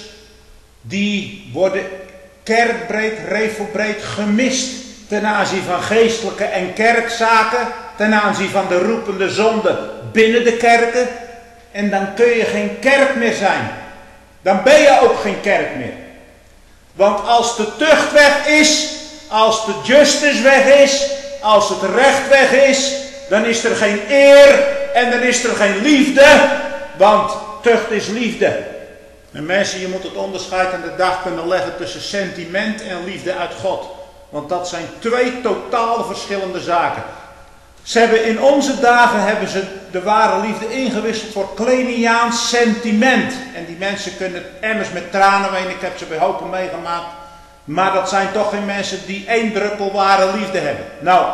die worden kerkbreed, revelbreed gemist ten aanzien van geestelijke en kerkzaken, ten aanzien van de roepende zonde binnen de kerken. En dan kun je geen kerk meer zijn. Dan ben je ook geen kerk meer. Want als de tucht weg is, als de justice weg is, als het recht weg is, dan is er geen eer en dan is er geen liefde, want tucht is liefde. En mensen, je moet het onderscheid aan de dag kunnen leggen tussen sentiment en liefde uit God. Want dat zijn twee totaal verschillende zaken. Ze hebben in onze dagen hebben ze de ware liefde ingewisseld voor Kleiniaans sentiment. En die mensen kunnen emmers met tranen wenen. Ik heb ze bij hopen meegemaakt. Maar dat zijn toch geen mensen die één druppel ware liefde hebben. Nou,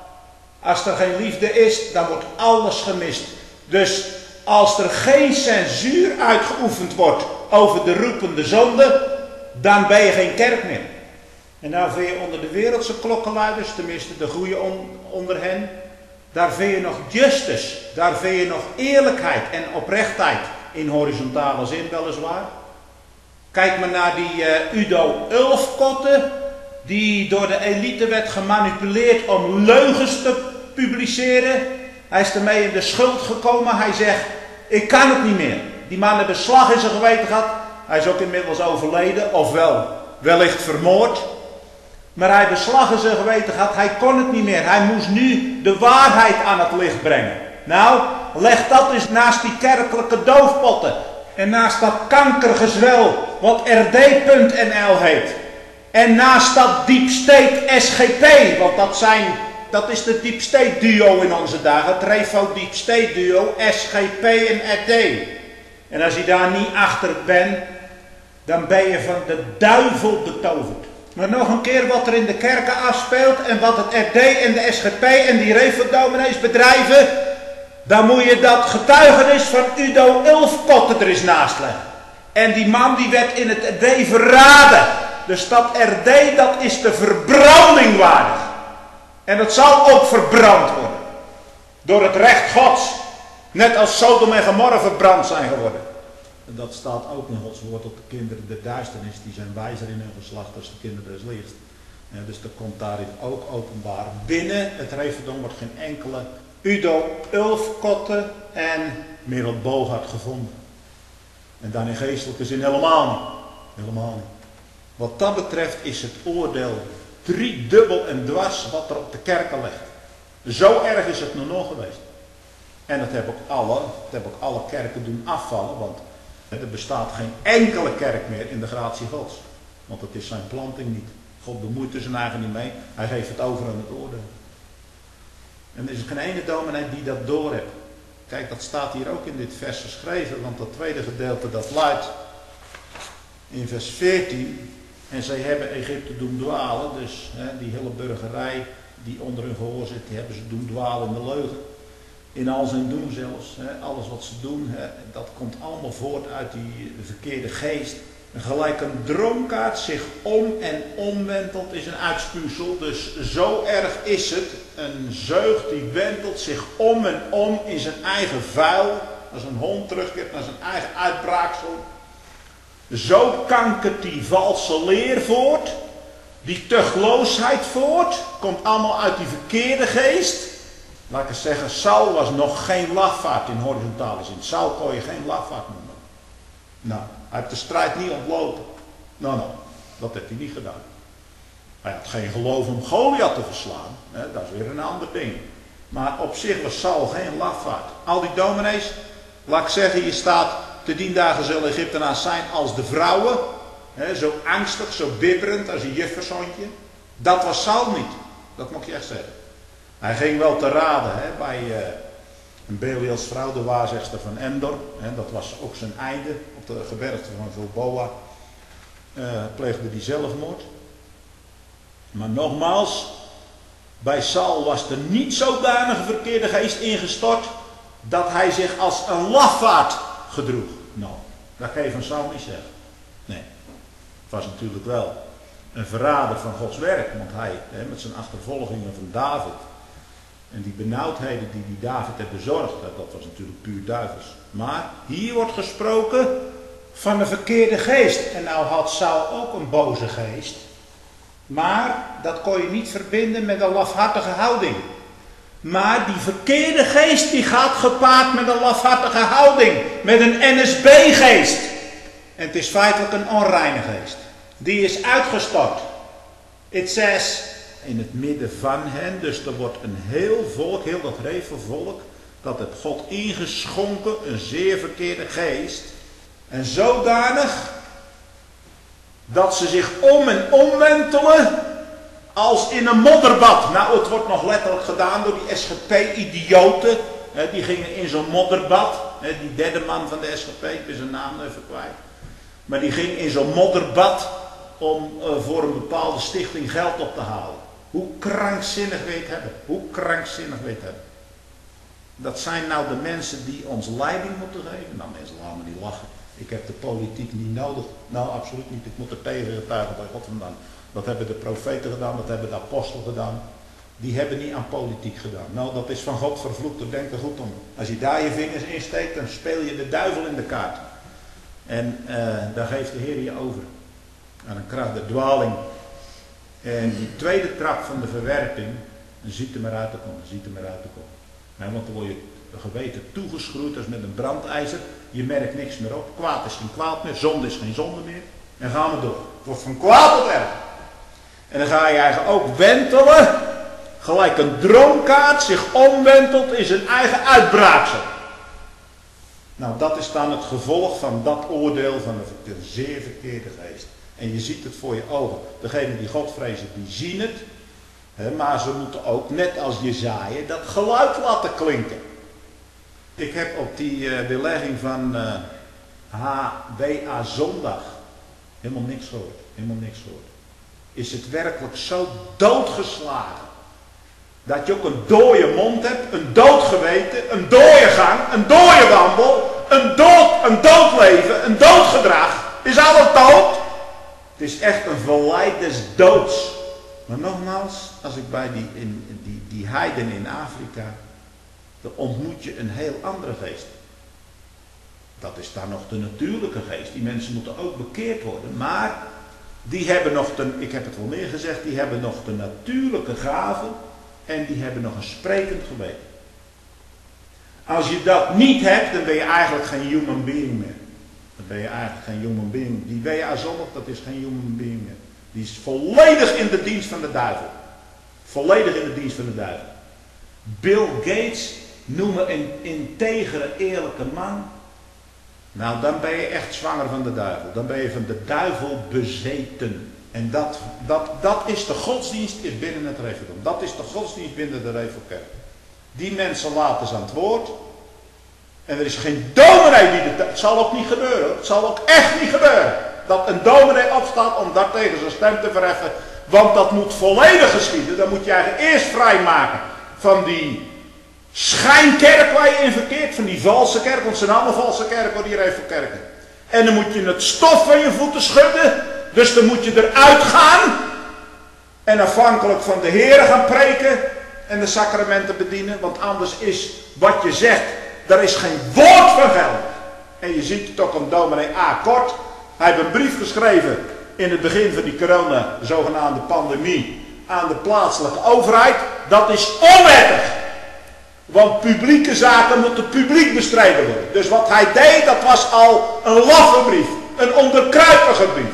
als er geen liefde is, dan wordt alles gemist. Dus als er geen censuur uitgeoefend wordt over de roepende zonde, dan ben je geen kerk meer. En nou vind je onder de wereldse klokkenluiders, tenminste de goede on, onder hen, daar vind je nog justice, daar vind je nog eerlijkheid en oprechtheid, in horizontale zin weliswaar. Kijk maar naar die uh, Udo Ulfkotte, die door de elite werd gemanipuleerd om leugens te publiceren. Hij is ermee in de schuld gekomen, hij zegt, ik kan het niet meer. Die man heeft een slag in zijn geweten gehad, hij is ook inmiddels overleden, ofwel wellicht vermoord. Maar hij beslag in zijn geweten gehad, hij kon het niet meer. Hij moest nu de waarheid aan het licht brengen. Nou, leg dat eens naast die kerkelijke doofpotten. En naast dat kankergezwel wat R D punt N L heet. En naast dat Deep State S G P, want dat, zijn, dat is de Deep State duo in onze dagen. Het Revo Deep State duo, S G P en R D. En als je daar niet achter bent, dan ben je van de duivel betoverd. Maar nog een keer wat er in de kerken afspeelt en wat het R D en de S G P en die Revo-dominees bedrijven, dan moet je dat getuigenis van Udo Ulfkotte er eens naast leggen. En die man die werd in het R D verraden. Dus dat R D, dat is de verbranding waardig. En het zal ook verbrand worden. Door het recht Gods. Net als Sodom en Gomorra verbrand zijn geworden. En dat staat ook in Gods woord, dat de kinderen der duisternis, die zijn wijzer in hun geslacht als de kinderen des lichts. Ja, dus dat komt daarin ook openbaar. Binnen het Reverdom wordt geen enkele Udo Ulfkotte en Merel Bogart gevonden. En dan in geestelijke zin helemaal niet. Helemaal niet. Wat dat betreft is het oordeel driedubbel en dwars wat er op de kerken ligt. Zo erg is het nog nog geweest. En dat hebben ook alle, dat hebben ook alle kerken doen afvallen, want er bestaat geen enkele kerk meer in de gratie Gods. Want het is zijn planting niet. God bemoeit er zijn eigen niet mee. Hij geeft het over aan het oordeel. En er is geen ene dominee die dat doorhebt. Kijk, dat staat hier ook in dit vers geschreven, want dat tweede gedeelte dat luidt in vers veertien. En zij hebben Egypte doen dwalen, dus hè, die hele burgerij die onder hun gehoor zit, die hebben ze doen dwalen in de leugen. In al zijn doen zelfs, hè, alles wat ze doen, hè, dat komt allemaal voort uit die verkeerde geest. En gelijk een droomkaart zich om en omwentelt is een uitspuwsel, dus zo erg is het. Een zeug die wentelt zich om en om in zijn eigen vuil, als een hond terugkeert naar zijn eigen uitbraaksel. Zo kankert die valse leer voort, die tuchtloosheid voort, komt allemaal uit die verkeerde geest. Laat ik eens zeggen, Saul was nog geen lafaard in horizontale zin. Saul kon je geen lafaard noemen. Nou, hij heeft de strijd niet ontlopen. Nou, nou, dat heeft hij niet gedaan. Hij had geen geloof om Goliath te verslaan. Hè, dat is weer een ander ding. Maar op zich was Saul geen lafaard. Al die dominees, laat ik zeggen, hier staat, te dien dagen zullen Egyptenaars zijn als de vrouwen. Hè, zo angstig, zo bibberend als een juffersoontje. Dat was Saul niet. Dat moet je echt zeggen. Hij ging wel te raden hè, bij uh, een Belials vrouw, de waarzegster van Endor. Hè, dat was ook zijn einde. Op de gebergte van Gilboa uh, pleegde hij zelfmoord. Maar nogmaals, bij Saul was er niet zodanige verkeerde geest ingestort dat hij zich als een lafaard gedroeg. Nou, dat kan je van Saul niet zeggen. Nee, het was natuurlijk wel een verrader van Gods werk, want hij hè, met zijn achtervolgingen van David en die benauwdheden die die David heeft bezorgd, dat was natuurlijk puur duivels. Maar hier wordt gesproken van een verkeerde geest. En nou had Saul ook een boze geest. Maar dat kon je niet verbinden met een lafhartige houding. Maar die verkeerde geest die gaat gepaard met een lafhartige houding. Met een N S B-geest. En het is feitelijk een onreine geest. Die is uitgestort. It says, in het midden van hen, dus er wordt een heel volk, heel dat Revo-volk, dat het God ingeschonken, een zeer verkeerde geest. En zodanig dat ze zich om en omwentelen als in een modderbad. Nou, het wordt nog letterlijk gedaan door die S G P-idioten. Die gingen in zo'n modderbad. Die derde man van de S G P, ik ben zijn naam even kwijt. Maar die ging in zo'n modderbad om uh, voor een bepaalde stichting geld op te halen. Hoe krankzinnig wil je het hebben? Hoe krankzinnig wil je het hebben? Dat zijn nou de mensen die ons leiding moeten geven. Nou mensen, laten me niet lachen. Ik heb de politiek niet nodig. Nou, absoluut niet. Ik moet er tegen getuigen bij God vandaan. Dat hebben de profeten gedaan, dat hebben de apostelen gedaan. Die hebben niet aan politiek gedaan. Nou, dat is van God vervloekt, daar denk er goed om. Als je daar je vingers in steekt, dan speel je de duivel in de kaart. En uh, daar geeft de Heer je over. Aan een kracht der dwaling. En die tweede trap van de verwerping, ziet er maar uit te komen, ziet er maar uit te komen. Nou, want dan word je geweten toegeschroeid als met een brandijzer. Je merkt niks meer op. Kwaad is geen kwaad meer, zonde is geen zonde meer. En gaan we door. Het wordt van kwaad tot erg. En dan ga je eigenlijk ook wentelen, gelijk een droomkaart zich omwentelt in zijn eigen uitbraaksel. Nou, dat is dan het gevolg van dat oordeel van een zeer verkeerde geest. En je ziet het voor je ogen. Degenen die God vrezen, die zien het. Hè, maar ze moeten ook, net als Jesaja, dat geluid laten klinken. Ik heb op die uh, belegging van uh, H W A zondag helemaal niks gehoord. Helemaal niks gehoord. Is het werkelijk zo doodgeslagen. Dat je ook een dode mond hebt, een dood geweten, een dode gang, een dode wandel, een dood, een dood leven, een dood gedrag. Is alles dood? Het is echt een verleid des doods. Maar nogmaals, als ik bij die, in, die, die heiden in Afrika, dan ontmoet je een heel andere geest. Dat is daar nog de natuurlijke geest. Die mensen moeten ook bekeerd worden. Maar die hebben nog, de, ik heb het wel meer gezegd, die hebben nog de natuurlijke gaven. En die hebben nog een sprekend geweten. Als je dat niet hebt, dan ben je eigenlijk geen human being meer. Dan ben je eigenlijk geen human being. Die W A zondag, dat is geen human being meer. Die is volledig in de dienst van de duivel. Volledig in de dienst van de duivel. Bill Gates noemen een integere, eerlijke man. Nou, dan ben je echt zwanger van de duivel. Dan ben je van de duivel bezeten. En dat, dat, dat is de godsdienst binnen het Reveldom. Dat is de godsdienst binnen de Revelkerk. Die mensen laten ze aan het woord. En er is geen dominee die het... Het zal ook niet gebeuren. Het zal ook echt niet gebeuren. Dat een dominee opstaat om daartegen zijn stem te verheffen. Want dat moet volledig geschieden. Dan moet je eigenlijk eerst vrijmaken van die schijnkerk waar je in verkeert. Van die valse kerk. Want het zijn allemaal valse kerken, die Revelkerken. En dan moet je het stof van je voeten schudden. Dus dan moet je eruit gaan. En afhankelijk van de Heer gaan preken. En de sacramenten bedienen. Want anders is wat je zegt. Daar is geen woord van geld. En je ziet het ook aan dominee A. Kort. Hij heeft een brief geschreven. In het begin van die corona. Zogenaamde pandemie. Aan de plaatselijke overheid. Dat is onwettig. Want publieke zaken moeten publiek bestreden worden. Dus wat hij deed, dat was al een laffe brief. Een onderkruipige brief.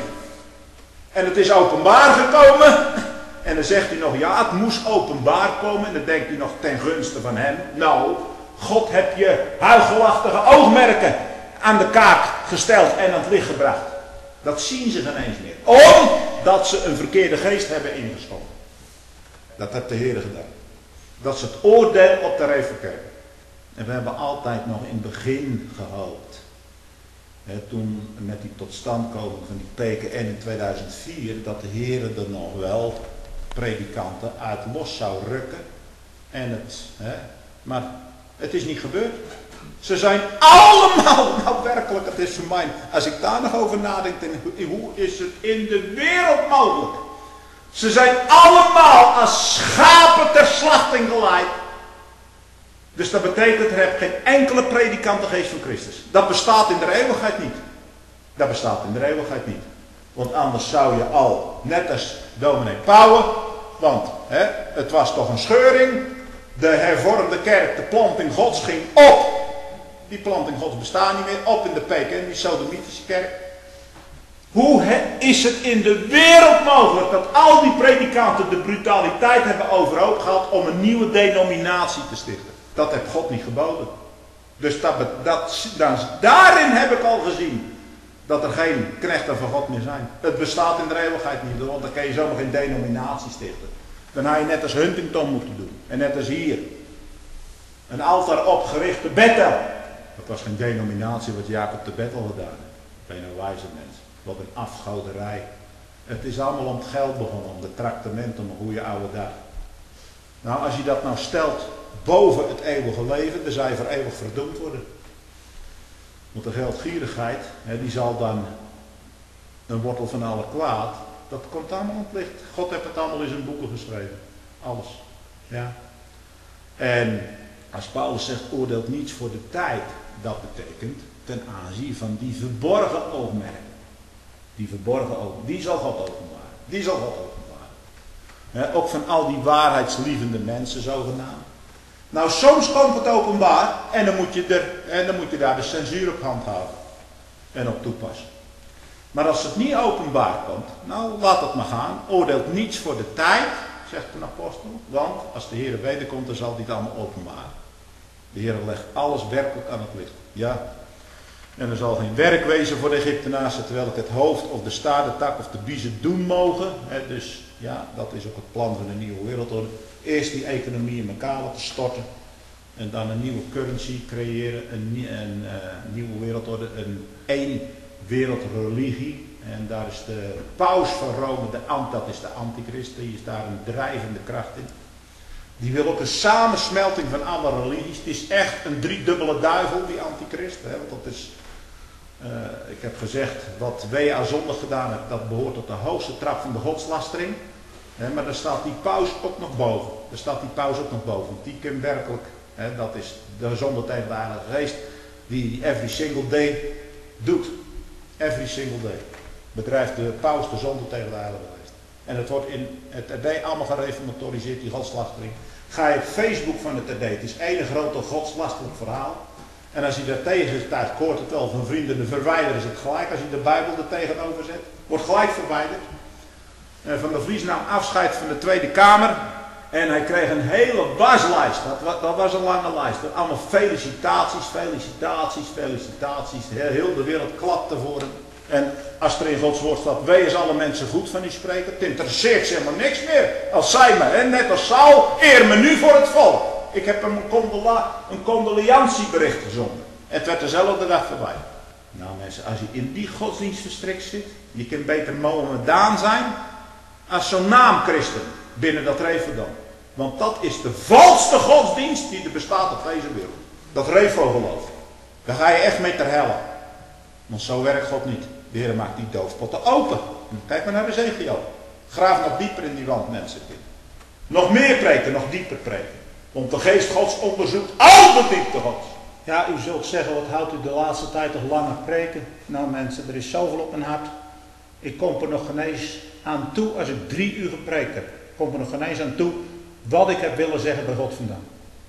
En het is openbaar gekomen. En dan zegt hij nog, ja, het moest openbaar komen. En dan denkt hij nog ten gunste van hem. Nou, God heb je huichelachtige oogmerken aan de kaak gesteld en aan het licht gebracht. Dat zien ze geen eens meer. Omdat ze een verkeerde geest hebben ingeschoten. Dat heeft de Heer gedaan. Dat is het oordeel op de Revelkerk. En we hebben altijd nog in het begin gehoopt. He, toen met die totstandkoming van die P K N in tweeduizend vier, dat de Heer er nog wel predikanten uit los zou rukken. En het, he, maar het is niet gebeurd. Ze zijn allemaal, nou werkelijk, het is voor mij, als ik daar nog over nadenk, hoe is het in de wereld mogelijk? Ze zijn allemaal als schapen ter slachting geleid. Dus dat betekent, er hebt geen enkele predikant de geest van Christus. Dat bestaat in de eeuwigheid niet. Dat bestaat in de eeuwigheid niet. Want anders zou je al, net als dominee Pauwen, want hè, het was toch een scheuring. De hervormde kerk, de planting Gods ging op. Die planting Gods bestaat niet meer. Op in de P K N, die sodomitische kerk. Hoe is het in de wereld mogelijk dat al die predikanten de brutaliteit hebben overhoop gehad om een nieuwe denominatie te stichten? Dat heeft God niet geboden. Dus dat, dat, dat, daarin heb ik al gezien dat er geen knechten van God meer zijn. Het bestaat in de eeuwigheid niet, want dan kan je zomaar geen denominatie stichten. Dan had je net als Huntington moeten doen. En net als hier. Een altaar opgerichte Bethel. Dat was geen denominatie wat Jacob de Bethel gedaan heeft. Ben je een wijze mens. Wat een afgoderij. Het is allemaal om het geld begonnen. Om de traktement, om een goede oude dag. Nou, als je dat nou stelt boven het eeuwige leven, dan zou je voor eeuwig verdoemd worden. Want de geldgierigheid, hè, die zal dan een wortel van alle kwaad. Dat komt allemaal aan het licht. God heeft het allemaal in zijn boeken geschreven. Alles. Ja. En als Paulus zegt, oordeelt niets voor de tijd. Dat betekent ten aanzien van die verborgen oogmerken. Die verborgen oogmerken. Die zal God openbaren. Die zal God openbaren. Ja, ook van al die waarheidslievende mensen zogenaamd. Nou, soms komt het openbaar. En dan moet je, er, en dan moet je daar de censuur op handhaven. En op toepassen. Maar als het niet openbaar komt, nou laat het maar gaan. Oordeelt niets voor de tijd, zegt een apostel. Want als de Heer wederkomt, dan zal hij het allemaal openbaren. De Heer legt alles werkelijk aan het licht. Ja. En er zal geen werk wezen voor de Egyptenaren, terwijl ik het hoofd of de staardentak of de biezen doen mogen. He, dus ja, dat is ook het plan van de nieuwe wereldorde. Eerst die economie in elkaar laten storten. En dan een nieuwe currency creëren, een, een uh, nieuwe wereldorde, een één wereldreligie. En daar is de paus van Rome, de, dat is de antichrist, die is daar een drijvende kracht in. Die wil ook een samensmelting van alle religies. Het is echt een driedubbele duivel, die antichrist. Hè? Want dat is, uh, ik heb gezegd, wat W A zondig gedaan heeft, dat behoort tot de hoogste trap van de godslastering. Hè? Maar daar staat die paus ook nog boven. Daar staat die paus ook nog boven. Die kan werkelijk, hè, dat is de zonde tegen de Heilige Geest, die every single day doet. Every single day. Bedrijft de paus de zonde tegen de Heilige Geest. En het wordt in het R D allemaal gereformatoriseerd, die godslastering. Ga je op Facebook van het R D, het is één grote godslastelijk verhaal. En als je daar tegen staat, ik hoor het wel van vrienden, de verwijderen ze het gelijk. Als je de Bijbel er tegenover zet, wordt gelijk verwijderd. En Van der Vries nam afscheid van de Tweede Kamer. En hij kreeg een hele waslijst. Dat, dat was een lange lijst. Allemaal felicitaties, felicitaties, felicitaties. Heel de wereld klapte voor hem. En als er in Gods woord staat, wees alle mensen goed van die spreker. Het interesseert ze helemaal niks meer. Als zij me, hè, net als Saul, eer me nu voor het volk. Ik heb hem een, condola, een condoliantiebericht gezonden. Het werd dezelfde dag voorbij. Nou mensen, als je in die godsdienst verstrikt zit, je kunt beter Mohammedaan zijn als zo'n naamchristen binnen dat Refodom. Want dat is de valste godsdienst die er bestaat op deze wereld. Dat Refo-geloof. Daar ga je echt mee ter helle. Want zo werkt God niet. De Heer maakt die doofpotten open. Kijk maar naar Ezekiel. Graaf nog dieper in die wand, mensen. Nog meer preken, nog dieper preken. Want de geest Gods onderzoekt al de diepte Gods. Ja, u zult zeggen, wat houdt u de laatste tijd toch langer preken? Nou mensen, er is zoveel op mijn hart. Ik kom er nog geen eens aan toe als ik drie uur gepreekt heb. Ik kom er nog geen eens aan toe wat ik heb willen zeggen bij God vandaan.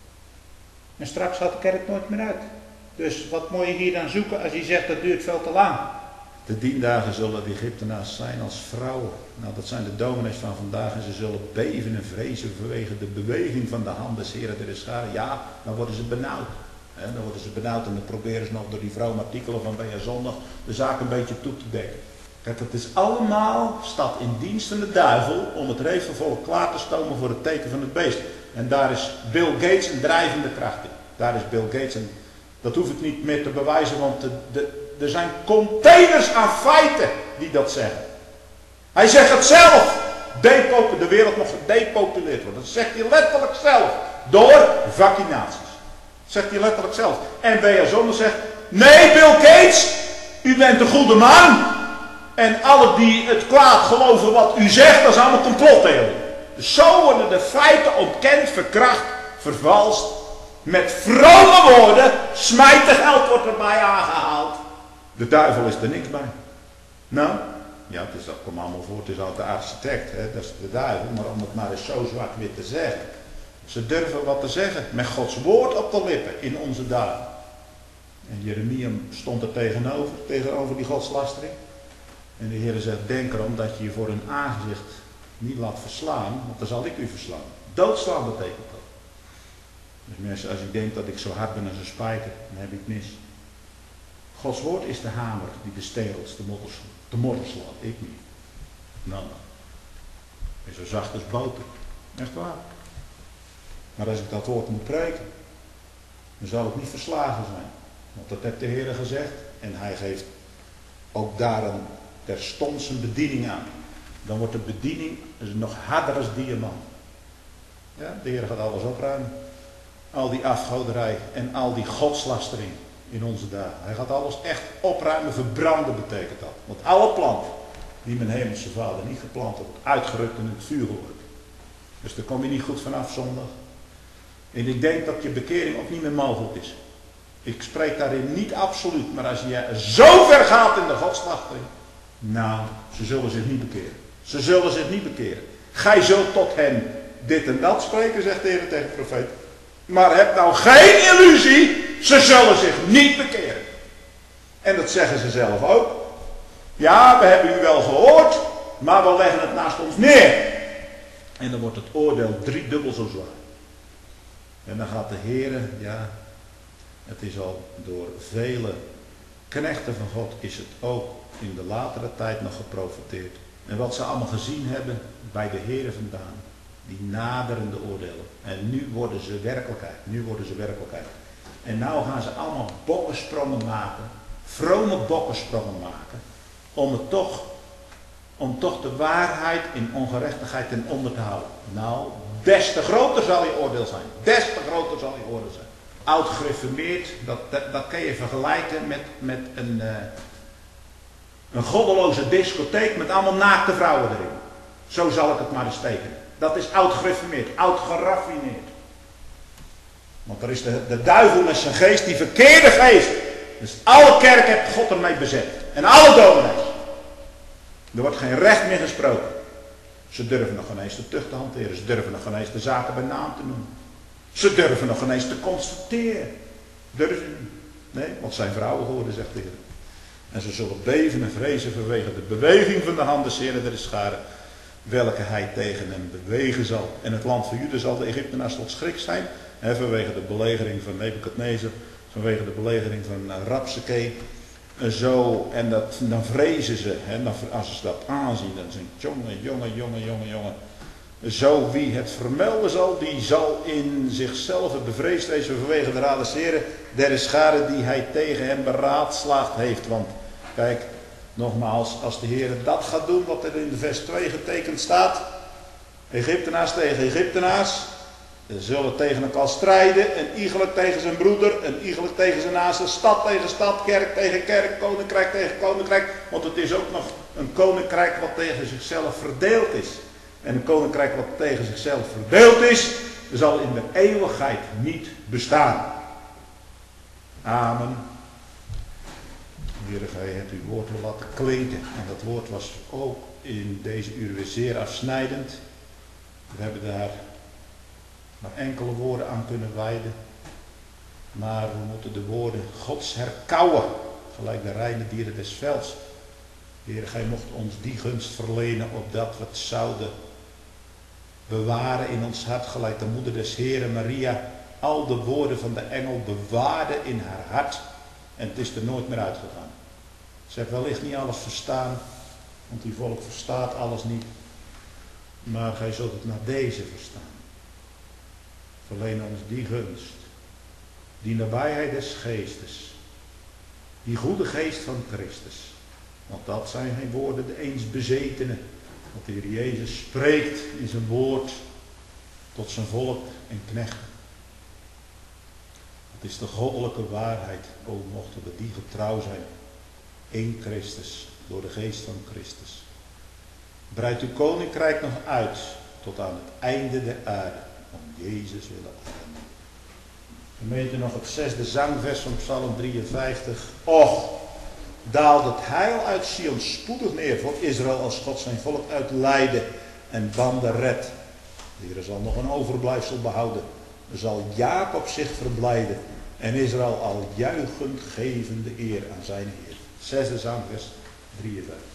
En straks gaat de kerk nooit meer uit. Dus wat moet je hier dan zoeken als je zegt dat duurt veel te lang? De diendagen zullen de Egyptenaars zijn als vrouwen. Nou, dat zijn de dominees van vandaag en ze zullen beven en vrezen vanwege de beweging van de hand des Heren der scharen. Ja, dan worden ze benauwd. He, dan worden ze benauwd en dan proberen ze nog door die vrouwenartikelen van bij zondag de zaak een beetje toe te dekken. Kijk, het is allemaal, staat in dienst van de duivel om het reefvervolg klaar te stomen voor het teken van het beest. En daar is Bill Gates een drijvende kracht in. Daar is Bill Gates een... Dat hoef ik niet meer te bewijzen, want de, de, er zijn containers aan feiten die dat zeggen. Hij zegt het zelf. Depopu- de wereld mag gedepopuleerd worden. Dat zegt hij letterlijk zelf. Door vaccinaties. Dat zegt hij letterlijk zelf. En W A Zonde zegt, nee Bill Gates, u bent een goede man. En alle die het kwaad geloven wat u zegt, dat is allemaal complottheorie. Dus zo worden de feiten ontkend, verkracht, vervalst. Met vrome woorden, smijtengeld wordt erbij aangehaald. De duivel is er niks bij. Nou, ja, het is, dat komt allemaal voor, het is al de architect, hè, dat is de duivel. Maar om het maar eens zo zwart-wit te zeggen. Ze durven wat te zeggen, met Gods woord op de lippen in onze dagen. En Jeremia stond er tegenover, tegenover die godslastering. En de Heer zegt, denk erom dat je je voor hun aangezicht niet laat verslaan, want dan zal ik u verslaan. Doodslaan betekent dat. Dus mensen, als u denkt dat ik zo hard ben als een spijker, dan heb ik mis. Gods woord is de hamer die de stengels, de modders, de modders slaat. Ik niet. Nou, nou. Is zo zacht als boter. Echt waar. Maar als ik dat woord moet preken, dan zal ik niet verslagen zijn. Want dat heeft de Heer gezegd. En hij geeft ook daar een terstond zijn bediening aan. Dan wordt de bediening nog harder als diamant. Ja, de Heer gaat alles opruimen. Al die afgoderij en al die godslastering in onze dagen. Hij gaat alles echt opruimen, verbranden betekent dat. Want alle planten die mijn hemelse vader niet geplant heeft, uitgerukt en in het vuur geworpen. Dus daar kom je niet goed vanaf zondag. En ik denk dat je bekering ook niet meer mogelijk is. Ik spreek daarin niet absoluut, maar als je zo ver gaat in de godslastering, nou, ze zullen zich niet bekeren. Ze zullen zich niet bekeren. Gij zult tot hen dit en dat spreken, zegt de Heer tegen de profeet. Maar heb nou geen illusie, ze zullen zich niet bekeren. En dat zeggen ze zelf ook. Ja, we hebben u wel gehoord, maar we leggen het naast ons neer. En dan wordt het oordeel driedubbel zo zwaar. En dan gaat de Heere, ja, het is al door vele knechten van God, is het ook in de latere tijd nog geprofeteerd. En wat ze allemaal gezien hebben bij de Heere vandaan, die naderende oordelen. En nu worden ze werkelijkheid, nu worden ze werkelijkheid. En nou gaan ze allemaal bokkensprongen maken, vrome bokkensprongen maken, om het toch, om toch de waarheid in ongerechtigheid ten onder te houden. Nou, des te groter zal je oordeel zijn. Des te groter zal je oordeel zijn. Oud gereformeerd, dat, dat, dat kan je vergelijken met, met een, uh, een goddeloze discotheek met allemaal naakte vrouwen erin. Zo zal ik het maar eens tekenen. Dat is oud gereformeerd, oud geraffineerd. Want er is de, de duivel met zijn geest, die verkeerde geest. Dus alle kerk heeft God ermee bezet. En alle dominees. Er wordt geen recht meer gesproken. Ze durven nog geen eens de tucht te hanteren. Ze durven nog geen eens de zaken bij naam te noemen. Ze durven nog geen eens te constateren. Durven niet. Nee, want zijn vrouwen geworden, zegt de Heer. En ze zullen beven en vrezen vanwege de beweging van de hand des Heeren der scharen, welke hij tegen hem bewegen zal. En het land van Juda zal de Egyptenaars tot schrik zijn. Hè, vanwege de belegering van Nebukadnezar. Vanwege de belegering van Rapsakee. En zo, en dat, dan vrezen ze. Hè, dan, als ze dat aanzien, dan zijn jongen, jongen, jongen, jongen, jongen. Zo wie het vermelden zal, die zal in zichzelf bevreesd wezen vanwege de raad des Heren der scharen die hij tegen hem beraadslaagd heeft. Want kijk, nogmaals, als de Heer dat gaat doen wat er in de vers twee getekend staat. Egyptenaars tegen Egyptenaars. Ze zullen tegen elkaar strijden. Een iegelijk tegen zijn broeder. Een iegelijk tegen zijn naaste. Stad tegen stad. Kerk tegen kerk. Koninkrijk tegen koninkrijk. Want het is ook nog een koninkrijk wat tegen zichzelf verdeeld is. En een koninkrijk wat tegen zichzelf verdeeld is, zal in de eeuwigheid niet bestaan. Amen. Heere, gij hebt uw woord wel laten klinken. En dat woord was ook in deze uur weer zeer afsnijdend. We hebben daar maar enkele woorden aan kunnen wijden. Maar we moeten de woorden Gods herkauwen. Gelijk de reine dieren des velds. Heere, gij mocht ons die gunst verlenen opdat we het zouden bewaren in ons hart, gelijk de moeder des Heren Maria al de woorden van de engel bewaarde in haar hart. En het is er nooit meer uitgegaan. Ze heeft wellicht niet alles verstaan, want die volk verstaat alles niet. Maar gij zult het naar deze verstaan. Verleen ons die gunst, die nabijheid des geestes, die goede geest van Christus. Want dat zijn geen woorden de eens bezetenen. Want de Heer Jezus spreekt in zijn woord tot zijn volk en knechten. Het is de goddelijke waarheid. O, mochten we die getrouw zijn. In Christus, door de geest van Christus. Breidt uw koninkrijk nog uit tot aan het einde der aarde. Om Jezus willen. Amen. Gemeente, nog het zesde zangvers van Psalm drieënvijftig. Och, daalt het heil uit Sion spoedig neer voor Israël als God zijn volk uit lijden en banden redt. De Heer zal nog een overblijfsel behouden. Er zal Jacob zich verblijden en Israël al juichend geven de eer aan zijn Heer. Zesde zangvers drieënvijftig.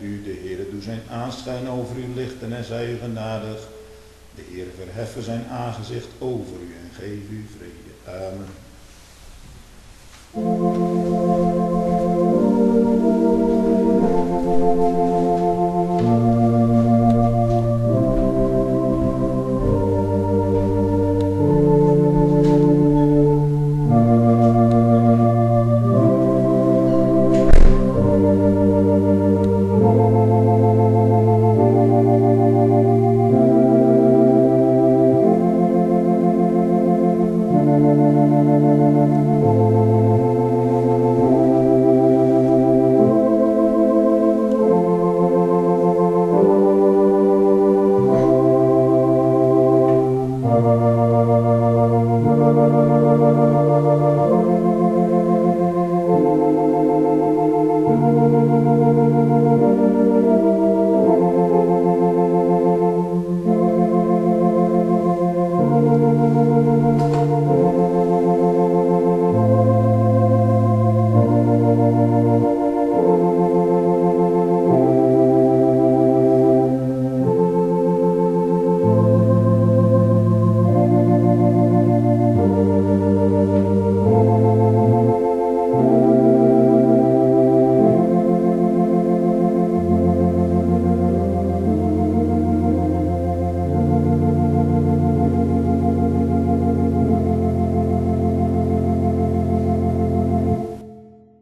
u. De Heere doe zijn aanschijn over u lichten en zij u genadig. De Heere verheffen zijn aangezicht over u en geef u vrede. Amen. Thank you.